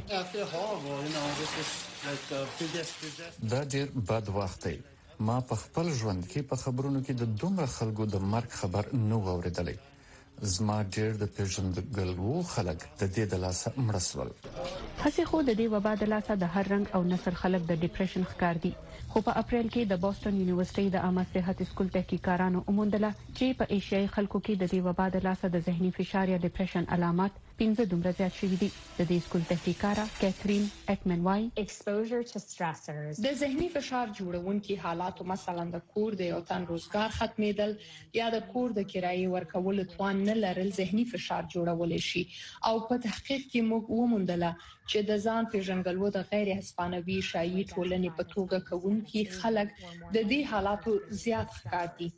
Speaker 5: دا ډیر بد وخت دی ما په خپل ژوند کې په خبرونو کې د دومره خلکو د مرګ خبر نه اوریدلی زما ډیر د پیژندګلو خلک د دې د لاسه مړ شول
Speaker 4: هڅه خو د دې وبا د لاسه د هر رنګ او نسل خلک د ډیپریشن ښکار دي خو په اپریل کې د بوسټن یونیورسيټي د عامه صحت سکول تحقیقاتانو وموندله چې په ایشیایي خلکو کې د دې وبا د لاسه د ذهني فشار یا ډیپریشن علامات 15 دومره زیات شوي دي د دې سکول تحقیقاره کیترین اکمن وای
Speaker 6: exposure to stressors
Speaker 7: د ذهني فشار جوړونکي حالاتو مثلا د کور د یو تن روزګار ختمېدل یا د کور د کرایې ورکول توان نه لرل ذهني فشار جوړول شي او په تحقیق کې موږ وموندله چې د ځان پیژنګلو د غیر هسپانوي شایي ټولنې په توګه کوونکي خلک د دې حالاتو زیات ښکار دي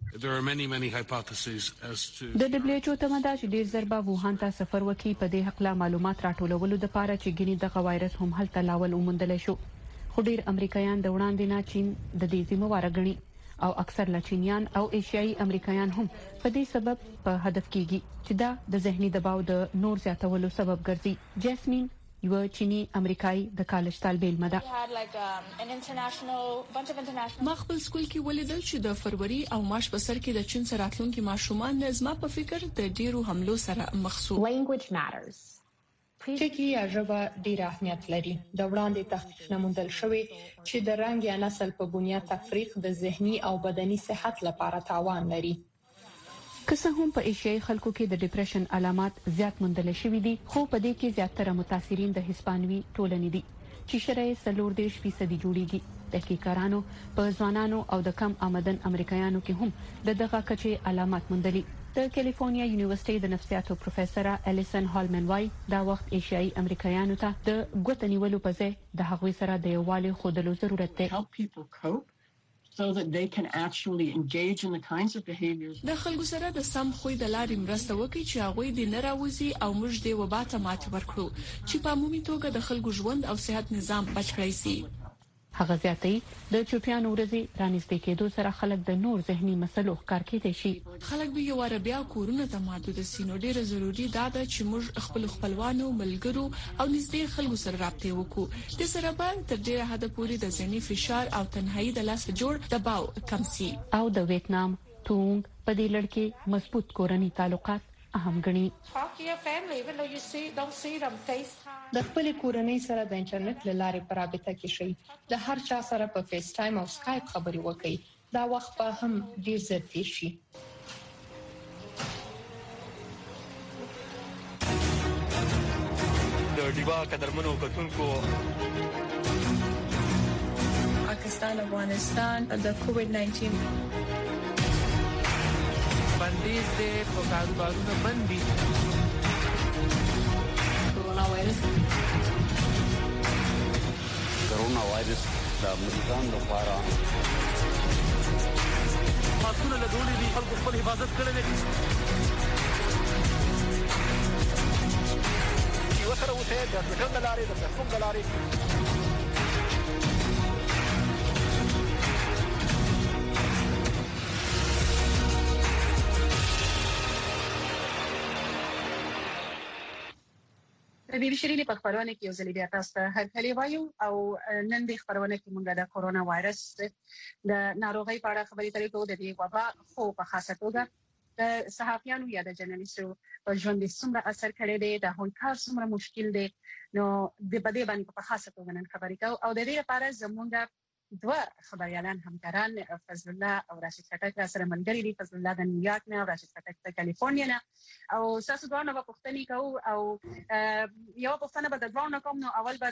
Speaker 4: د دبليو ایچ او تمدا چې ډیر ضربه ووهان ته سفر وکړي په دې حق لا معلومات راټولولو د پاره چې ګینی د وایرس هم هلته لاول وموندل شو خو ډیر امریکایان د وړاندې نه چین د دې ذمہوار غني او اکثر لچینیان او ایشیایي امریکایان هم په دې سبب په هدف کېږي چې دا د ذهني دباو د نور زیاتولو سبب ګرځي جاسمین یو چینی امریکایي د کالج طالب علم ده
Speaker 9: ما خپل سکول کې ولیدل چې د فروری او مارچ په سر کې د چین سره راتلونکي ماشومان نظم په فکر د ډیرو حملو سره مخ شو
Speaker 6: language matters
Speaker 7: ټکی یا ژبه ډیر اهمیت لري د وړاندې تحقیق نموندل شوی چې د رنګ یا نسل په بنیاد تفریق د ذهني او بدني صحت لپاره تاوان لري
Speaker 4: که څه هم په ایشیایي خلکو کې د ډیپریشن علامات زیات موندل شوي دي خو په دې کې زیاتره متاثرین د هسپانوي ټولنې دي چې شرعي 40% جوړیږي تحقیقاتانو په ځوانانو او د کم آمدن امریکایانو کې هم د دغه کچې علامات موندلي د کیلیفورنیا یونیورسيټي د نفسیاتو پروفیسور الیسن هالمن وای دا وخت ایشیایي امریکایانو ته د ګوتنیولو په ځای د هغوی سره د یووالي خودلو ضرورت دی
Speaker 10: so that they can actually engage in the kinds of behaviors
Speaker 9: د خلکو سره د سم خوې د لارې مرسته وکړي چې هغه دې نه راوځي او موږ دې وبا ته ماته ورکړو چې په عمومي توګه د خلکو ژوند او صحت نظام بچ کړی شي
Speaker 4: هغه زیاتې د چوپیانو ورځې رانږدې کېدو سره خلک د نور ذهني مسلو ښکار کېدای شي
Speaker 9: خلک به یو عربیا کورونه ته محدود سينو ډیره ضروری ده چې موږ خپل خپلوانو ملګرو او نږدې خلکو سره رابطه وکړو د سره به تر ډیره حد پورې د ذهني فشار او تنهایی د لاس جوړ دباو کم شي
Speaker 4: او د ویتنام تونګ په دې لړ کې مضبوط کورنۍ تعلقات اهم غني
Speaker 7: د خپل کورنۍ سره د انټرنیټ لارې پر رابطه کې شي د هر چا سره په فیس ټایم او سکایپ خبري وکړي دا وخت په هم ډیر زر تیر شي
Speaker 11: د ډیوا قدرمنو کتونکو
Speaker 12: پاکستان افغانستان د کووډ 19
Speaker 13: بندیز دې په کاروبارونو بندي
Speaker 14: کرونا وایرس د امریکان لپاره
Speaker 11: ماسکونه لګولې دي خلکو خپل حفاظت کړی دی یو سره اوسه د ټول لارې د فیسبوک لارې
Speaker 2: د بي بي شيرين په خبرونه کې یو ځل بیا تاسو ته هرکلی وایو او نن د خبرونه کې موږ د کورونا وایرس د ناروغي په اړه خبرې اترې کوو. د دې وبا خو په خاصه توګه د صحافیانو یا د جرنالستانو په ژوند څومره اثر کړی دی، د هغوی کار څومره مشکل دی، نو د بده باندې په خاصه توګه نن خبرې کوو. او د دې لپاره زموږ دوه خبريالان همکاران فضل الله او راشد خټک سره ملګري دي. فضل الله د نیویارک نه او راشد خټک د کالیفورنیا نه. او تاسو دوه نو پوښتنې کوو او یو پوښتنه به د دوه نو کوم. نو اول به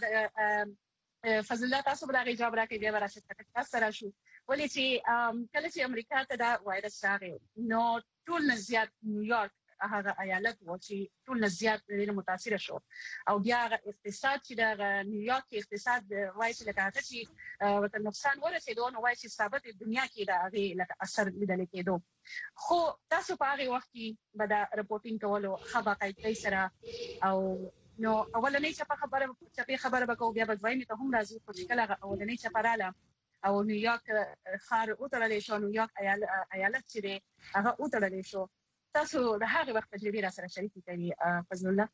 Speaker 2: فضل الله تاسو به دا جواب راکړئ، بیا راشد خټک تاسو سره شو. ولې چې کله چې امریکا ته دا وایرس راغی نو ټول نه زیات نیویارک هغه ایالت و چې ټول نه زیات متاثر شو. او بیا اقتصاد چې د نیویارک اقتصاد وایي چې لکه چې ورته نقصان ورسېدو، نو وایي چې ثابت دنیا کې دا هغه لکه اثر لیدل کېدو. خو تاسو په هغه وخت کې به دا رپورټینګ کولو خبرې سره او نو اولنې چې په خبره وکاو بیا به ځوینې ته هم راځو. خو چې کله اولنې چې پراله او نیویارک خار اوتړلې شو، نیویارک ایالت چې دی هغه اوتړلې شو. تاسو د هغه وخت تجربه را سره شریک کړئ فضل الله.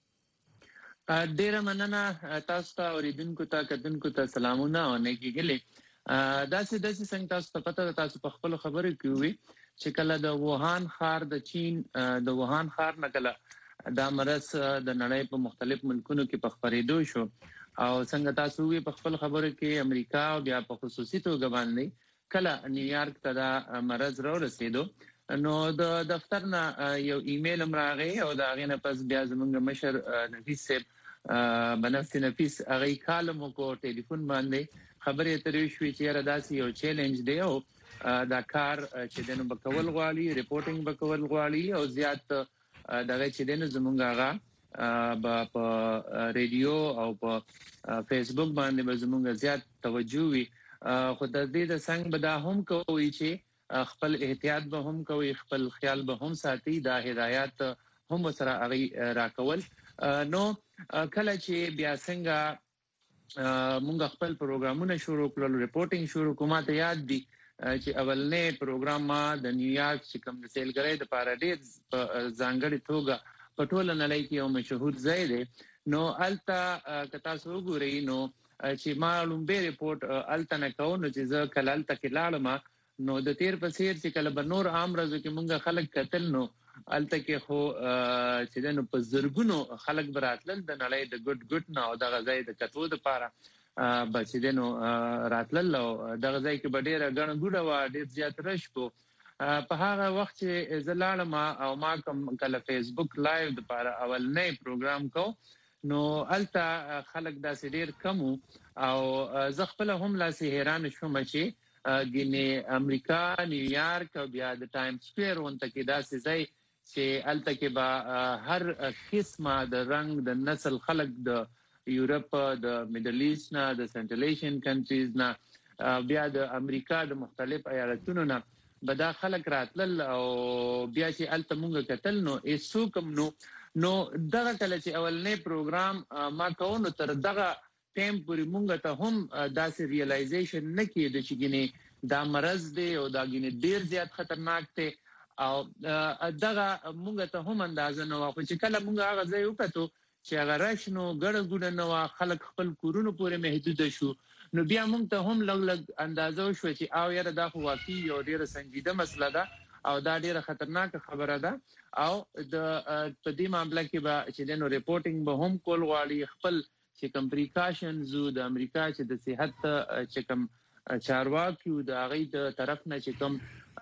Speaker 15: ډیره مننه تاسو ته اوریدونکو ته کتونکو ته سلامونه او نیکی ګلې. داسې څنګه تاسو ته پته ده، تاسو په خپل خبرو کې وي چې کله د ووهان ښار د چین د ووهان ښار نه کله دا مرض د نړۍ په مختلف ملکونو کې په خپرېدو شو او څنګه تاسو وی په خپل خبرو کې امریکا او بیا په خصوصي توګه باندې کله نیویارک ته دا مرض راورسېدو، نو د دفتر نه یو ایمیل راغی او دا غینه پس بیا زمونږ مشر نفیس صاحب بنفسي نفیس هغه کالم کو ټلیفون باندې خبرې اترې شوې چې را داسې یو چیلنج دی او دا کار چې دنه بکول غواړي، ریپورټینګ بکول غواړي او زیات دغه چې دنه زمونږ هغه په ریډیو او په فیسبوک باندې به زمونږ زیات توجه وي. خو د دې د څنګه به دا هم کوي چې خپل احتیاط به هم کوي، خپل خیال به هم ساتي، دا هدایت هم سره اغي راکول. نو کله چې بیا څنګه مونږ خپل پروګرامونه شروع کړل، ریپورټینګ شروع کومه ته یاد دي چې اولنې پروګرام ما د نیویارک چې کوم د سیلګرۍ د پارډې ځانګړي توګه په ټوله نړۍ کې یو مشهور ځای دی. نو التا کتا سو ګوري نو چې معلوم به ریپورت التا نه کو، نو چې زه کله التا کې لاړم نو د تیر په سیر چې کله به نور عام ورځو کې مونږ خلک قتل نو الته کې خو چې دنه په زرګونو خلک براتل د نړۍ د ګډ نه او د غزای د کتو د پاره بچ دنه راتل او د غزای کې ډېر غن ګډه و ډېر زیات رش کو. په هغه وخت چې زلالم او ما کوم کله فیسبوک لایو د پاره اول نه پروګرام کو، نو الته خلک داسې ډېر کم او زه خپل هم لاسه حیران شوم چې ګینه امریکا نیویارک او بیا د ټایم سکوير ونته کې داسې ځای چې الته کې با هر قسمه د رنگ د نسل خلک د یورپ د میډل ایست نه د سنټرل ایشین کنټریز نه بیا د امریکا د مختلف ایالتونو نه به دا خلک راتلل او بیا چې الته مونږ کتل نو ایسو کوم نو دغه کله چې اولنې پروګرام ما کوو تر دغه ټیم پورې مونږ ته هم داسې ریلایزیشن نه کېده چې ګینه دا مرض دی او دا ګینه ډیر زیات خطرناک دی او دغه مونږ ته هم اندازه نه واخو چې کله مونږ هغه ځای وکړو چې هغه راشنو ګړه ګډه نه وا خلک خپل کورونو پورې محدود شو، نو بیا مونږ ته هم لګ اندازه شو چې او یاره دا خو واقعي یو ډیره سنجیده مسله ده او دا ډیره خطرناک خبره ده او د په دې معاملې کې به چې دنو ریپورټینګ به هم کول غواړي، خپل چې کوم پریکاشنز د امریکا چې د صحت چې کوم چارواکي د هغه د طرف نه چې کوم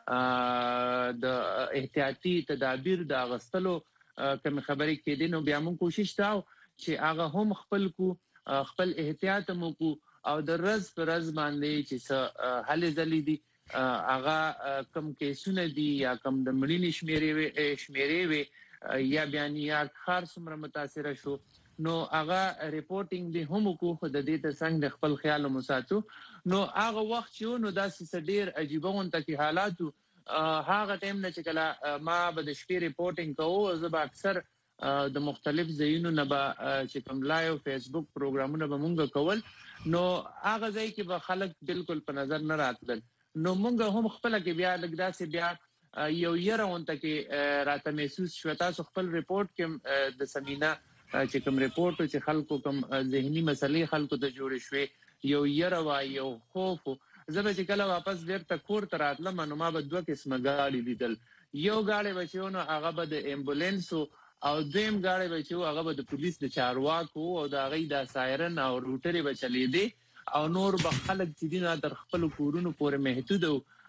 Speaker 15: د احتیاطي تدابیر د غستلو کوم خبرې کې دي، نو بیا موږ کوشش تاو چې هغه هم خپل احتیاط مو کو او د رز پر رز باندې چې حل ځلې دي هغه کم کیسونه دي یا کم د مړینې شمیرې وي یا بیان یا خار څومره متاثر شو، نو هغه ریپورټینګ دی هم کو خود د دې ته څنګه خپل خیال مو ساتو. نو هغه وخت چې نو داسې ډیر عجیب غونته کې حالاتو هغه ټیم نه چې کله ما به د شپې ریپورټینګ کوو، زه به اکثر د مختلف ځایونو نه به چې کوم لایو فیسبوک پروګرامونه به مونږ کول، نو هغه ځای کې به خلک بالکل په نظر نه راتلل، نو مونږ هم خپل کې بیا لګداسې بیا یو یره اونته کې راته محسوس شو تاسو خپل ریپورت کې د سمینه چې کوم ریپورت چې خلکو کوم ذهني مسلې خلکو ته جوړ شوي یو يروا یو خوف زبې چې کله واپس بیرته کور ته راتلم نو ما به دوه قسمه غاړي لیدل یو غاړي بچو هغه به د امبولانس او دیم غاړي بچو هغه به د پولیس د چارواکو او د غي د سایرن او روټري بچلې دي او نور به خلک چې دینه در خپل کورونو پورې محدود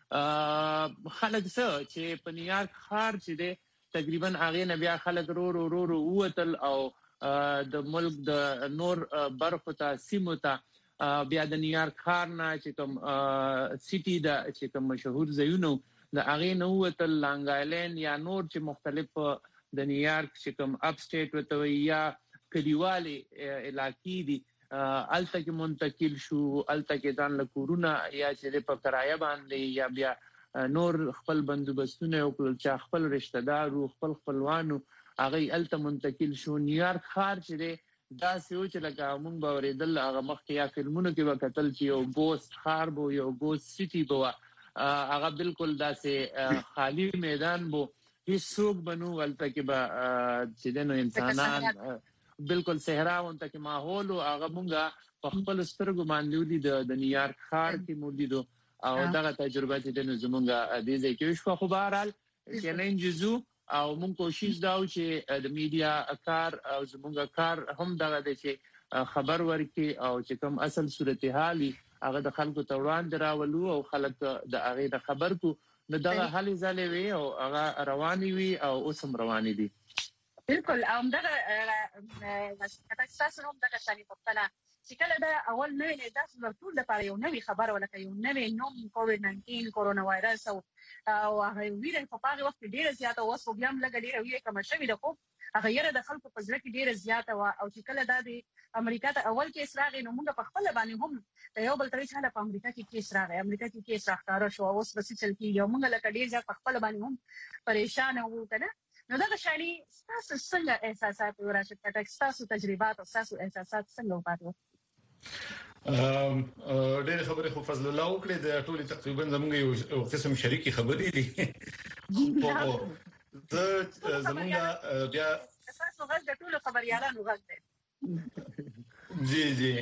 Speaker 15: او خلک څه چې په نیویارک ښار چې دی تقریبا هغه نه بیا خلک رو وتل او د ملک د نور برخو ته سیمو ته بیا د نیویارک ښار نه چې کوم سیټي د چې کوم مشهور ځایونو د هغه نه وتل لانګ آیلند یا نور چې مختلف د نیویارک چې کوم اپ سټیټ وته یا کلیوالي علاقې دي الته کې منتقل شو الته کې ځان له کورونه یا چې په کرایه باندې یا بیا نور خپل بندوبستونه او چې خپل رشتہ دار او خپل خپلوانو هغه الته منتقل شو نیویارک ښار چې دا سيو چې لکه موږ باورېدل هغه مخکې یا فلمونو کې وکتل چې یو ګوست ښار بو یو ګوست سيټي بو هغه بالکل داسې خالی میدان بو هیڅوک بنو ولته کې به چې دنو انسانان بالکل صحرا وانته کې ماحول او هغه موږ په خپل سترګو باندې ولید د نیویارک ښار کې مولیدو او دغه تجربه چې د زمونږه د دې کې شو خو بهرحال چیلنج زو او مونږ کوشش دا و چې د میډیا کار او زمونږه کار هم دغه د چې خبر ورکړي او چې کوم اصل صورتحالي هغه د خلکو ته وړاندې راولو او خلک د هغه د خبر کو نو دغه حل ځلې وي او هغه رواني وي او اوس هم رواني دي
Speaker 2: بالکل دغه کته تاسو هم دغه شانی په چې کله دا اول نه نه تاسو ټول لپاره یو نوې خبر ولکه یو نوې نوم کووډ 19 کورونا وایرس او هغه ویره په هغه وخت ډیره زیاته اوس بیا هم لګ ډیره وی کوم شوی د خو هغه یره د خلکو په ځل کې ډیره زیاته او چې کله دا د امریکا ته اول کې اسراغ نو موږ په خپل باندې هم یو بل طریقه حاله په امریکا کې اسراغ امریکا کې اسراغ کار شو اوس بس چل کې یو موږ لکه ډیر ځکه په خپل باندې هم پریشان وو کنه نو دا شانی تاسو څنګه احساسات وراشد کټک تاسو تجربات او تاسو احساسات څنګه وپاتو
Speaker 3: ډېر خبرې خو فضل الله وکړي د ټولي تقریبا زموږ یو قسم شریکي خبرې دي د زموږ بیا
Speaker 2: تاسو غږ د ټولو خبريالانو غږ دی
Speaker 3: جی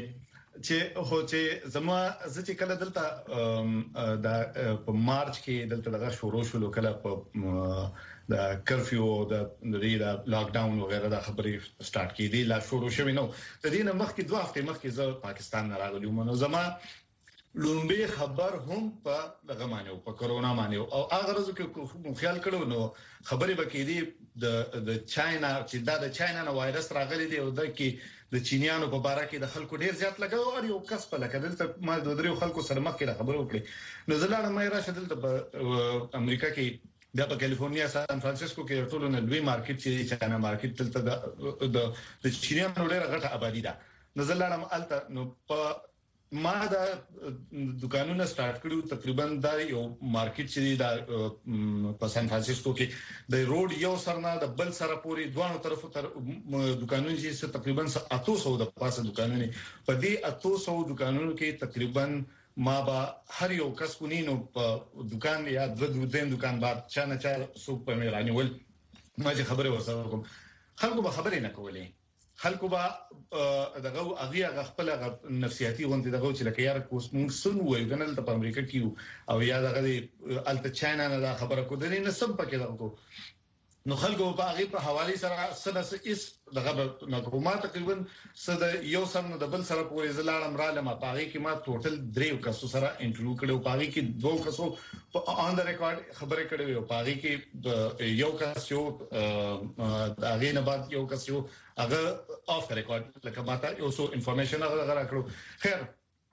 Speaker 3: چې زما چې کله دلته د په مارچ کې دلته دغه شروع شو کله په د کرفیو د لاک ډاون وغیرہ د خبرې سٹارټ کیدی لا شروع شوی نو د دې نه مخکې 2 هفته مخکې زه پاکستان نه راغلی وم نو زما لومبي خبر هم په دغه معنی او په کرونا معنی او هغه ورځ کې خیال کړو نو خبرې وکړي د چاینا چې د چاینا نو وایرس راغلی دی او د کې د چینیانو په باره کې د خلکو ډیر زیات لګاو او یو کس په لکه دلته ما د درو خلکو سره مخکې خبرو وکړي نو زلاړه مې راشه دلته په امریکا کې بیا په کالیفورنیا سان فرانسیسکو کې ټول نه لوی مارکیټ چې چاینا مارکیټ دلته د چینیانو ډیره غټه آبادی ده نزلانم الته نو په ما دا دکانونه سٹارټ کړو تقریبا دا یو مارکیټ چې دا په سان فرانسیسکو کې د روډ یو سرنا د بل سره پوری دوه طرفو تر دکانونه چې تقریبا 800 د پاسه دکانونه په دې 800 دکانونو کې تقریبا ما با هر یو کس کو نینو په دکان یا د دکان بعد چانه چا سو په میرانی ول ما چې خبره ورسره کوم خلکو به خبرې نه کولې خلکو به دغه هغه خپل نفسیاتي غونډه دغه چې لکه یار کوس موږ سن وایو کنه په امریکا کې او یا دغه الته چاینا نه خبره کو د نه سم پکې دغه نو خلکو په هغه په حواله سره سره اس دغه نګوما تقریبا سده یو سم د بل سره پورې زلاړم را لمه پاغي کې ما ټوټل دریو کسو سره انټرویو کړو پاغي کې دوه کسو په آن د ریکارډ خبرې کړې یو پاغي کې یو کس یو هغه نه بعد یو کس یو هغه اف ریکارډ لکه ماته یو سو انفارمیشن هغه راکړو خیر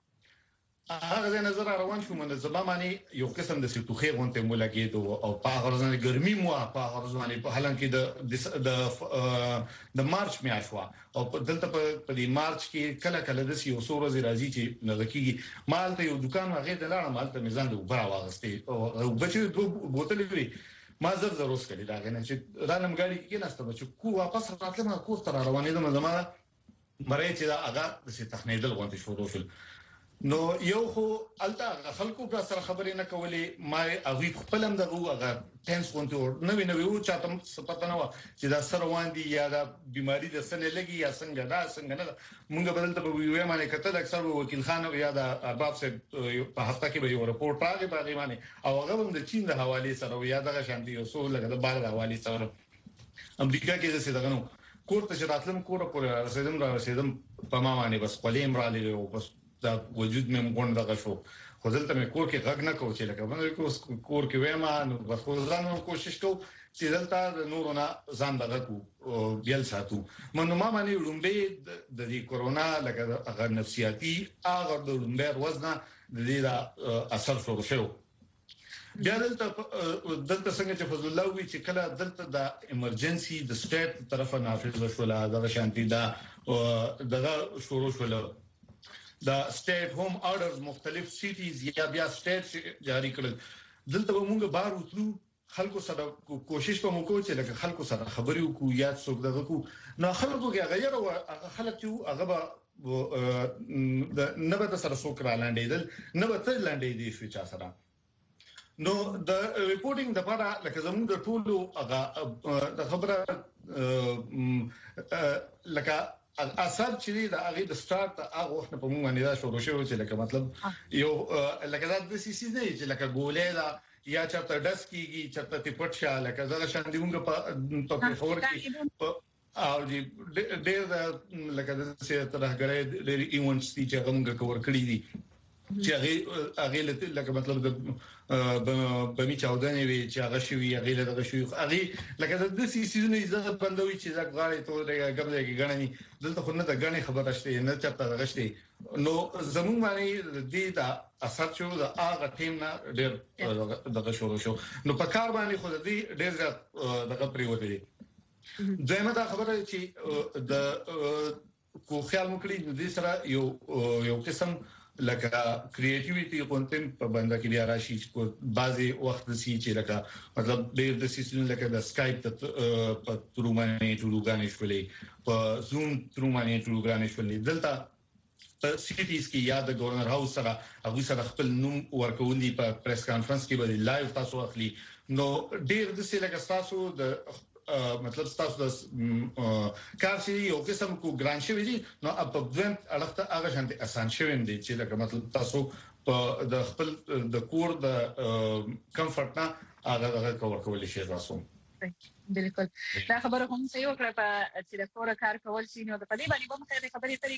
Speaker 3: هغه د نظر روان شو من زما معنی یو قسم د سټوخي غونته مولګید او په غرضانه ګرمي مو په غرضانه په حالانکه د مارچ میاشوا او دلته په دې مارچ کې کله کله د یو څو ورځې راځي چې نغکیږي مالته یو دکان هغه د لاړه مالته میزان د وبره واغستې او بچي دوه بوتلې وی ما زر اوس کړی دا غنه چې رانم غاړي کې نهسته بچو کو واپس راتله ما کور تر روانې ده زما مړې چې دا هغه د تخنیدل غونډه شروع شول نو یو خو الته خلکو پر سره خبرې نه کولې ما هغه خپل هم دغه هغه ټینس غونډه نو چاته پته نه و چې دا سره واندي یا دا بيماري د سنې لګي یا څنګه نه مونږ بدلته په ویو باندې کتل اکثر وکیل خان یا د ارباب صاحب په هفته کې به یو رپورت راغی په باندې او هغه هم د چین د حواله سره یا دغه شانتي یو څو لګه د بار د حواله سره امریکا کې څه دغه نو کوړه چې راتلم کوړه پر رسیدم په ما باندې بس قلیم را لې او بس دا وجود مې مونږ دغه شو خو دلته مې کور کې غږ نه کوم چې لکه باندې کور کې وایم نو بس خو ځان کوشش کوم چې دلته نورونه ځان دغه کو بیل ساتو منو ما باندې لومبه د دې کورونا لکه هغه نفسیاتي هغه د لومبه وزن د دې اثر شروع شو بیا دلته څنګه چې فضل الله وی چې کله دلته د ایمرجنسي د سټیټ طرفه نافذ شول دا شانتي دا دغه شروع شول دا سټیټ هوم آرډرز مختلف سټیز یا بیا سټیټ جاری کړل دلته موږ بار وتلو خلکو سره کوشش کوم چې لکه خلکو سره خبرې وکړو یا څوک دغه کو نو خلکو کې غیر او خلک چې هغه د نبات سره څوک را لاندېدل نبات لاندې دي چې چا سره نو د ریپورټینګ د لپاره لکه زموږ د ټولو هغه د خبره لکه اثر چې دا هغه د سٹارټ هغه وخت په موږ باندې دا شروع شو چې لکه مطلب یو لکه دا د سي نه چې لکه ګولې دا یا چرته ډس کیږي چرته تپټ شاله لکه زغه شان دی موږ په خبر کې او دې ډېر لکه د څه ترغړې ډېر ایونټس چې موږ کور کړی دي چې هغه لکه مطلب د بمی چاودنې وی چې هغه شوی هغه دغه شوی هغه لکه د سیزن یې بندوي چې زګ غاړي ته ګرځي کې غنني دلته خو نه د غني خبره شته نه چرته دغه شته نو زموږ باندې د دې د اثر شو د هغه ټیم نه ډېر دغه شروع شو نو په کار باندې خو د دې ډېر زیات دغه پریوته دي ځمه دا خبره چې د کو خیال مکړي د دې سره یو قسم لکه کریټیویټي کونټنټ په باندې کې بیا راشي چې بعضي وخت سي چې لکه مطلب ډېر د سیستم لکه د سکایپ په ترو باندې ټولګانې شولې په زوم ترو باندې ټولګانې شولې دلته په سټیز کې یاد د گورنر هاوس سره هغه سره خپل نوم ورکوندي په پریس کانفرنس کې به لایو تاسو اخلي نو ډېر د څه لکه تاسو د مطلب تاسو د کار شي یو قسم کو ګران شوی دي نو په ځوان الخته هغه شانتي آسان شوی دي چې لکه مطلب تاسو په د خپل د کور د کمفورت نه هغه کور کول شي تاسو
Speaker 2: بالکل دا خبره هم صحیح وکړه چې د کور کار کول شي نو د پدې باندې به مخه د خبرې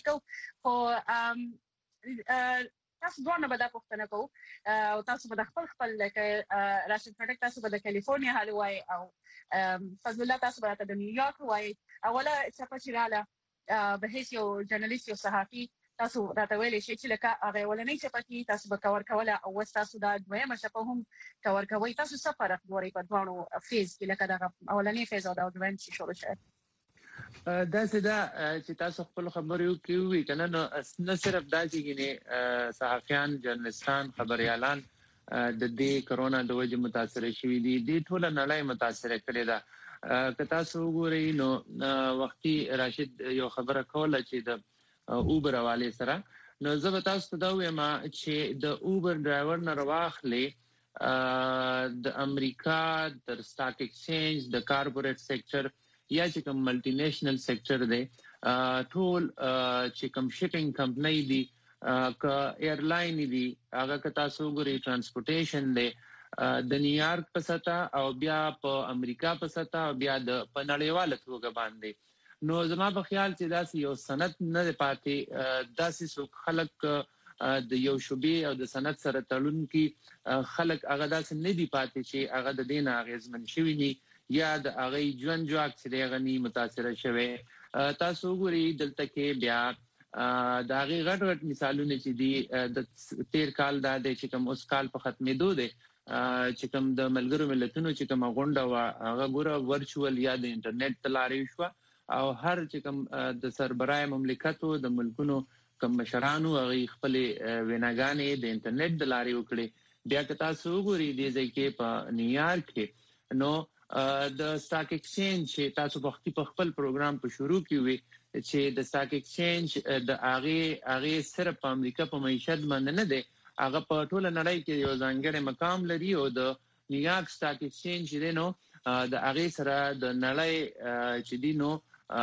Speaker 2: طریقو خو تاسو دوه نه بده پوښتنه کوو او تاسو به خپل لکه راشد پروډکټ تاسو به د کالیفورنیا حال وای او فضل الله تاسو به د نیویارک وای اوله چپچراله به هیڅ یو جرنالیست یو صحافي تاسو راته ویلې شي چې لکه هغه ولنې چپکی تاسو به کور کوله او تاسو دا دویمه شپه هم کور کوي تاسو څه فرق ګوري په دوه فیز کې لکه دا اولنې فیز او دا دویم چې شروع شوه
Speaker 15: دا چې تاسو خپل خبرو کوي کنه نو صرف دا چې صحافیان جرنالستان خبريالان د دې کرونا د وجه متاثر شوي دي د ټول نړۍ متاثر کړي دا که تاسو وګورئ نو وختي راشد یو خبره کوله چې د اوبر حواله سره نو زه به تاسو ته دا وایم چې د اوبر ډرایور نه راوخلې د امریکا د سٹاک ایکسچینج د کارپوریټ سېکټر یا چې کوم ملټي نېشنل سېکټر دی ټول چې کوم شپینګ کمپنۍ دي ک ایرلاین دي هغه که تاسو ګورئ ترانسپورټیشن دی د نیویارک په سطح او بیا په امریکا په سطح او بیا د پنړیواله توګه باندې نو زما په خیال چې داسې یو سند نه پاتې داسې څوک خلک د یو شوبې او د سند سره تړون کې خلک هغه داسې نه دي پاتې چې هغه د دین اغیزمن شوی ني یا د هغه ژوند جوړ چې دغه ني متاثر شوی تاسو ګورئ دلته کې بیا د هغه غټ مثالونه چې دي د تیر کال د چې کوم اوس کال په ختمېدو دي چې کوم د ملګرو ملتونو چې کوم غونډه وا هغه ګوره ورچوال یا د انټرنیټ تلاري شو او هر چې کوم د سربرای مملکتو د ملکونو کوم مشرانو هغه خپل ویناګانې د انټرنیټ د لاري وکړي بیا که تاسو وګورئ د ځکه په نیویارک کې نو د سٹاک ایکسچینج چې تاسو په خپل پروګرام په شروع کې وي چې د سٹاک ایکسچینج د هغه صرف په امریکا په معیشت باندې نه دی، هغه په ټوله نړۍ کې یو ځانګړی مقام لري او د نیویارک سٹاک ایکسچینج دی نو د هغه سره د نړۍ چې دی نو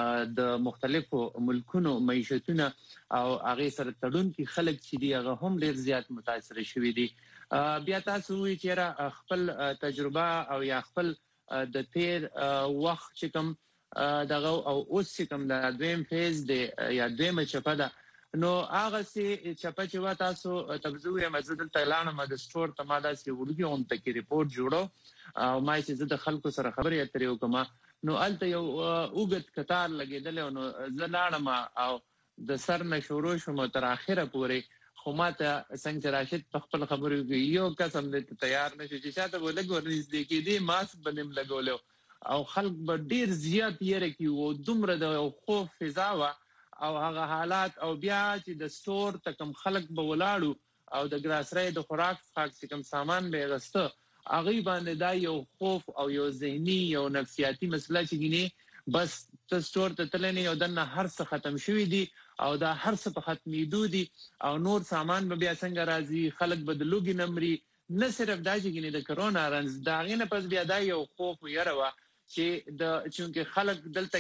Speaker 15: د مختلفو ملکونو معیشتونه او هغه سره تړون کې خلک چې دی هغه هم ډیر زیات متاثر شوي دي. بیا تاسو وی چې خپل تجربه او یا خپل د تیر وخت چې کوم دغه او اوس چې کوم د دویم فیز دی یا دویمه چپه ده، نو هغه سي چپه چې وا تاسو تبزوی مزدل تایلان د سٹور ته ماده سي ورګي اون تکي ریپورت جوړو او ما چې د خلکو سره خبرې اترې وکما، نو الته یو اوګت کتار لګیدل نو زلاړم او د سر نشورو شوم تر اخره پورې خو ماته څنګه راشد په خپل خبرو کې یو قسم دې تیار نشو چې شاته ولګور نږدې کې دي ماسک بنم لګولو او خلک به ډیر زیات یې کی او دومره د خوف فضا وا او هغه حالات او بیا چې د سٹور تکم خلک به ولاړو او د ګراسري د خوراک څخه کم سامان به غسته هغه باندې دا یو خوف او یو ذهني یو نفسیاتي مسله چې ګینه بس ته سٹور ته تلنی او دنه هر څه ختم شوی دي او دا هر څه په ختمي دي او نور سامان به بیا څنګه راځي، خلک بدلوګي نمرې نه صرف دا چې ګینه د کرونا رنز دا غینه پس بیا دا یو خوف یره چې د چونکه خلک دلته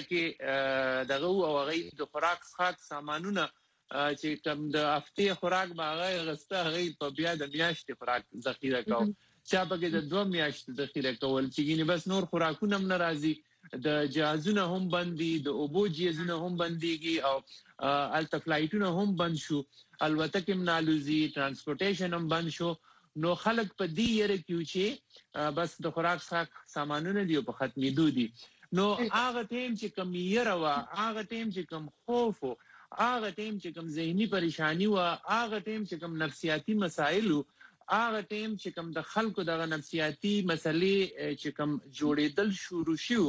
Speaker 15: کې دغه او هغه د خوراک څخه سامانونه چې کوم د هفته خوراک باغه غسته هغه په بیا د میاشتې خوراک ذخیره کوي، چا پکې د 2 میاشتې ذخیره کول چې ګینه بس نور خوراکونه هم ناراضي، د جهازونه هم بندي، د اوبو جهازونه هم بنديږي او الته فلایټونه هم بند شو، البته کې منالوزي ترانسپورټیشن هم بند شو، نو خلک په دې یره کې چې بس د خوراک څخه سامانونه دی په ختمېدو دي، نو هغه ټیم چې کم یره وا، هغه ټیم چې کم خوف، هغه ټیم چې کم ذهني پریشانی وا، هغه ټیم چې کم نفسیاتي مسائل، هغه ټیم چې کم د خلکو دغه نفسیاتي مسلې چې کم جوړېدل شروع شو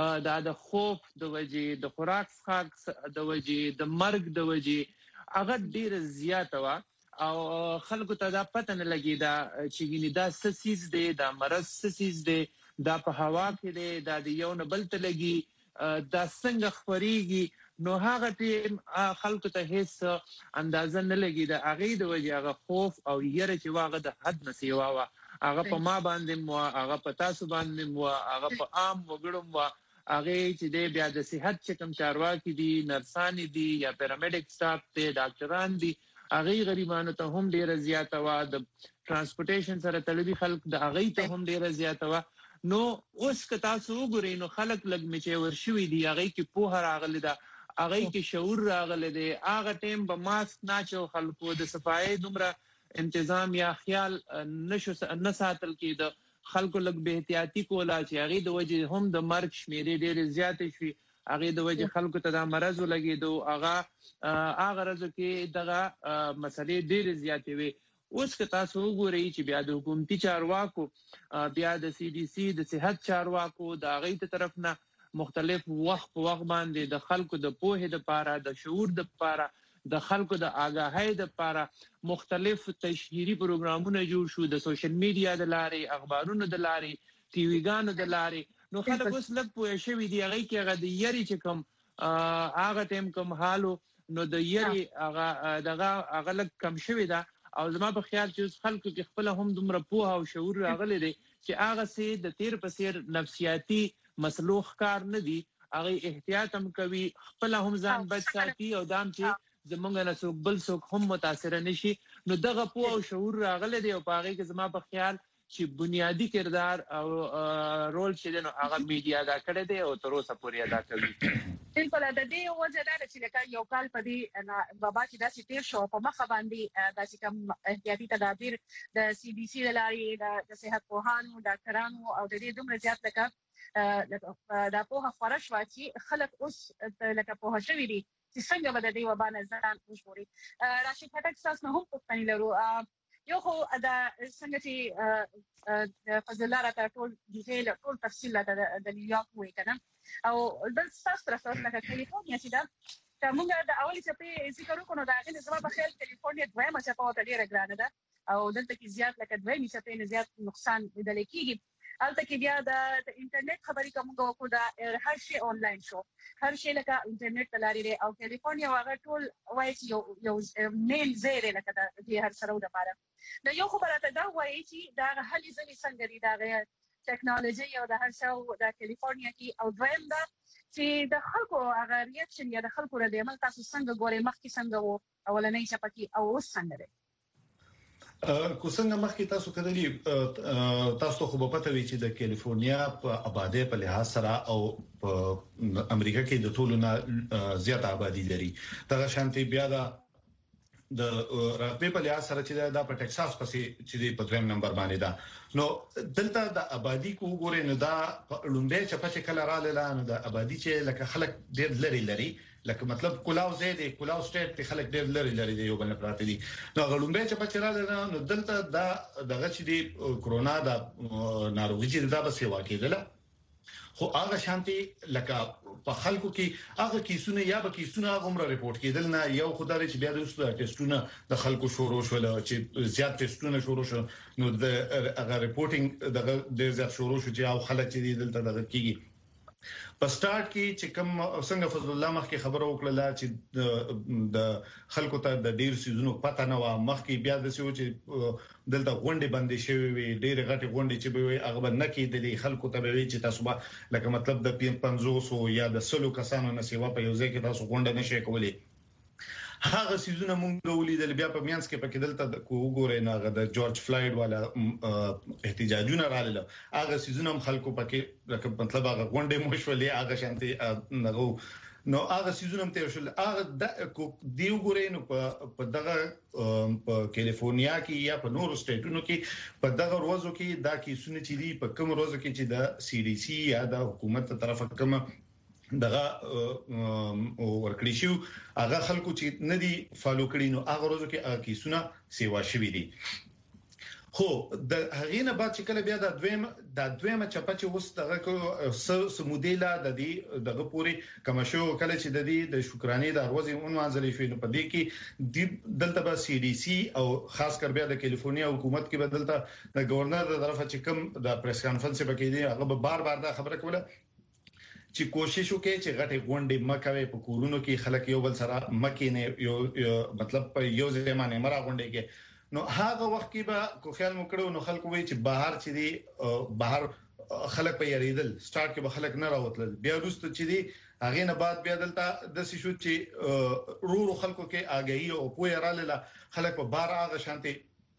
Speaker 15: د خوف د وجې، د خوراک څخه د وجې، د مرګ د وجې، هغه ډیر زیات وا او خلکو ته دا پته نه لګي دا چې ګینه دا سسیز دی، دا مرض سسیز دی، دا په هوا کې دی، دا د یو نه بل ته لګي، دا څنګه خوريږي، نو هغه ټیم خلکو ته هیڅ اندازه نه لګي دا هغه د وجه هغه خوف او یره چې واغه د حد نه سیوا وا، هغه په ما باندې مو، هغه په تاسو باندې مو، هغه په عام وګړو مو، هغه چې د بیا د صحت چې کوم چارواکي دي، نرسان دي یا پیرامیډیک سټاف ته ډاکټران دي، هغه غریبانو ته هم ډیره زیاته وا، د ترانسپورټیشن سره تړلي خلک د هغه ته هم ډیره زیاته وا، نو اوس که تاسو وګورئ نو خلک لګ میچې ورشوي دي، هغه کې په هر اغله ده، هغه کې شعور راغله دي، هغه ټیم به ماسک ناچو، خلکو د صفای دومره انتظام یا خیال نشو نه ساتل کېده، خلکو لګ به احتیاطي کولا چې هغه د وجه هم د مرګ شمیرې ډېر زیات شي، هغه د وجه خلکو ته د مرز لګیدو، هغه رزو کې دغه مسلې ډېر زیات وي. اوس که تاسو وګورئ چې بیا د حکومتي چارواکو، بیا د سی ډي سی د صحت چارواکو د هغې ته طرف نه مختلف وخت په وخت باندې د خلکو د پوهې دپاره، د شعور دپاره، د خلکو د آګاهۍ دپاره مختلف تشهیري پروګرامونه جوړ شو، د سوشل میډیا د لارې، اخبارونو د لارې، ټي وي ګانو د لارې، نو خلک اوس لږ پوه شوي دي هغې کې هغه د یرې چې کوم هغه ټیم کوم حالو، نو د یرې هغه لږ کم شوې ده او زما په خیال چې اوس خلکو کې خپله هم دومره پوهه او شعور راغلی دی چې هغسې د تیر په څېر نفسیاتي مسلو ښکار نه دي، هغې احتیاط هم کوي، خپله هم ځان بچ ساتي او دا هم چې زمونږ نه څوک بل څوک هم متاثره نشي، نو دغه پوه او شعور راغلی دی او په هغې کې زما په خیال چې بنیادی کردار او رول چې دی نو هغه میډیا ادا کړی دی او تر اوسه پورې ادا کوي.
Speaker 2: بالکل د دې وجه دا ده چې لکه یو کال په دې وبا کې داسې تیر شو، په مخه باندې داسې کوم احتیاطي تدابیر د سی ډي سی د لارې د صحت پوهانو، ډاکټرانو او د دې دومره زیات لکه دا پوهه خپره شوه چې خلک اوس لکه پوهه شوي دي چې څنګه به د دې وبا نه ځان وژغوري. راشد خټک ستاسو نه هم پوښتنې لرو، یو خو دا څنګه چې فضل الله راته ټول ډیټیل ټول تفصیل راته د نیویارک ووایي که نه، او بل ستاسو طرف ته لکه کالیفورنیا چې ده که موږ د اولې څپې ذکر وکړو نو د هغې نه زما په خیال کالیفورنیا دویمه څپه ورته ډېره ګرانه ده او دلته کې زیات لکه دویمې څپې نه زیات نقصان لیدلی کېږي. البته کې بیا د انټرنیټ خبرې کوم کو دا هر شی آنلاین شو هر شی لکه انټرنیټ تلاري او کالیفورنیا هغه ټول وایي یو مین زیره لکه د هر سره د لپاره نو یو خبره ته دا وایي چې دا هلي ځلې څنګه دي دا ټیکنالوژي او د هر څه د کالیفورنیا کې او دویم دا چې د خلکو هغه ریاکشن یا د خلکو د عمل تاسو څنګه ګورئ مخکې څنګه وو اولنۍ چپکی او اوس څنګه دی
Speaker 3: کو څنګه مخکې تاسو کړلی تاسو خو په پته وی چې د کالیفورنیا په آبادی په لحاظ سره او په امریکا کې د ټولو نه زیاته آبادی لري دا شانتي بیا د رقبې په لحاظ سره چې دا په ټکساس پسې چې په دویم نمبر باندې دا نو دلته د آبادی کو ګورې نه دا لومبه چې په کله را لاله د آبادی چې لکه خلک ډېر لري لکه مطلب کولاو زیاده کولاو سټیټ ته خلک ډېر لري دی یو بل نه پراته دي نو غلومبه چې په چیرې نو دلته دا دغه چې دی کورونا دا ناروغي چې دا به سیوا کېدله خو هغه شانتي لکه په خلکو کې هغه کیسونه یا به کیسونه عمر ریپورت کېدل نه یو خدای چې بیا د ټیسټونه د خلکو شروع شول چې زیات ټیسټونه شروع شول نو د هغه ریپورتینګ دغه ډېر زیات شروع شو چې او خلک چې دلته دغه کیږي په سٹارټ کې چې کوم څنګه فضل الله مخکې خبره وکړه چې د خلکو ته د ډیر سيزونو پته نه و مخکې بیا د سيو چې دلته غونډې باندې شوی وي ډېر غټي غونډې چې به هغه نه کېدلې خلکو ته به چې تاسو لکه مطلب د 500 یا د 100 کسانو نه سیوا په یو ځای کې تاسو غونډه نشئ کولای هغه سيزونه مونږ ولیدل بیا په میانس کې پکې دلته وګورئ نه د جورج فلایډ والا احتجاجونه رااله هغه سيزونه خلکو پکې مطلب هغه غونډې مشولې هغه شانتي نغو نو هغه سيزونه هم تیر شول هغه دی وګورئ نو په دغه په کالیفورنیا کې یا په نورو سټیټونو کې په دغه ورځو کې دا کیسونه چې دي په کوم ورځو کې چې د سی ډي سي یا د حکومت طرفه کوم دغه ورکړی شو هغه خلکو چې ندي فالو کړي نو هغه ورځو کې هغه کیسونه سیوا شوي دي خو د هغې نه بعد چې کله بیا د دویمه چپه چې اوس دغه سمودیلا د دې دغه پوری کوم شو کله چې د دې د شکرانې د ورځې عنوانځلې شوې نو په دې کې دلته به سی ډي سي او خاص کر بیا د کالیفورنیا حکومت کې بدلته د گورنر د طرفه چې کوم د پریس کانفرنس په کې دی هغه به بار دا خبره کوله چې کوشش وکړي چې غټي غونډې مکوي په کورونو کې خلک یو بل سره مکه نه یو مطلب په یو ځای باندې مرا غونډې کې نو هغه وخت کې به کو خیال مکړو نو خلکو وی چې بهر چې دی بهر خلک په یریدل سٹارټ کې به خلک نه راوتل بیا وروسته چې دی هغه نه بعد بیا دلته د شو چې رورو خلکو کې اگهي او پوهه رااله خلک په بار هغه شانتي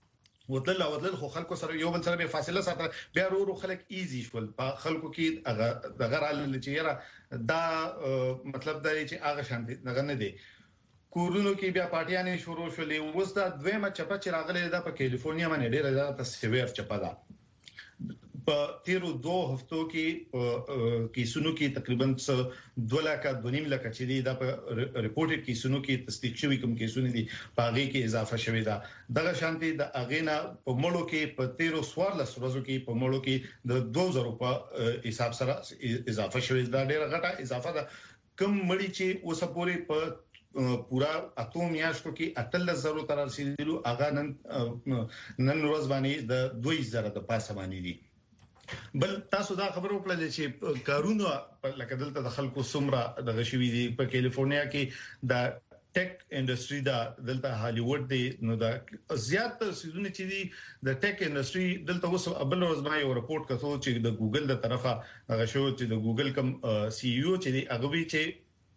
Speaker 3: وتل خو خلکو سره یو بل سره به فاصله ساتل بیا ورو خلک ایزی شول په خلکو کې د غرال چې یره دا مطلب دا چې هغه شانتي دغه نه دی کورونو کې بیا پارټیانې شروع شولې اوس دا دویمه چپه چې راغله د په کالیفورنیا باندې ډېره زیاته سیویر چپه ده په تیرو 2 هفتو کې کیسونو کې تقریبا 2 لک چې دي دا په ریپورټډ کیسونو کې تصدیق شوی کوم کیسونه دي پاغي کې اضافه شوی دا دغه شانتي د اغینا په مړو کې په تیرو 14 ورځو کې په مړو کې د 2000 په حساب سره اضافه شوی دا ډېره غټه اضافه ده کوم مړی چې اوسه پورې په پورا اتوم میاشتو کې 8000 تر رسیدلو اغه نن ورځ باندې د 2000 د پاسه باندې دي بل تاسو دا خبر وکړل چې کارونه لکه دلته د خلکو سمره د غشوي دي په کالیفورنیا کې د ټیک انډستری دا دلته هالیوډ دی نو دا زیات سيزونه چې دي د ټیک انډستری دلته اوس ابل ورځ باندې یو رپورت کړو چې د ګوګل د طرفه غشو چې د ګوګل کم سی ای او چې دی هغه وی چې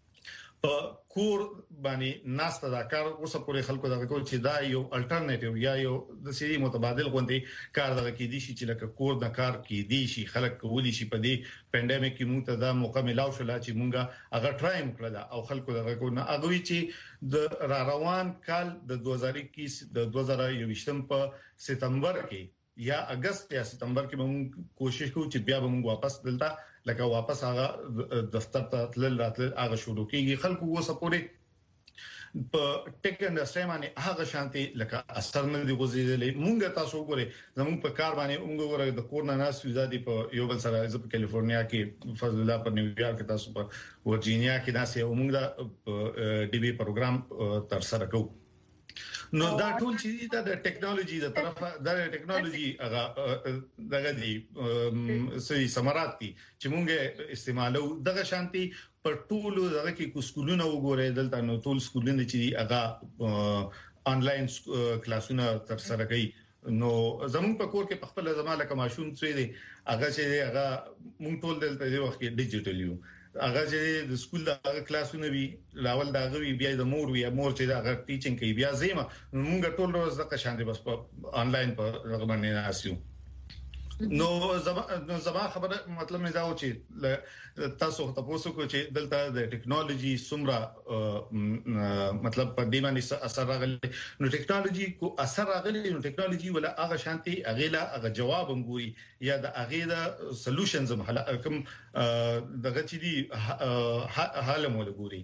Speaker 3: کور باندې ناسته دا کار اوسه پورې خلکو دا کول چې دا یو الټرنیټیو یا یو د سری متبادل غوندي کار دغه کې دي چې لکه کور د کار کې دي شي خلک کولی شي په دې پاندیمیک کې موږ ته دا موقع ملاو شو چې موږ هغه ټرایم کړل او خلکو دغه کو نه اغوي چې د روان کال د 2021 په سپتمبر کې یا اگست یا سپتمبر کې موږ کوشش کوو چې بیا موږ واپس دلته لکه واپس هغه دفتر ته تلل راتل هغه شروع کیږي خلکو وسه پورې په ټیک انډستری باندې هغه شانتي لکه اثر نه دی غوځیدلې مونږ تاسو وګورئ زموږ په کار باندې موږ وګورئ د کورنا ناس وزادي په یو بل سره په کالیفورنیا کې فضل الله په نیویارک کې تاسو په ورجینیا کې ناس یو موږ د ډي بي پروګرام تر سره کوو نو دا ټول چې د ټیکنالوژي د طرفه د ټیکنالوژي هغه دغه دي سي سمارات دي چې مونږه استعمالو دغه شانتي پر ټولو دغه کې کو سکولونه وګورئ دلته نو ټول سکولونه چې هغه انلاین کلاسونه تر سره کوي نو زموږ په کور کې په خپل زماله کماشوم څه دي هغه چې هغه مونږ ټول دلته دی وخت کې ډیجیټل یو هغه چې د سکول د کلاسونه وی لاول دا غوي بیا د مور چې دا ټیچینګ کوي بیا زیمه موږ ټول ورځ د قشاندې بس په انلاین په رغبنه ناسیو نو زما خبره مطلب نه دا و چې تاسو تاسو کو چې دلته د ټیکنالوژي سمرا مطلب په دې باندې اثر راغلی نو ټیکنالوژي کو اثر راغلی نو ټیکنالوژي ولا هغه شانتي اغیلا هغه جواب انګوري یا د اغیلا سولوشنز هم کوم دغه چې دی حل مول ګوري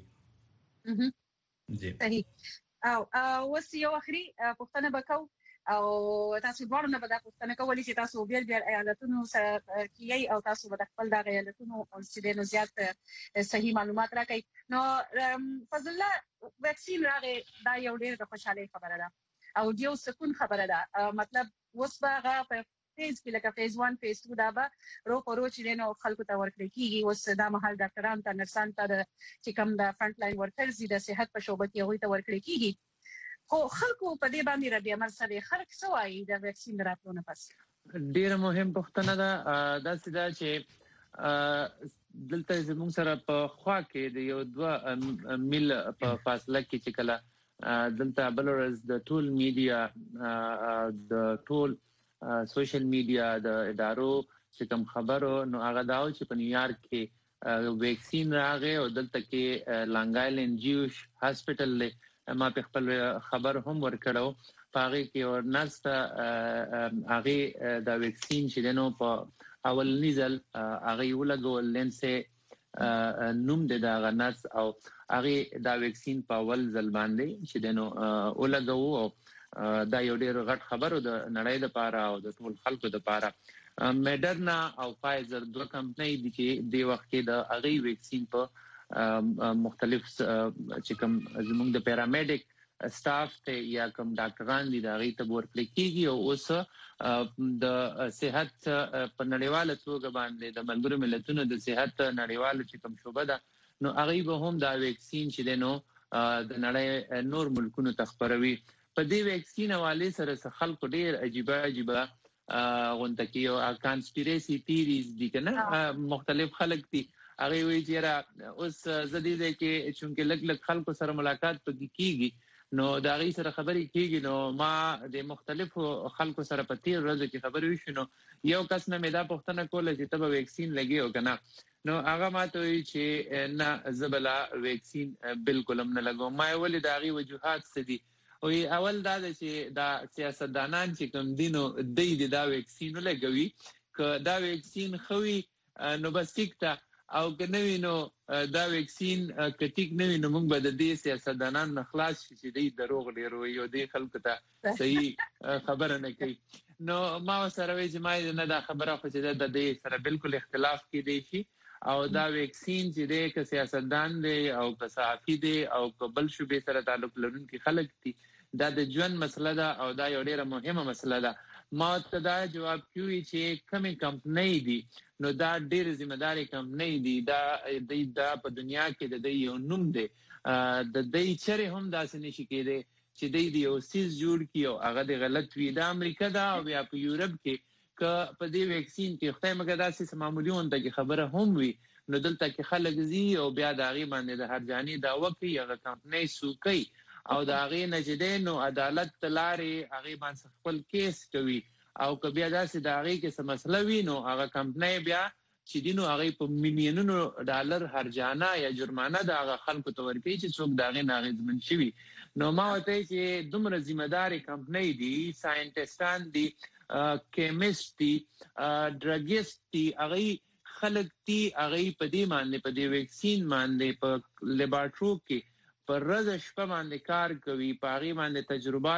Speaker 2: جی صحیح او وسیو اخري پښتنه بکاو او تاسو ورونه نه بدا پښتنه کولای شي تاسو بیل ایالتونو سره کیي او تاسو بد خپل د ایالتونو او سیدنو زیات صحیح معلومات راکړي نو فضل الله ویکسین راغې دا یو ډېر خوشاله خبره ده او یو سکون خبره ده مطلب وسبغه په فیز کې لکه فیز 1 فیز 2 دا به رو چې نو خلکو ته ورکړي کیږي اوس دا محل ډاکټران ته نرسان ته چې کوم د فرنٹ لاین ورکرز دي د صحت په شوبه کې هغه ته ورکړي کیږي خو خلکو په دې باندې رد عمل سره خلک سوای د ویکسین راتلو نه پس
Speaker 15: ډیره مهم پوښتنه ده دا سیده چې دلته زموږ سره په خوا کې د یو 2 میل په فاصله کې چې کله دلته بلورز د ټول میډیا د ټول سوشل میډیا د ادارو چې کوم خبرو نو هغه داو چې په نیویارک کې ویکسین راغی او دلته کې لانګ آیلند جیوش هاسپټل له ما په خپل خبر هم ورکړو پاره کې اور نسته هغه د ویکسین چې دنو په اول نزل هغه ولګول لنسه نوم د غنس او هغه د ویکسین په اول ځل باندې چې دنو ولګو او دا یو ډېر غټ خبرو د نړۍ لپاره او د ټول خلکو لپاره مډرنا او فایزر دوه کمپنۍ دي چې د وخت کې د هغه ویکسین په مختلف چې کوم زموږ د پیرامیډیک سټاف ته یا کوم ډاکټران دي دا غي ته ورکړي کیږي او اوس د صحت په نړیواله توګه باندې د ملګرو ملتونو د صحت نړیواله چې کوم شوبه ده نو هغه به هم دا ویکسین چې دنو د نړۍ نور ملکونو ته خبروي په دې ویکسین حواله سره خلکو ډیر عجیب غونډه کې او کانسپیریسي تھیریز دي کنه مختلف خلک دي هغه وی چې اوس زديده کې چونکه لګ خلکو سره ملاقات پکې کیږي نو دا غي سره خبرې کیږي نو ما د مختلفو خلکو سره په تیر ورځ کې خبرې وشو یو کس نه مې دا پوښتنه کوله چې تبه ویکسین لګي او کنه نو هغه ماته وی چې نه زبلا ویکسین بالکل هم نه لګو ما ولې دا غي وجوهات سدي او اول دا چې دا سیاستدانان چې کوم دینو د دا ویکسین لګوي ک دا ویکسین خوي نو بس ټیکتا او کنوي نو دا ویکسین کټیک نوي نو موږ به د دې سیاستدانان نخلاص شي چې د دروغ ډیرو یو د خلکو ته صحیح خبره نه کوي نو ما سره وی چې ما نه دا خبره خو چې د دې سره بالکل اختلاف کې دی شي او دا ویکسین چې د سیاستدان دی او صحافي دی او بل شوبې سره تعلق لرونکي خلک دي دا د ژوند مسله ده او دا یو ډیره مهمه مسله ده ما ته دا جواب کوي چې کومه کمپنۍ دي نو دا ډېر ځمېداري کمپنۍ دي دا په دنیا کې د یو نوم دی د دې چره هم داسې نشي کېدی چې د یو سیس جوړ کی او هغه د غلط وی د امریکا دا او یا په یورپ کې ک په دې ویکسین کې خدای مګر داسې معمولیون ته خبره هم وي نو دلته کې خلک زی او بیا د غي باندې د هرجاني دا وکي هغه کمپنۍ سوکي او دا غي نجدینو عدالت تلاري هغه باندې خپل کیس کوي او کبه داسې دا غي کې څه مسله وي نو هغه کمپنۍ بیا چې دینو هغه په میلیونونو ډالر هرجانه یا جرمانه د هغه خلکو ته ورکړي چې څوک دا غي ناغزمن شي نو ما وته چې دومره ذمہداري کمپنۍ دي ساينټستان دي کیمست دي ډرګیست دي هغه خلک دي هغه په دې باندې په دې ویکسین باندې په لیبارټرو کې پر ورځ شپه باندې کار کوي پاغي باندې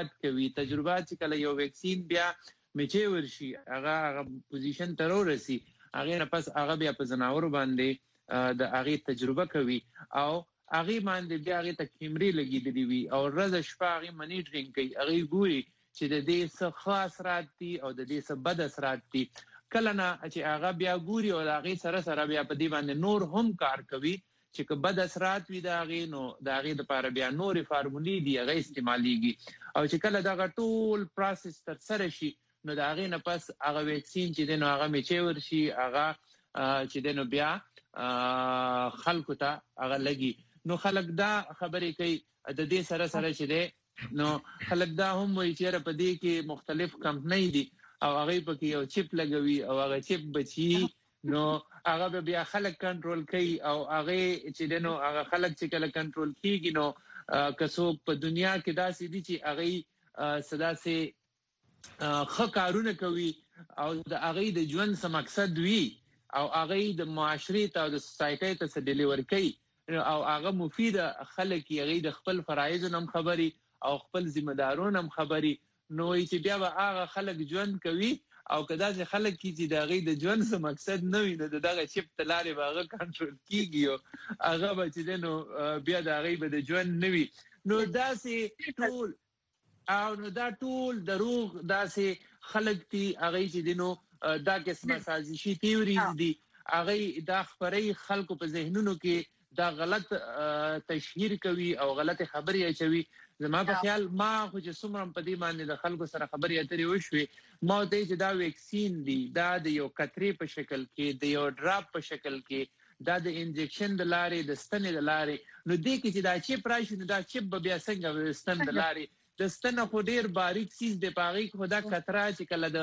Speaker 15: تجربات چې کله یو ویکسین بیا میچې ورشي هغه پوزیشن تر ورسي هغه نه پس هغه بیا په زناورو باندې د هغه تجربه کوي او هغه باندې بیا هغه ته کیمرې لګیدلې وي او ورځ شپه هغه منیټرینګ کوي، هغه ګوري چې د دې څه خاص اثرات دي او د دې څه بد اثرات دي. کله نه چې هغه بیا ګوري او هغه سره بیا په دې باندې نور هم کار کوي چې که بد اثرات وي د هغه نو د هغه لپاره بیا نورې فارمولې دي هغه استعماليږي او چې کله دا ټول پروسس تر سره شي نو د هغه نه پس هغه ویکسین چې د نو هغه میچور شي هغه چې د نو بیا خلکو ته هغه لګي. نو خلک دا خبرې کوي د دې سره چې ده نو خلک دا هم وایي چې په دې کې مختلف کمپنۍ دي او هغه پکې یو چپ لګوي او هغه چپ بچي نو هغه بیا خلک کنټرول کوي او هغه چې دنو هغه خلک چې کله کنټرول کیږي نو کسو په دنیا کې داسې دي چې هغه صدا سي خکارونه کوي او د هغه د ژوند سم مقصد وي او هغه د معاشري ته او د سوسايټي ته څه ډیلیور کوي او هغه مفید خلک هغه د خپل فرایض نم خبري او خپل ذمہ دارون هم خبري نو چې بیا به هغه خلک ژوند کوي او کدا چې خلک چې د هغه د ژوند څه مقصد نه وي نو دغه چپ تلارې باغه کنټرول کیږي او هغه به چې نو بیا د هغه به د ژوند نه وي نو داسې ټول او نو دا ټول دروغ داسې خلک دي هغه چې دینو دا قسمه سازشي تیوریز دي هغه دا خبري خلکو په ذهنونو کې دا غلط تشهیر کوي او غلط خبري اچوي. زما په خیال ما خو چې څومره په دې باندې د خلکو سره خبري اترې وشوي ما ته چې دا ویکسین دی دا د یو قطرې په شکل کې د یو ډراپ په شکل کې دا د انجکشن د لارې د ستنې د لارې نو دې کې چې دا چپ راشي نو دا چپ بیا څنګه ستن د لارې د ستنه خو ډیر باریک سیز د پاغي خو دا قطره چې کله د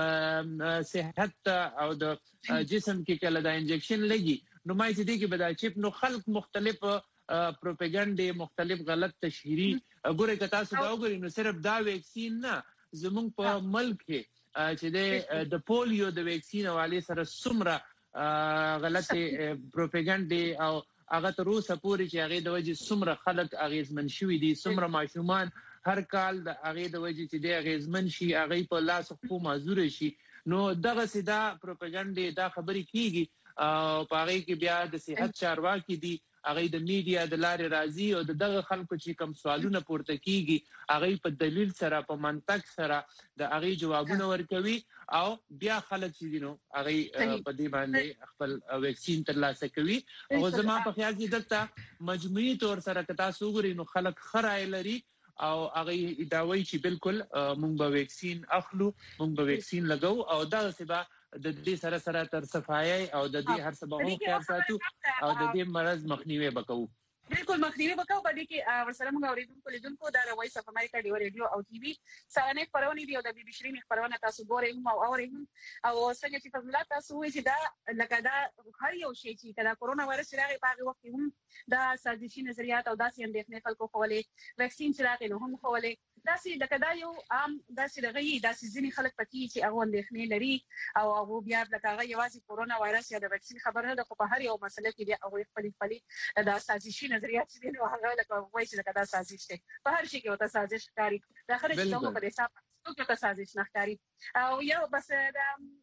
Speaker 15: صحت او د جسم کې کله دا انجکشن لګي نو ما چې دې کې بدا چپ نو خلک مختلف پروپاګاندا مختلف غلط تشهيري ګوره که تاسو دا وګورئ نو صرف دا ویکسین نه زموږ په ملک کې چې د پولیو د ویکسین حواله سره څومره غلط پروپاګاندا او هغه تر اوسه پورې چې هغه د وجې څومره خلک اغیزمن شوي دي څومره ماشومان هر کال د هغه د وجې چې د اغیزمن شي هغه په لاس خو معذور شي نو دغه سیدا پروپاګاندا دا خبري کیږي او پاره کې بیا د صحت چارواکي دي هغه د میډیا د لارې راځي او دغه خلکو چې کوم سوالونه پورته کیږي هغه په دلیل سره په منطق سره د هغه جوابونه ورکوي او بیا خلک چې دینو هغه په دې باندې خپل ویکسین ترلاسه کوي او زما په خیال کې دلته مجموعي تور سره کتا سوګري نو خلک خړای لري او هغه داوي چې بالکل مونږ به ویکسین اخلو مونږ به ویکسین لګو او دا سبا د دې سره تر صفایي او د دې هر سبا مو خیال ساتو او د دې مرز مخنیوي وکړو
Speaker 2: بالکل مخنیوي وکاو په دې کې ورسره موږ اوریدونکو دا وایس اف امریکا دی ریډیو او ټي وي سره خبرونه دي او د بي بي شيرين خبرونه تاسو ګورئ او اورئ او څنګه چې فضلات تاسو وایي چې دا لکه دا هر یو شی چې کله کورونا وایرس راغی په هغه وخت هم دا سازشي نظریات او داسې اندېښنې خلکو خولې ویکسین چې راغی نو هم خولې داسې لکه دا یو عام داسې دغه داسې ځینې خلک پکې چې هغه اندېښنې لري او هغه بیا لکه هغه یوازې کورونا وایرس یا د ویکسین خبره ده خو په هر یو مسله کې بیا هغه خپل دا سازشي نظریات چې نو هغه لکه وایي چې دا سازش ده په هر شي کې وته سازش کاری دا خره چې نو په حساب څه سازش نه کاری او یو بس دا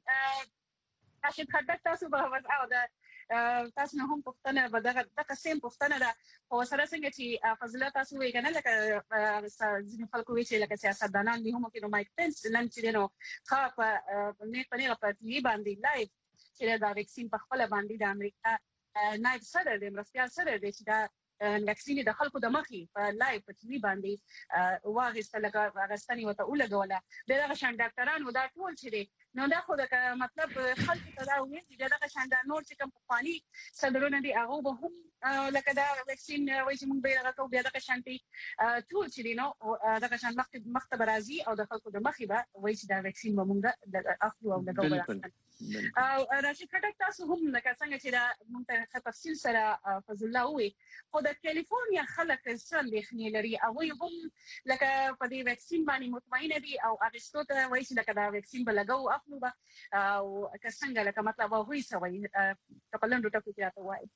Speaker 2: چې خدای تاسو به او دا تاسو نه هم پښتنه به دغه سیم پښتنه ده او سره څنګه چې فضیلت تاسو وی کنه لکه ځینې خلکو وی چې لکه سیاستدانان دي هم کې نو مایک پنس نن چې نو خاص په نه په ټي وي باندې لایو چې دا ویکسین په خپل باندې د امریکا نایب سره د مرستيال سره د چې دا ویکسین د خلکو د مخې په لایو په ټي وي باندې واغسته لکه واغستنی وته ولګوله دغه شان ډاکټران و دا ټول چې نو دا خو دا مطلب خلک ته دا وایي چې دغه شان د نور چې کوم فانی صدرونه دي هغه به هم لکه دا ویکسین وایي چې موږ به هغه کو بیا دغه شانتي ټول چې نو دغه شان مختبر راځي او د خلکو د مخې به وایي چې دا ویکسین به موږ د اخلو او لګوله او راشي کټک تاسو هم لکه څنګه چې دا موږ ته تفصیل سره فضل الله وي خو د کالیفورنیا خلک څنګه خني لري او هم لکه په دې ویکسین باندې مطمئن دي او اغستو ته وایي چې لکه دا ویکسین به لګو اخلو به او څنګه لکه مطلب وایي سوي کپلندو ټکو کې راته وایي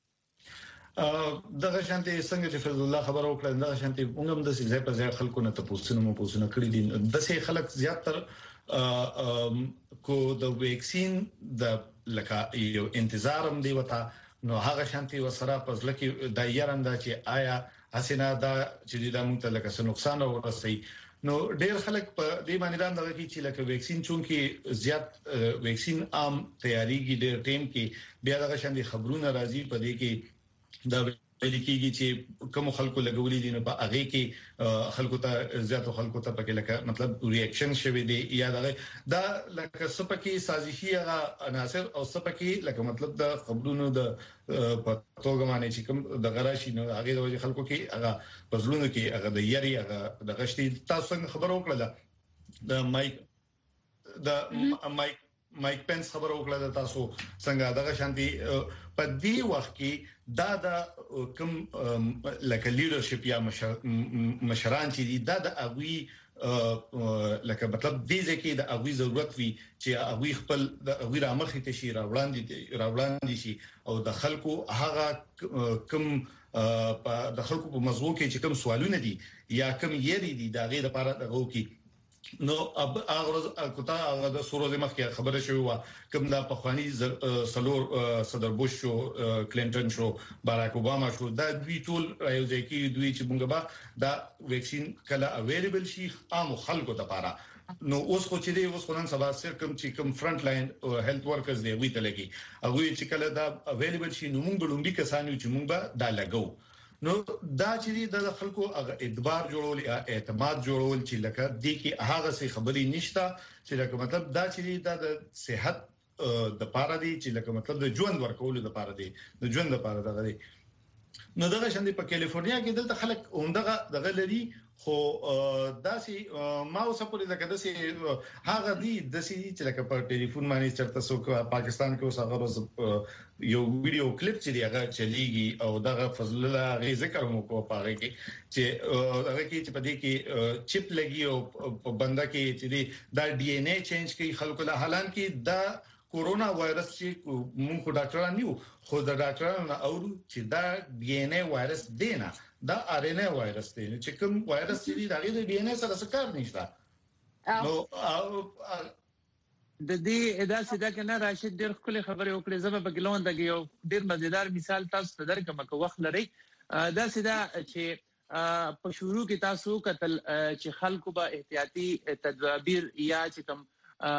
Speaker 3: دغه شانتي څنګه چې فضل الله خبر وکړه دغه شانتي موږ هم د ځای په ځای خلکو نه تاسو نو کړی دي د څه خلک زیاتره کو د ویکسین د لکه یو انتظارم دی وتا نو هغه شانتي وسره پزله کې د یارنده چې آیا حسینا دا چې د مونږ ته لکه څه نقصان ورسي نو ډېر خلک په دې باندې دا دغه چې لکه ویکسین چونکی زیات ویکسین عام تیاریږي ډېر ټیم کې بیا دغه شاندي خبرونه راځي په دې کې دا لیکيږي چې کوم خلکو لګولې دي نو په هغه کې خلکو ته زیاتو خلکو ته پکې لکه مطلب ریاکشن شوي دي یا دا لکه سپکې سازشي هغه عناصر او سپکې لکه مطلب د خبرونو د پټوګ باندې چې کوم د غراشي نو هغه د خلکو کې هغه پزلونو کې هغه د یاري هغه د غشتي تاسو څنګه خبر وکړه د مایک پنس خبر وکړه تاسو څنګه دغه شانتي په دې وخت کې دا کوم لکه لیډرشپ یا مشران چې دا د اغوي لکه مطلب دې ځکه د اغوي ضرورت وي چې اغوي خپل د اغوي رامخې ته شي راوړاندې شي او د خلکو هغه کوم د خلکو په موضوع کې چې کوم سوالونه دي یا کوم یری دي دا غیر لپاره دغه کې نو اب هغه کوتا هغه د سوروزه مخکې خبره شوی و کوم دا پخوانی سلور صدر بوش شو کلینټن شو باراک اوباما شو دا دوی ټول راځي کې دوی چې موږ به دا ویکسین کله اویلیبل شي عام خلکو لپاره نو اوس خو چې دی اوس نن سبا سر کوم چې کوم فرنٹ لاین هیلث ورکرز دی وی ته لګي هغه چې کله دا اویلیبل شي نو موږ به لومبي کسانو چې موږ به دا لګو نو دا چې د خلکو اعتبار جوړول یا اعتماد جوړول چې لکه د کې هغه څه خبري نشته چې لکه مطلب دا چې د صحت د پاره دی چې لکه مطلب د ژوند ورکول د پاره دی د ژوند لپاره دغه دی نو دغه شاندې په کالیفورنیا کې دلته خلک دغه لري خو داسي ما اوس په دې کې داسي هغه دي داسي چې لکه په ټلیفون باندې چرته څوک پاکستان کې اوس هغه یو ویډیو کلیپ چې هغه چلیږي او دغه فضل الله غي ذکر مو کو پاره کې چې هغه کې چې په دې کې چپ لګي او په بنده کې چې دا ډي ان اے چینج کوي خلکو له حالان کې دا کورونا وایرس چې موږ ډاکټران نیو خو دا ډاکټران اورو چې دا ډي ان اے وایرس دی نه دا ار ان اے وایرس دی چې کوم وایرس چې دا غي د ډي ان اے سره څه کار نشته نو
Speaker 15: د دې ادا سیدا کنه راشد ډېر خپل خبرې وکړې زما په ګلون دغه یو ډېر مزیدار مثال تاسو ته درکم که وخت لري دا سیدا چې په شروع کې تاسو کتل چې خلکو به احتیاطي تدابیر یا چې کوم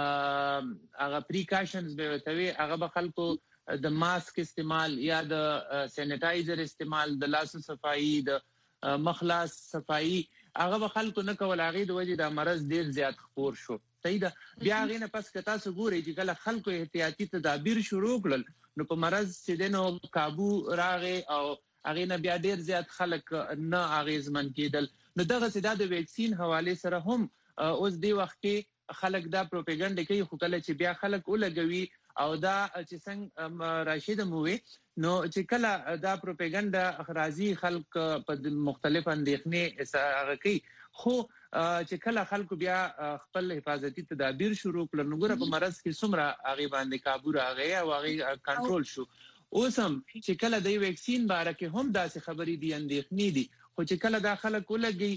Speaker 15: هغه پریکاشنز به وتوي هغه به خلکو د ماسک استعمال یا د سینیټایزر استعمال د لاس صفائی د مخلاص صفائی هغه به خلکو نه کول هغه د وجې د مرض ډیر زیات خپور شو صحیح ده بیا هغه نه پس کتا سګوري چې کله خلکو احتیاطي تدابیر شروع کړل نو په مرض چې دنو قابو راغې او هغه نه بیا ډیر زیات خلک نه اغیزمن کېدل نو دغه سیدا د ویکسین حواله سره هم اوس دی وخت کې خلک دا پروپاګاندا کوي خو کله چې بیا خلک ولګوي او دا چې څنګه راشد مووي نو چې کله دا پروپاګاندا اخراجي خلک په مختلف اندېښنې هغه کوي خو چې کله خلکو بیا خپل حفاظتي تدابیر شروع کړل نو ګره په مرز کې څومره هغه باندې قابو راغی او هغه کنټرول شو اوسم چې کله د ویکسین باره کې هم داسې خبرې دي اندېښنې دي خو چې کله دا خلک ولګي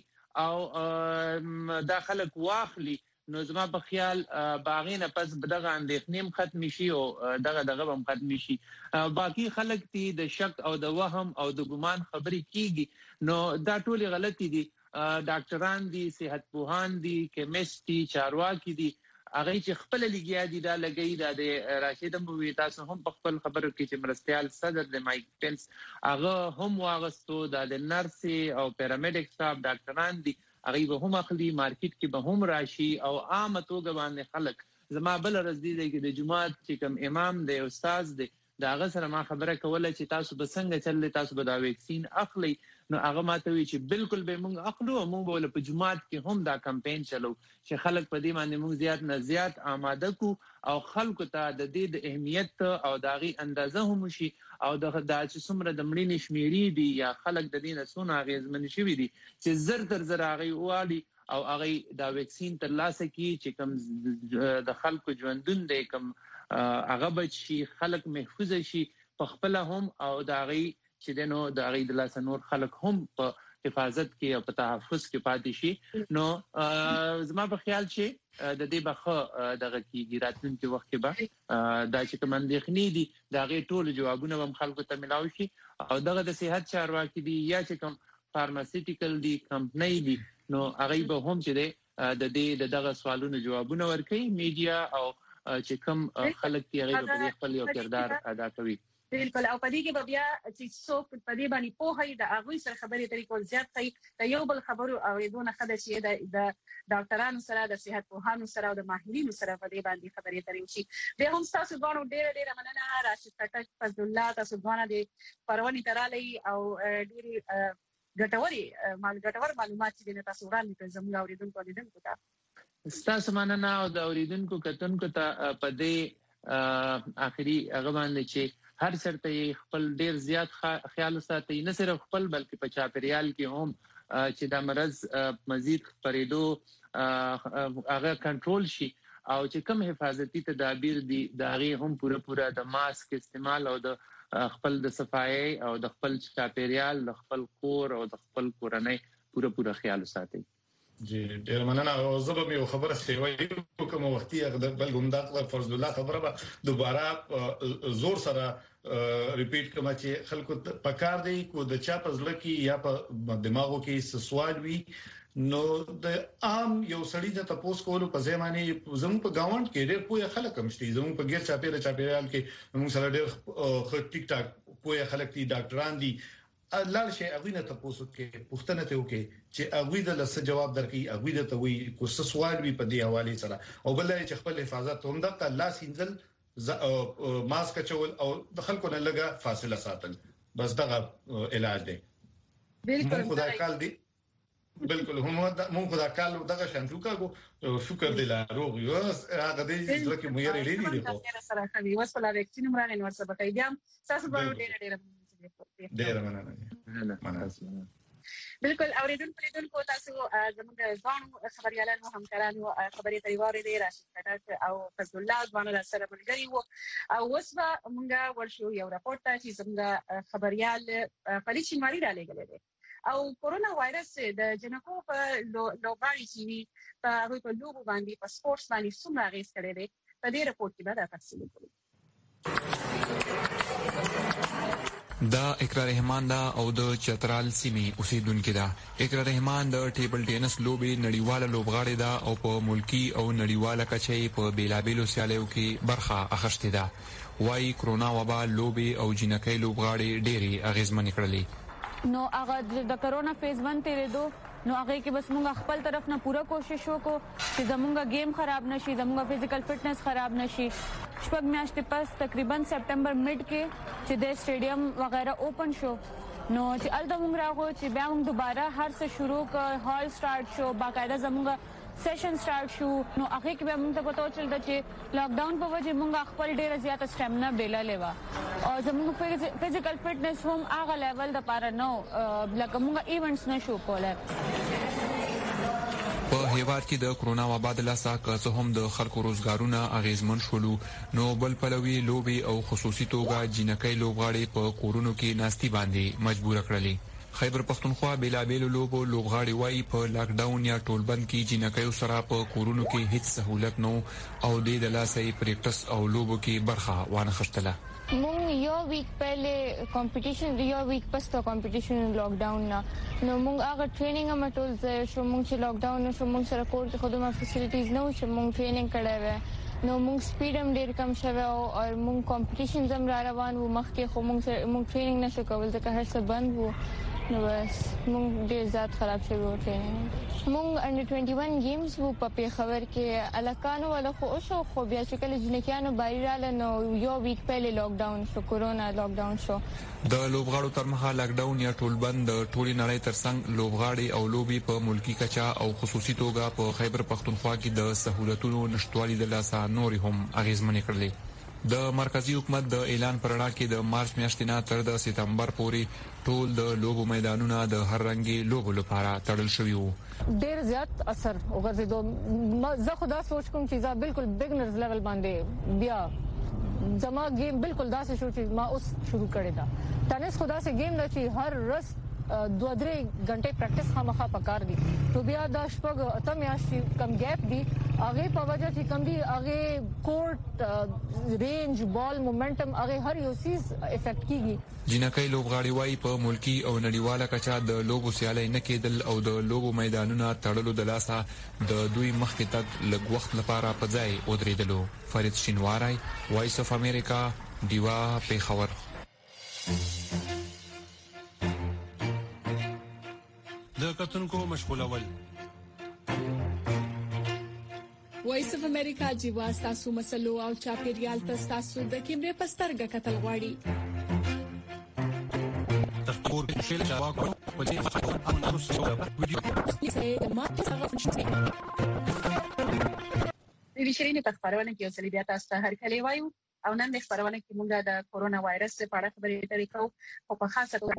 Speaker 15: او دا خلک واخلي نو زما په خیال باغینه پس دغه اندېښنې ختم شي او دغه هم ختم شي باقي خلک دي د شک او د وهم او د ګمان خبرې کیږي نو دا ټول غلطي دي ډاکټران دي صحت پوهان دي کیمست دي چارواکي دي هغه چې خپل لګیا دي دا لګي د راشد مو تاسو هم په خپل خبرو کې چې مرستيال صدر د مایک پنس هغه هم واغستو د نرس او پیرامیډیک سټاف ډاکټران دي هغه به هم اخلي مارکیټ کې به هم راشي او عام توګه باندې خلک زما بل رضی دی چې د جمعات چې کوم امام دی استاد دی دا هغه سره ما خبره کوله چې تاسو به څنګه چللی تاسو به دا ویکسین اخلي نو هغه ماته وی چې بالکل به موږ اخلو او موږ ول په جمعات کې هم دا کمپاین چلو چې خلک په دې باندې موږ زیات نه زیات آماده کو او خلکو ته د دې د اهمیت او داغي اندازه هم شي او د چې څومره د مړینې شمیرې دي یا خلک د دې نه څونه غیزمن شي دي چې زر تر زر هغه والی او هغه دا ویکسین تر لاسه کی چې کوم د خلکو ژوندون دی کوم هغه بچي خلک محفوظ شي په خپل هم او داغي چې دنو د غي د لاس نور خلک هم په حفاظت کې او په تحفظ کې پاتې شي. نو زما په خیال چې د دې بخه دغه کې راتلونکي وخت کې به دا چې کوم اندېښنې دي دا غي ټول جوابونه هم خلکو ته ملاوي شي او دغه د صحت چارواکي دي یا چې کوم فارماسيټیکل دي کمپنۍ دي نو هغه به هم چې د دې دغه سوالونو جوابونه ورکړي. میډیا او چې کوم خلک کې هغه په خپل یو کردار ادا کوي.
Speaker 2: بالکل او پدې کې بیا چې څوک پدې باندې په هي د هغه سره خبرې طریقو زیات کوي د یو بل خبرو اوریدونه خدای شي د ډاکټرانو سره د صحت پوهانو سره او د ماهرینو سره پدې باندې خبرې طریقو شي. به هم تاسو غواړو ډېر مننه راشد کټک فضل الله تاسو غواړئ د پرونی ترالي او ډېر ګټور معلومات چې تاسو وړاندې زموږ اوریدونکو ته
Speaker 15: ستاسو مننه او د اوریدونکو کتونکو ته پدې اخري هغه باندې چې هر چرته خپل ډیر زیات خیال ساتي نه صرف خپل بلکې په چاپیریال کې هم چې دا مرض مزید خپرېدو هغه کنټرول شي او چې کوم حفاظتي تدابیر دي دا غي هم پوره د ماسک استعمال او د خپل د صفایي او د خپل چاپیریال د خپل کور او د خپل کورنۍ پوره خیال ساتي.
Speaker 3: جی ډیر مننه او زه به یو خبره سیوي کوم وختي بل ګمداق فضل الله خبره به دوباره زور سره ریپیټ کوم چې خلکو پکار دی کو د چا پزله کې یا په دماغو کې سوال وي نو د عام یو سړی د تاسو کولو په ځمانه زموږ په گاوند کې ډېر پوهه خلک هم شته زموږ په غیر چاپیریال کې موږ سره ډېر ټیک ټاک پوهه خلک دي ډاکټران دي لار شي اغوینه تاسو کې پوښتنه ته وکي چې اغوی د لس جواب درکې اغوی د توي کو سوال وي په دی حواله سره او بل چې خپل حفاظت هم د الله سینځل ماسک چول او د خلکو نه لګه فاصله ساتل بس دغه علاج دی. بالکل خدای کال دی بالکل هم مونږ خدای کال دغه شانتو کاغو شکر دی لا روغ یو هغه دې ځکه مې یې لري دی په
Speaker 2: سره کوي وسپلا ویکسین مرانه ورسره بکای بیا تاسو به
Speaker 3: ډېر مننه.
Speaker 2: بالکل اوریدونکو تاسو زموږ ځوانو خبريالانو همکارانو خبرې تریوارې دي راشد کټک او فضل الله ځوانو سره ملګری وو او وسبه موږ ورشو یو راپورټ ته چې زموږ خبريال فرید شینواری را لګلې دي او کورونا وایرس د جنکو په لوبغاړي چې په هغه په لوبو باندې په سپورتس باندې څومره اغیز کړی دی په دې راپورټ کې به تفصیل کوو.
Speaker 16: دا اقرا رحمان دا او د چترال سیمې اوسیدونکو دا. اقرا رحمان د ټیبل ټینس لوبي نړیواله لوبغاړې دا او په ملکی او نړیواله کچې په بیلابیلو سیالیو کې برخه اخیستې ده. وايي کرونا وبا لوبي او جنکۍ لوبغاړې ډېری اغیزمن کړلې.
Speaker 17: نو هغه د کرونا فیز 1 تیرېدو نو هغه کې بس موږ خپل طرف نه پوره کوشش وکړو چې زموږ گیم خراب نشي زموږ فزیکل فټنس خراب نشي. شپږ میاشتې پس تقریبا سپټمبر میډ کې چې د سټیډیم وغیرہ اوپن شو نو چې الته موږ راغو چې بیا موږ دوباره هر څه شروع کړ هال سٹارټ شو باقاعده زموږ سیشن سٹارټ شو نو هغه کې به موږ ته پته وچل چې لاک ډاون په وجه موږ خپل ډیره زیات سټامنا بیل لیوا او زموږ فزیکل فټنس هم هغه لیول د پاره نو لکه موږ ایونټس نشو کولای.
Speaker 16: په هیواد کې د کرونا وبا د لاسه که هم د خلکو روزګارونه اغیزمن شولو نو بل پلوي لوبي او خصوصي توګه جنکۍ لوبغاړي په کورونو کې ناستی باندې مجبور کړلې. خیبر پختونخوا بیلابیل لوبو لوبغاړي وایي په لاک ډاون یا ټولبند کې جنکۍ سره په کورونو کې هیڅ سہولت نو او د لاسه پریکټس او لوبو کې برخه وانه خښتله.
Speaker 21: مونږ یو ویک پہلے کمپټیشن یو ویک پس ته کمپټیشن لاک ډاون نو مونږ هغه ټریننګ هم ټول شو مونږ چې لاک ډاون شو مونږ سره کور کې خدمه فیسیلیټیز نه و چې مونږ ټریننګ کړی و نو مونږ سپیډ هم ډیر کم شوه او مونږ کمپټیشن هم را روان وو مخکې خو مونږ ټریننګ نشو کول ځکه هر څه بند وو نو بس مونږ ډیر زیات خراب شوی و ټریننګ. مونږ انډر 21 گیمز وو په پیښور کې الکانو ولا خو خو بیا چې کله جنکیانو بایراله نو یو ویک پہلے لاک ډاون شو کورونا لاک ډاون شو.
Speaker 16: د لوبغاړو تر مخه لاک ډاون یا ټولبند د ټولي نړۍ ترڅنګ لوبغاړي او لوبي په ملکی کچا او خصوصي توګه په خیبر پختونخوا کې د سہولتونو نشټوالي د لاسه نور هم اغیزمن کړلې. د مرکزی حکومت د اعلان پرړه کې د مارچ میاشتې نه تر د سپتمبر پورې ټول د لوبو میدانونه د هر رنګي لوبو لپاره تړل شوي وو.
Speaker 18: ډیر زیات اثر وګرځیدو. زه خدا سوچ کوم چې دا بالکل بګنرز لیول باندې بیا زما گیم بالکل داسې شو چې ما اوس شروع کړی دا ټینس خدا سے گیم نه چې هر ورځ 2-3 غنټه پریکټیس خامخا پکار دي نو بیا د شپږ اتم میاشتې کم ګیپ دي هغه په وجه چې کم دي هغه کورټ رینج بال مومنټم هغه هر یو سیز افیکټ کیږي
Speaker 16: جنکۍ لوبغاړي وايي په ملکی او نړیواله کچا د لوبو سیالي نه کېدل او د لوبو میدانونو تړلو د لاسه د دوی مخکې تک لږ وخت لپاره په ځای ودرېدلو. فرید شینواری، وایس اف امریکا، دیوا پیښور.
Speaker 8: د کتونکو مشغولول
Speaker 9: وایس اف امریکا جیوا تاسو مسلو او چاپیریال تاسو د کیمرې پسترګه کتل غواړي.
Speaker 8: تفکر شیل جواب په دې خبرو او تاسو ویډیو
Speaker 2: د شریینې په خبرونه کې اوسې بیا تاسو ته هر کله وایو او نن د خبرونه کې موږ د کورونا وایرس په اړه خبرې کوو او په خاصه توګه د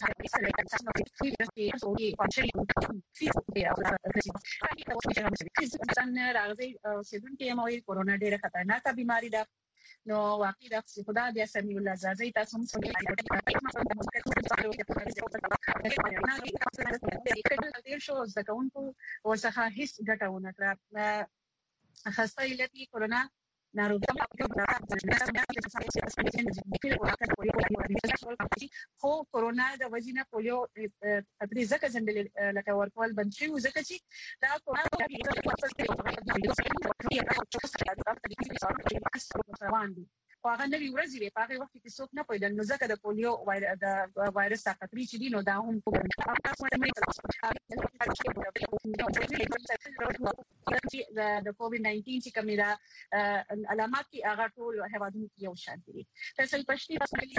Speaker 2: راغلي اوسیدونکو یې موي کورونا ډیره خطرناکه بیماری ده نو واقعي د خدا بیا سمي الله زازي تاسو هم څنګه شو ځکهونکو ورڅخه هیڅ ګټونه کړه خاصه علتي کورونا ناروغي خو کورونا د وجینه پولیو تدریج زکه زندل لکه ورکول بند شي زکه چې دا کورونا او هغه نوی ورځې په هغه وخت کې څوک نه پوهیدل نو ځکه د پولیو وایرس خطرې چې دي نو دا هم د کووډ-19 چې کومه علامات کې هغه ټول هوادونو کې یو شان دي تاسو پښتني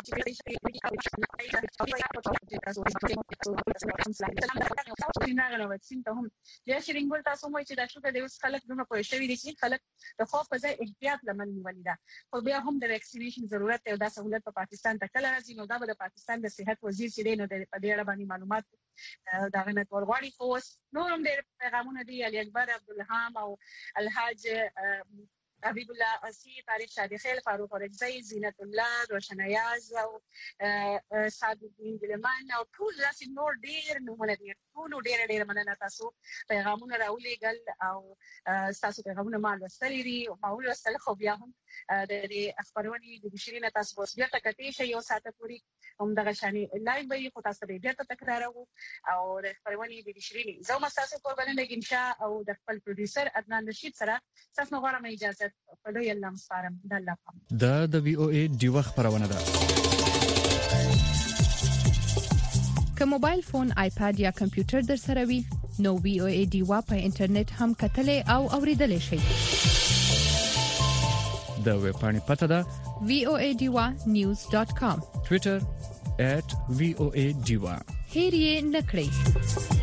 Speaker 2: واکسین ته هم د شرینګول تاسو مو چې د شوګه د اوس خلک دغه په شوی دي چې خلک د خوف په ځای احتیاط لمن نیولې ده خو بیا هم د ویکسینیشن ضرورت او د سہولت په پاکستان ته کله راځي نو دا به د پاکستان د صحت وزیر چې دی نو د دې اړه باندې معلومات دا غنټ ورغړي خو نورم ډېر پیغامونه دي علي اکبر عبدالحام او الحاج حبیب الله اسی تاریخ شادي خیل فاروق اورکزی زینت الله روشن ایاز او صادق الدین ګلمان او ټول راسي نور ډېر نمونه دي ټول ډېر مننه تاسو پیغامونه راولېګل او تاسو پیغامونه مال وستلې دي او ماول وستل خو بیا هم د اخبارونی د بشرینه تاسو اوس بیا تکتی شي یو ساعت پوری هم دغه شانی لایو وي خو تاسو بیا تکرارو او د اخبارونی د بشرینه زو مساسو قربانه ګنشا او د خپل پروډوسر عدنان رشید سره تاسو غواړم اجازه په لوی الله مسپارم د الله په
Speaker 19: د وی او ای دی وخت خبرونه ده
Speaker 20: که موبایل فون آیپاد یا کمپیوټر در سره وي نو وی او ای دی وا په انټرنیټ هم کتلې او اوریدلې شي
Speaker 19: د ویب پاڼې پته ده
Speaker 20: voadiwa.news.com
Speaker 19: ټوئیټر @voadiwa
Speaker 20: هیر یې نکړئ